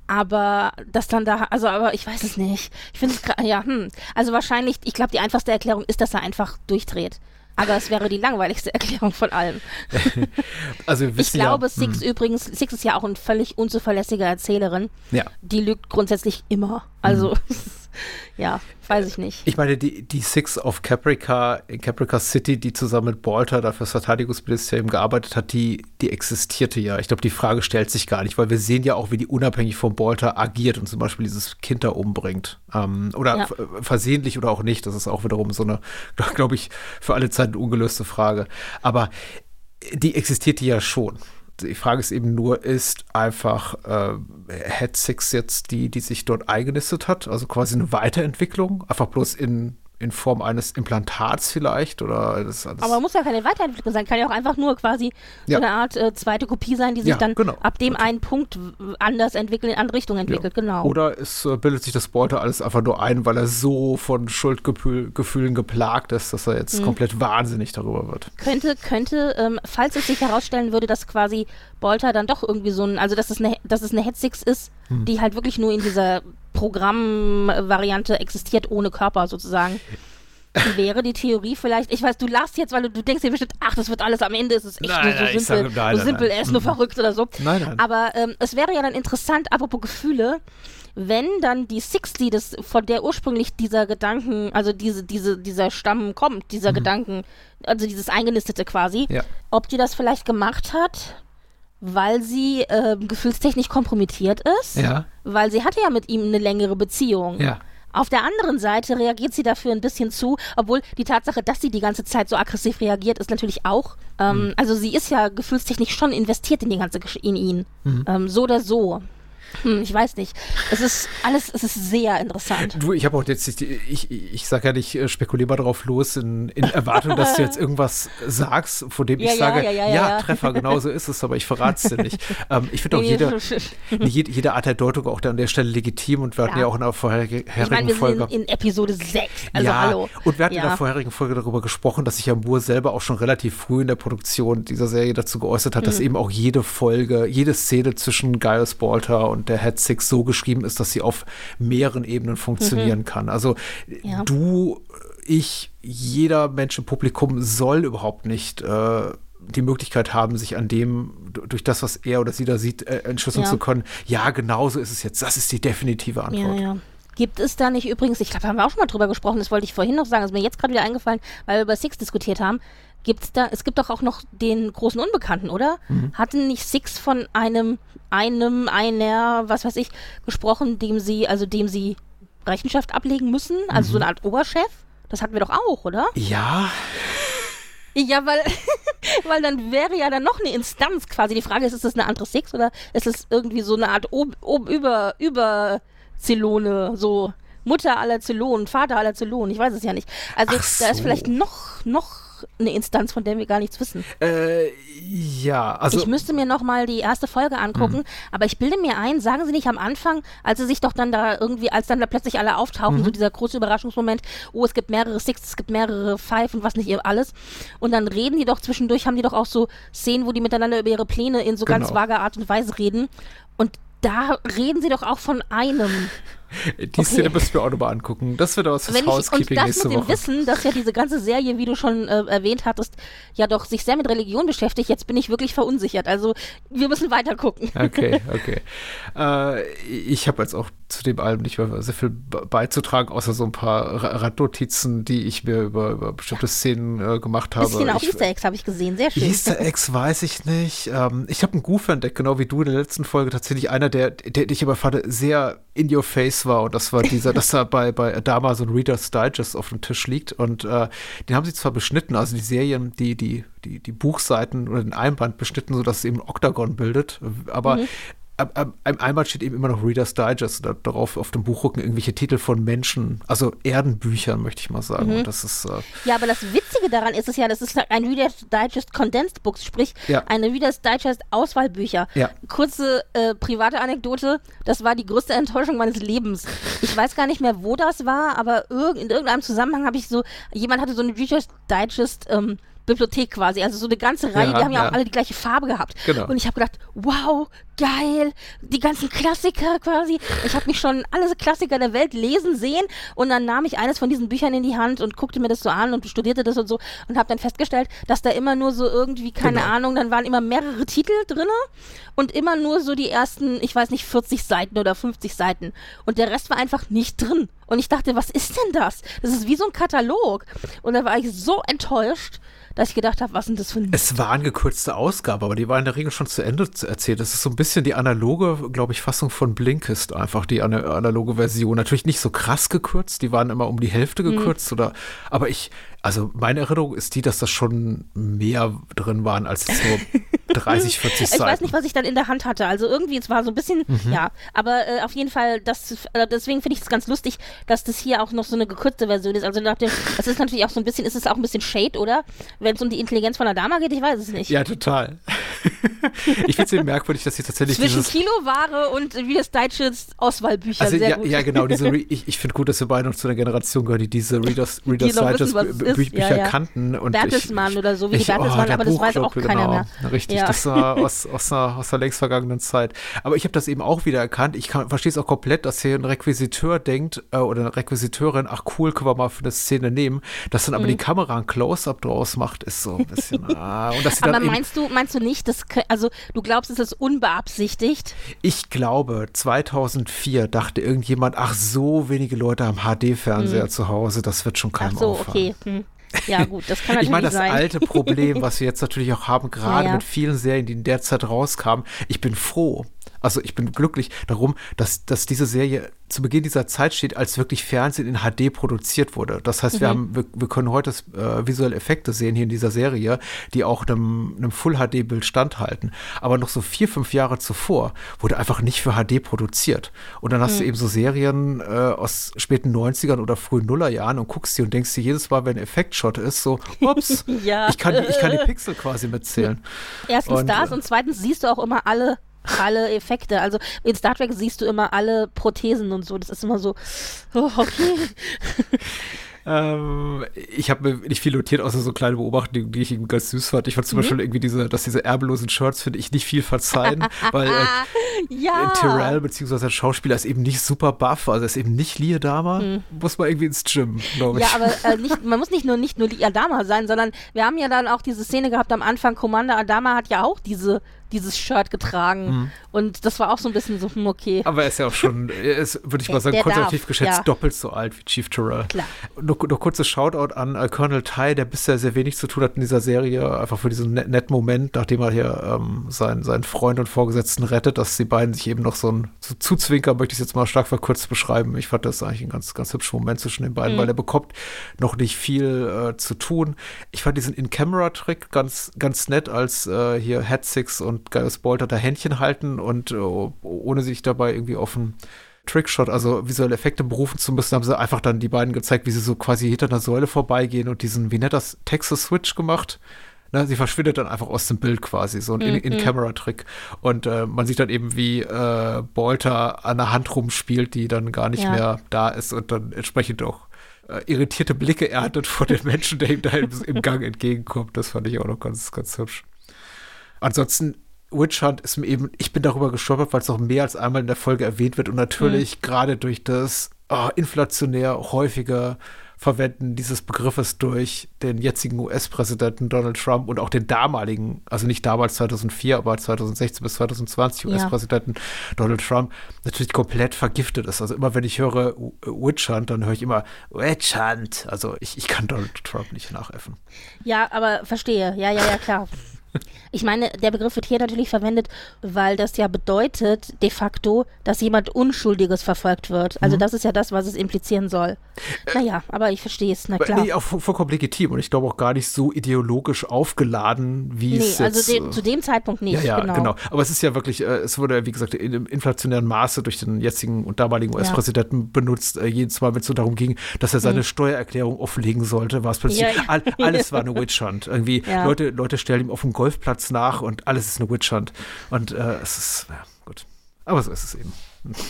[SPEAKER 5] Aber das dann da, also aber ich weiß es nicht. Ich finde es, ja, hm. Also wahrscheinlich, ich glaube, die einfachste Erklärung ist, dass er einfach durchdreht. Aber es wäre die langweiligste Erklärung von allem.
[SPEAKER 4] Also wir wissen
[SPEAKER 5] ich glaube,
[SPEAKER 4] ja,
[SPEAKER 5] Six
[SPEAKER 4] hm.
[SPEAKER 5] übrigens, Six ist ja auch eine völlig unzuverlässige Erzählerin.
[SPEAKER 4] Ja.
[SPEAKER 5] Die lügt grundsätzlich immer. Also, hm. ja, weiß ich nicht.
[SPEAKER 4] Ich meine, die, die Six auf Caprica, in Caprica City, die zusammen mit Bolter da fürs Verteidigungsministerium gearbeitet hat, die, die existierte ja. Ich glaube, die Frage stellt sich gar nicht, weil wir sehen ja auch, wie die unabhängig vom Bolter agiert und zum Beispiel dieses Kind da umbringt. Ähm, oder ja. versehentlich oder auch nicht. Das ist auch wiederum so eine, glaube ich, für alle Zeiten ungelöste Frage. Aber die existierte ja schon. Die Frage ist eben nur, ist einfach äh, Head Six jetzt die, die sich dort eingenistet hat? Also quasi eine Weiterentwicklung, einfach bloß in in Form eines Implantats vielleicht oder eines, eines
[SPEAKER 5] Aber muss ja keine Weiterentwicklung sein, kann ja auch einfach nur quasi
[SPEAKER 4] Ja.
[SPEAKER 5] so eine Art äh, zweite Kopie sein, die sich
[SPEAKER 4] Ja,
[SPEAKER 5] dann
[SPEAKER 4] genau.
[SPEAKER 5] ab dem einen Punkt w- anders entwickelt, in andere Richtung entwickelt,
[SPEAKER 4] Ja.
[SPEAKER 5] genau.
[SPEAKER 4] Oder es äh, bildet sich das Bolter alles einfach nur ein, weil er so von Schuldgefühlen geplagt ist, dass er jetzt
[SPEAKER 5] Mhm.
[SPEAKER 4] komplett wahnsinnig darüber wird.
[SPEAKER 5] Könnte, könnte, ähm, falls es sich herausstellen würde, dass quasi Bolter dann doch irgendwie so ein, also dass es eine, dass es eine Hetzix ist,
[SPEAKER 4] Hm.
[SPEAKER 5] die halt wirklich nur in dieser Programmvariante existiert, ohne Körper sozusagen. Wäre die Theorie vielleicht, ich weiß, du lachst jetzt, weil du, du denkst dir bestimmt, ach, das wird alles am Ende, es ist echt
[SPEAKER 4] Nein,
[SPEAKER 5] nur so
[SPEAKER 4] nein, ich
[SPEAKER 5] simpel,
[SPEAKER 4] sage, nein,
[SPEAKER 5] so
[SPEAKER 4] nein,
[SPEAKER 5] simpel,
[SPEAKER 4] nein.
[SPEAKER 5] er ist nur
[SPEAKER 4] Mhm.
[SPEAKER 5] verrückt oder so.
[SPEAKER 4] Nein, nein.
[SPEAKER 5] Aber ähm, es wäre ja dann interessant, apropos Gefühle, wenn dann die sechzig, das von der ursprünglich dieser Gedanken, also diese, diese, dieser Stamm kommt, dieser Gedanken, also dieses Eingenistete quasi,
[SPEAKER 4] Ja.
[SPEAKER 5] ob die das vielleicht gemacht hat, weil sie ähm, gefühlstechnisch kompromittiert ist,
[SPEAKER 4] Ja.
[SPEAKER 5] weil sie hatte ja mit ihm eine längere Beziehung.
[SPEAKER 4] Ja.
[SPEAKER 5] Auf der anderen Seite reagiert sie dafür ein bisschen zu, obwohl die Tatsache, dass sie die ganze Zeit so aggressiv reagiert, ist natürlich auch, ähm, also sie ist ja gefühlstechnisch schon investiert in die ganze Gesch in ihn. Ähm, so oder so. Hm, ich weiß nicht. Es ist alles, es ist sehr interessant.
[SPEAKER 4] Du, ich habe auch jetzt, nicht- ich, ich, ich sage ja nicht, äh, spekulier mal drauf los in, in Erwartung, dass du jetzt irgendwas sagst, von dem
[SPEAKER 5] Ja,
[SPEAKER 4] ich
[SPEAKER 5] ja,
[SPEAKER 4] sage,
[SPEAKER 5] ja,
[SPEAKER 4] ja,
[SPEAKER 5] ja, ja.
[SPEAKER 4] Treffer, genau so ist es, aber ich verrate es dir nicht. Ähm, ich finde auch
[SPEAKER 5] Nee,
[SPEAKER 4] jede,
[SPEAKER 5] nee,
[SPEAKER 4] jede, jede Art der Deutung auch da an der Stelle legitim und wir hatten
[SPEAKER 5] Ja.
[SPEAKER 4] ja auch in der vorherigen
[SPEAKER 5] Ich meine, wir
[SPEAKER 4] Folge.
[SPEAKER 5] sind in, in Episode sechs. Also
[SPEAKER 4] ja,
[SPEAKER 5] hallo.
[SPEAKER 4] und wir hatten in
[SPEAKER 5] Ja.
[SPEAKER 4] der vorherigen Folge darüber gesprochen, dass sich ja Moore selber auch schon relativ früh in der Produktion dieser Serie dazu geäußert hat,
[SPEAKER 5] Mhm.
[SPEAKER 4] dass eben auch jede Folge, jede Szene zwischen Giles Bolter und der Head Six so geschrieben ist, dass sie auf mehreren Ebenen funktionieren kann. Also
[SPEAKER 5] Mhm. Ja.
[SPEAKER 4] du, ich, jeder Mensch im Publikum soll überhaupt nicht äh, die Möglichkeit haben, sich an dem, durch das, was er oder sie da sieht, äh, entschlüsseln
[SPEAKER 5] Ja.
[SPEAKER 4] zu können. Ja, genau so ist es jetzt. Das ist die definitive
[SPEAKER 5] Ja,
[SPEAKER 4] Antwort.
[SPEAKER 5] ja. Gibt es da nicht übrigens, ich glaube, da haben wir auch schon mal drüber gesprochen, das wollte ich vorhin noch sagen, ist mir jetzt gerade wieder eingefallen, weil wir über Six diskutiert haben. Gibt's da, es gibt doch auch noch den großen Unbekannten, oder?
[SPEAKER 4] Mhm.
[SPEAKER 5] Hatten nicht Six von einem, einem, einer, was weiß ich, gesprochen, dem sie, also dem sie Rechenschaft ablegen müssen? Also
[SPEAKER 4] Mhm.
[SPEAKER 5] so eine Art Oberchef? Das hatten wir doch auch, oder?
[SPEAKER 4] Ja,
[SPEAKER 5] Ja, weil, weil dann wäre ja dann noch eine Instanz quasi. Die Frage ist, ist das eine andere Six oder ist es irgendwie so eine Art Ob, Ob, über, über Zylone, so Mutter aller Zylonen, Vater aller Zylonen, ich weiß es ja nicht. Also
[SPEAKER 4] Ach
[SPEAKER 5] da ist
[SPEAKER 4] so.
[SPEAKER 5] vielleicht noch, noch eine Instanz, von der wir gar nichts wissen.
[SPEAKER 4] Äh, ja, also.
[SPEAKER 5] Ich müsste mir noch mal die erste Folge angucken, aber ich bilde mir ein, sagen Sie nicht am Anfang, als sie sich doch dann da irgendwie, als dann da plötzlich alle auftauchen, so dieser große Überraschungsmoment, oh, es gibt mehrere Six, es gibt mehrere Five und was nicht ihr alles. Und dann reden die doch zwischendurch, haben die doch auch so Szenen, wo die miteinander über ihre Pläne in so ganz
[SPEAKER 4] Genau.
[SPEAKER 5] vager Art und Weise reden. Und da reden sie doch auch von einem.
[SPEAKER 4] Die Szene müssen wir auch nochmal angucken. Das wird aus
[SPEAKER 5] Wenn
[SPEAKER 4] das
[SPEAKER 5] ich, und
[SPEAKER 4] Housekeeping
[SPEAKER 5] das
[SPEAKER 4] nächste
[SPEAKER 5] mit dem
[SPEAKER 4] Woche.
[SPEAKER 5] Wissen, dass ja diese ganze Serie, wie du schon äh, erwähnt hattest, ja doch sich sehr mit Religion beschäftigt, jetzt bin ich wirklich verunsichert. Also wir müssen weiter gucken.
[SPEAKER 4] Okay, okay. äh, ich habe jetzt auch zu dem Album nicht mehr sehr viel be- beizutragen, außer so ein paar Ra- Randnotizen, die ich mir über, über bestimmte Szenen äh, gemacht habe.
[SPEAKER 5] Bisschen auch
[SPEAKER 4] ich,
[SPEAKER 5] Easter Eggs habe ich gesehen, sehr schön.
[SPEAKER 4] Easter Eggs weiß ich nicht. Ähm, ich habe einen Goof entdeckt, genau wie du in der letzten Folge. Tatsächlich einer, der, der, der ich aber fand, sehr in your face war. Und das war dieser, dass da bei, bei Adama so ein Reader's Digest auf dem Tisch liegt. Und äh, den haben sie zwar beschnitten, also die Serien, die, die, die, die Buchseiten oder den Einband beschnitten, sodass es eben ein Oktagon bildet. Aber
[SPEAKER 5] Mhm.
[SPEAKER 4] am, am, am Einband steht eben immer noch Reader's Digest. Da, darauf auf dem Buchrücken irgendwelche Titel von Menschen, also Erdenbüchern, möchte ich mal sagen.
[SPEAKER 5] Mhm.
[SPEAKER 4] Und das ist äh,
[SPEAKER 5] Ja, aber das Witzige daran ist es ja, das ist ein Reader's Digest Condensed Books, sprich
[SPEAKER 4] Ja.
[SPEAKER 5] eine Reader's Digest Auswahlbücher.
[SPEAKER 4] Ja.
[SPEAKER 5] Kurze äh, private Anekdote, das war die größte Enttäuschung meines Lebens. Ich weiß gar nicht mehr, wo das war, aber irg in irgendeinem Zusammenhang habe ich so, jemand hatte so eine Reader's Digest ähm, Bibliothek quasi, also so eine ganze Reihe,
[SPEAKER 4] Ja,
[SPEAKER 5] die haben ja,
[SPEAKER 4] ja.
[SPEAKER 5] auch alle die gleiche Farbe gehabt.
[SPEAKER 4] Genau.
[SPEAKER 5] Und ich habe gedacht, wow, geil, die ganzen Klassiker quasi. Ich habe mich schon alle Klassiker der Welt lesen sehen und dann nahm ich eines von diesen Büchern in die Hand und guckte mir das so an und studierte das und so und habe dann festgestellt, dass da immer nur so irgendwie, keine
[SPEAKER 4] Genau.
[SPEAKER 5] Ahnung, dann waren immer mehrere Titel drinne und immer nur so die ersten, ich weiß nicht, vierzig Seiten oder fünfzig Seiten und der Rest war einfach nicht drin. Und ich dachte, was ist denn das? Das ist wie so ein Katalog. Und da war ich so enttäuscht, dass ich gedacht habe, was ist denn das für ein...
[SPEAKER 4] Es war eine gekürzte Ausgabe, aber die war in der Regel schon zu Ende zu erzählt. Das ist so ein bisschen die analoge, glaube ich, Fassung von Blinkist, einfach die ana- analoge Version. Natürlich nicht so krass gekürzt, die waren immer um die Hälfte gekürzt, oder, aber ich, also meine Erinnerung ist die, dass das schon mehr drin waren als jetzt nur dreißig, vierzig Seiten.
[SPEAKER 5] Ich weiß nicht, was ich dann in der Hand hatte. Also irgendwie, es war so ein bisschen, mhm. ja. Aber äh, auf jeden Fall, das, äh, deswegen finde ich es ganz lustig, dass das hier auch noch so eine gekürzte Version ist. Also nach dem, das ist natürlich auch so ein bisschen, ist es auch ein bisschen Shade, oder? Wenn es um die Intelligenz von Adama geht, ich weiß es nicht.
[SPEAKER 4] Ja, total. Ich finde es eben merkwürdig, dass hier tatsächlich
[SPEAKER 5] Zwischen
[SPEAKER 4] dieses...
[SPEAKER 5] Kiloware und wie das deutsche Auswahlbücher,
[SPEAKER 4] also,
[SPEAKER 5] sehr
[SPEAKER 4] ja,
[SPEAKER 5] gut.
[SPEAKER 4] Ja, genau. Diese Re- ich ich finde gut, dass wir beide noch zu einer Generation gehören, die diese Readers, Readers
[SPEAKER 5] die
[SPEAKER 4] Digest
[SPEAKER 5] wissen,
[SPEAKER 4] Bü- Bü- Bücher
[SPEAKER 5] ja, ja.
[SPEAKER 4] kannten. Und
[SPEAKER 5] Bertelsmann
[SPEAKER 4] ich,
[SPEAKER 5] oder so wie
[SPEAKER 4] ich,
[SPEAKER 5] die Bertelsmann,
[SPEAKER 4] oh,
[SPEAKER 5] aber das weiß auch keiner
[SPEAKER 4] genau,
[SPEAKER 5] mehr.
[SPEAKER 4] Richtig,
[SPEAKER 5] ja.
[SPEAKER 4] das war aus, aus, einer, aus einer längst vergangenen Zeit. Aber ich habe das eben auch wieder erkannt. Ich verstehe es auch komplett, dass hier ein Requisiteur denkt, äh, oder eine Requisiteurin, ach cool, können wir mal für eine Szene nehmen. Dass dann aber
[SPEAKER 5] mhm.
[SPEAKER 4] die Kamera ein Close-Up draus macht, ist so ein bisschen... ah, und dass sie
[SPEAKER 5] aber
[SPEAKER 4] dann
[SPEAKER 5] meinst du, meinst du nicht, dass, also du glaubst, es ist unbeabsichtigt?
[SPEAKER 4] Ich glaube, zweitausendvier dachte irgendjemand, ach, so wenige Leute haben H D-Fernseher
[SPEAKER 5] hm.
[SPEAKER 4] zu Hause, das wird schon keinem
[SPEAKER 5] Ach so,
[SPEAKER 4] auffallen.
[SPEAKER 5] okay. Hm. Ja gut, das kann natürlich
[SPEAKER 4] Ich meine, das
[SPEAKER 5] sein.
[SPEAKER 4] alte Problem, was wir jetzt natürlich auch haben, gerade
[SPEAKER 5] ja, ja.
[SPEAKER 4] mit vielen Serien, die in der Zeit rauskamen, ich bin froh, also ich bin glücklich darum, dass, dass diese Serie zu Beginn dieser Zeit steht, als wirklich Fernsehen in H D produziert wurde. Das heißt, wir,
[SPEAKER 5] mhm.
[SPEAKER 4] haben, wir, wir können heute äh, visuelle Effekte sehen hier in dieser Serie, die auch einem, einem Full-H D-Bild standhalten. Aber noch so vier, fünf Jahre zuvor wurde einfach nicht für H D produziert. Und dann hast mhm. du eben so Serien äh, aus späten neunzigern oder frühen Nullerjahren und guckst die und denkst dir jedes Mal, wenn ein Effektshot ist, so, ups,
[SPEAKER 5] ja.
[SPEAKER 4] ich, kann, ich kann die Pixel quasi mitzählen.
[SPEAKER 5] Erstens
[SPEAKER 4] und,
[SPEAKER 5] das
[SPEAKER 4] äh,
[SPEAKER 5] und zweitens siehst du auch immer alle alle Effekte. Also in Star Trek siehst du immer alle Prothesen und so. Das ist immer so, oh, okay.
[SPEAKER 4] Ähm, ich habe mir nicht viel notiert, außer so kleine Beobachtungen, die ich eben ganz süß fand. Ich fand zum mhm. Beispiel irgendwie diese, dass diese erbellosen Shirts, finde ich, nicht viel verzeihen, weil äh,
[SPEAKER 5] ja.
[SPEAKER 4] Tyrell, beziehungsweise der Schauspieler, ist eben nicht super buff, also er ist eben nicht Lee Adama, mhm. muss man irgendwie ins Gym, glaube ich.
[SPEAKER 5] Ja, aber äh, nicht, man muss nicht nur, nicht nur Lee Adama sein, sondern wir haben ja dann auch diese Szene gehabt am Anfang, Commander Adama hat ja auch diese dieses Shirt getragen. Mhm. Und das war auch so ein bisschen so, hm, okay.
[SPEAKER 4] Aber er ist ja auch schon, er ist, würde ich mal sagen,
[SPEAKER 5] der
[SPEAKER 4] konservativ
[SPEAKER 5] darf,
[SPEAKER 4] geschätzt,
[SPEAKER 5] ja.
[SPEAKER 4] doppelt so alt wie Chief Tyrell.
[SPEAKER 5] Klar.
[SPEAKER 4] Nur, nur kurzes Shoutout an uh, Colonel Ty, der bisher sehr wenig zu tun hat in dieser Serie, einfach für diesen net- netten Moment, nachdem er hier ähm, seinen, seinen Freund und Vorgesetzten rettet, dass die beiden sich eben noch so ein so zuzwinkern, möchte ich es jetzt mal stark verkürzt beschreiben. Ich fand das eigentlich ein ganz, ganz hübscher Moment zwischen den beiden, mhm. weil er bekommt noch nicht viel äh, zu tun. Ich fand diesen In-Camera-Trick ganz, ganz nett, als äh, hier Hatsix und Gaius Bolter da Händchen halten und uh, ohne sich dabei irgendwie auf einen Trickshot, also visuelle Effekte berufen zu müssen, haben sie einfach dann die beiden gezeigt, wie sie so quasi hinter einer Säule vorbeigehen und diesen, wie nennt das, Texas-Switch gemacht. Na, sie verschwindet dann einfach aus dem Bild quasi, so ein mm-hmm. In-Camera-Trick. Und äh, man sieht dann eben, wie äh, Bolter an der Hand rumspielt, die dann gar nicht ja. mehr da ist und dann entsprechend auch äh, irritierte Blicke erntet vor den Menschen, der ihm da im, im Gang entgegenkommt. Das fand ich auch noch ganz, ganz hübsch. Ansonsten Witch Hunt ist mir eben, ich bin darüber gestolpert, weil es noch mehr als einmal in der Folge erwähnt wird und natürlich mhm. gerade durch das oh, inflationär häufige Verwenden dieses Begriffes durch den jetzigen U S-Präsidenten Donald Trump und auch den damaligen, also nicht damals zweitausendvier, aber zweitausendsechzehn bis zweitausendzwanzig U S-Präsidenten ja. Donald Trump natürlich komplett vergiftet ist. Also immer wenn ich höre Witch Hunt, dann höre ich immer Witch Hunt. Also ich, ich kann Donald Trump nicht nachäffen.
[SPEAKER 5] Ja, aber verstehe. Ja, ja, ja, klar. Ich meine, der Begriff wird hier natürlich verwendet, weil das ja bedeutet de facto, dass jemand Unschuldiges verfolgt wird. Also mhm. das ist ja das, was es implizieren soll. Äh, naja, aber ich verstehe es, na klar.
[SPEAKER 4] Nee, auch vollkommen legitim und ich glaube auch gar nicht so ideologisch aufgeladen, wie
[SPEAKER 5] nee,
[SPEAKER 4] es
[SPEAKER 5] also
[SPEAKER 4] jetzt...
[SPEAKER 5] Nee, also zu dem Zeitpunkt nicht,
[SPEAKER 4] ja, ja,
[SPEAKER 5] genau.
[SPEAKER 4] genau. Aber es ist ja wirklich, äh, es wurde, wie gesagt, in einem inflationären Maße durch den jetzigen und damaligen U S-Präsidenten ja. benutzt. Äh, jedes Mal, wenn es so darum ging, dass er seine mhm. Steuererklärung offenlegen sollte, war es plötzlich, ja, ja. All, alles war eine Witch Hunt. Irgendwie, ja. Leute, Leute stellen ihm auf dem Golfplatz nach und alles ist eine Witch Hunt. Und äh, es ist, ja, gut. Aber so ist es eben.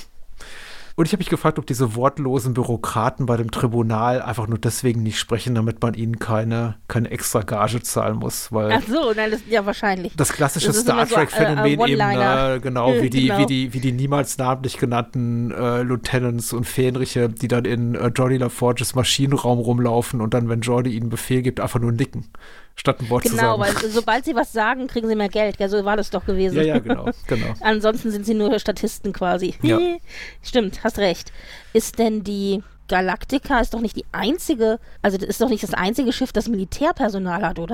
[SPEAKER 4] Und ich habe mich gefragt, ob diese wortlosen Bürokraten bei dem Tribunal einfach nur deswegen nicht sprechen, damit man ihnen keine, keine extra Gage zahlen muss. Weil
[SPEAKER 5] Ach so, nein, das, ja, wahrscheinlich.
[SPEAKER 4] Das klassische das Star Trek-Phänomen so, äh, eben, äh, genau, wie die, genau. Wie, die, wie die niemals namentlich genannten äh, Lieutenants und Fähnriche, die dann in äh, Geordi LaForges Maschinenraum rumlaufen und dann, wenn Geordi ihnen Befehl gibt, einfach nur nicken, statt ein Wort
[SPEAKER 5] genau,
[SPEAKER 4] zu sagen.
[SPEAKER 5] Genau, weil sobald sie was sagen, kriegen sie mehr Geld. Ja, so war das doch gewesen.
[SPEAKER 4] Ja, ja, genau, genau.
[SPEAKER 5] Ansonsten sind sie nur Statisten quasi.
[SPEAKER 4] Ja.
[SPEAKER 5] Stimmt, hast recht. Ist denn die Galactica ist doch nicht die einzige, also das ist doch nicht das einzige Schiff, das Militärpersonal hat, oder?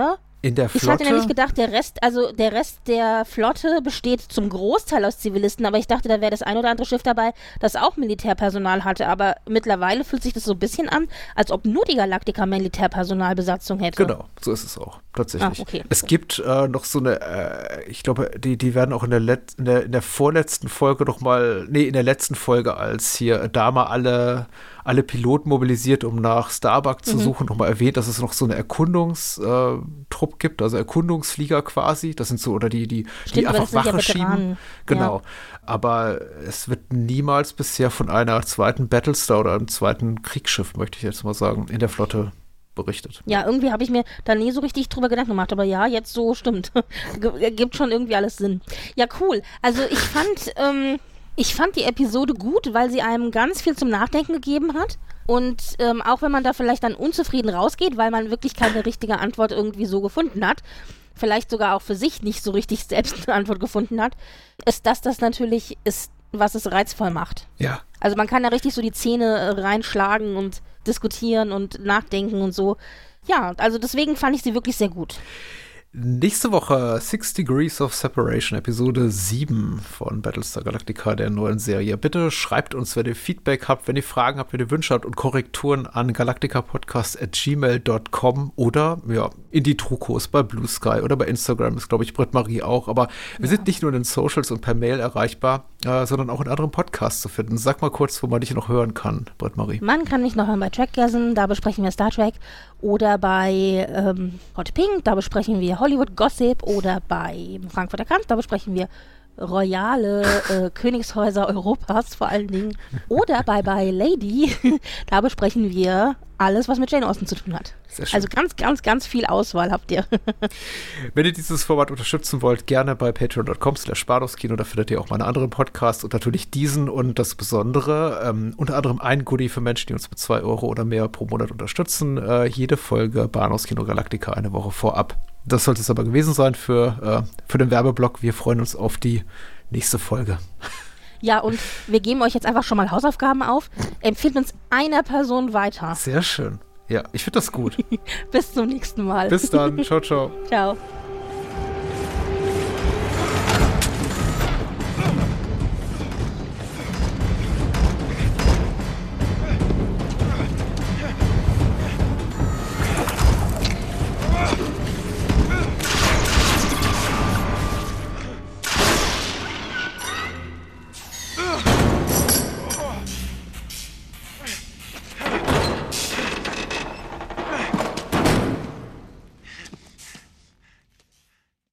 [SPEAKER 4] In der Flotte?
[SPEAKER 5] Ich hatte nämlich gedacht, der Rest, also der Rest der Flotte besteht zum Großteil aus Zivilisten, aber ich dachte, da wäre das ein oder andere Schiff dabei, das auch Militärpersonal hatte, aber mittlerweile fühlt sich das so ein bisschen an, als ob nur die Galaktika Militärpersonalbesatzung hätte.
[SPEAKER 4] Genau, so ist es auch, tatsächlich.
[SPEAKER 5] Ah, okay.
[SPEAKER 4] Es gibt äh, noch so eine, äh, ich glaube, die, die werden auch in der, Let in der in der vorletzten Folge noch mal, nee, in der letzten Folge, als hier Dama alle alle Piloten mobilisiert, um nach Starbuck zu mhm. suchen, nochmal erwähnt, dass es noch so eine Erkundungstrupp gibt, also Erkundungsflieger quasi. Das sind so, oder die, die,
[SPEAKER 5] Stimmt,
[SPEAKER 4] die einfach Wache
[SPEAKER 5] ja
[SPEAKER 4] schieben. Genau. Ja. Aber es wird niemals bisher von einer zweiten Battlestar oder einem zweiten Kriegsschiff, möchte ich jetzt mal sagen, in der Flotte berichtet.
[SPEAKER 5] Ja, irgendwie habe ich mir da nie so richtig drüber Gedanken gemacht, aber ja, jetzt so stimmt. Gibt schon irgendwie alles Sinn. Ja, cool. Also ich fand, ähm, Ich fand die Episode gut, weil sie einem ganz viel zum Nachdenken gegeben hat. Und ähm, auch wenn man da vielleicht dann unzufrieden rausgeht, weil man wirklich keine richtige Antwort irgendwie so gefunden hat, vielleicht sogar auch für sich nicht so richtig selbst eine Antwort gefunden hat, ist das das natürlich ist, was es reizvoll macht.
[SPEAKER 4] Ja.
[SPEAKER 5] Also man kann da richtig so die Zähne äh, reinschlagen und diskutieren und nachdenken und so. Ja, also deswegen fand ich sie wirklich sehr gut.
[SPEAKER 4] Nächste Woche Six Degrees of Separation, Episode sieben von Battlestar Galactica, der neuen Serie. Bitte schreibt uns, wenn ihr Feedback habt, wenn ihr Fragen habt, wenn ihr Wünsche habt und Korrekturen an galacticapodcast at gmail dot com oder ja, in die Trukos bei Blue Sky oder bei Instagram, ist glaube ich Britt-Marie auch. Aber wir ja. sind nicht nur in den Socials und per Mail erreichbar, äh, sondern auch in anderen Podcasts zu finden. Sag mal kurz, wo man dich noch hören kann, Britt-Marie.
[SPEAKER 5] Man kann mich noch hören bei Trackgasm, da besprechen wir Star Trek, oder bei ähm, Hot Pink, da besprechen wir Hollywood Gossip, oder bei Frankfurter Kampf, da besprechen wir royale äh, Königshäuser Europas vor allen Dingen. Oder bei By Lady, da besprechen wir alles, was mit Jane Austen zu tun hat.
[SPEAKER 4] Sehr schön.
[SPEAKER 5] Also ganz, ganz, ganz viel Auswahl habt ihr.
[SPEAKER 4] Wenn ihr dieses Format unterstützen wollt, gerne bei patreon dot com slash Bahnhofskino, da findet ihr auch meine anderen Podcasts und natürlich diesen und das Besondere, ähm, unter anderem ein Goodie für Menschen, die uns mit zwei Euro oder mehr pro Monat unterstützen. Äh, jede Folge Bahnhofskino Galactica eine Woche vorab. Das sollte es aber gewesen sein für, äh, für den Werbeblock. Wir freuen uns auf die nächste Folge.
[SPEAKER 5] Ja, und wir geben euch jetzt einfach schon mal Hausaufgaben auf. Empfehlt uns einer Person weiter.
[SPEAKER 4] Sehr schön. Ja, ich finde das gut.
[SPEAKER 5] Bis zum nächsten Mal.
[SPEAKER 4] Bis dann. Ciao, ciao.
[SPEAKER 5] Ciao.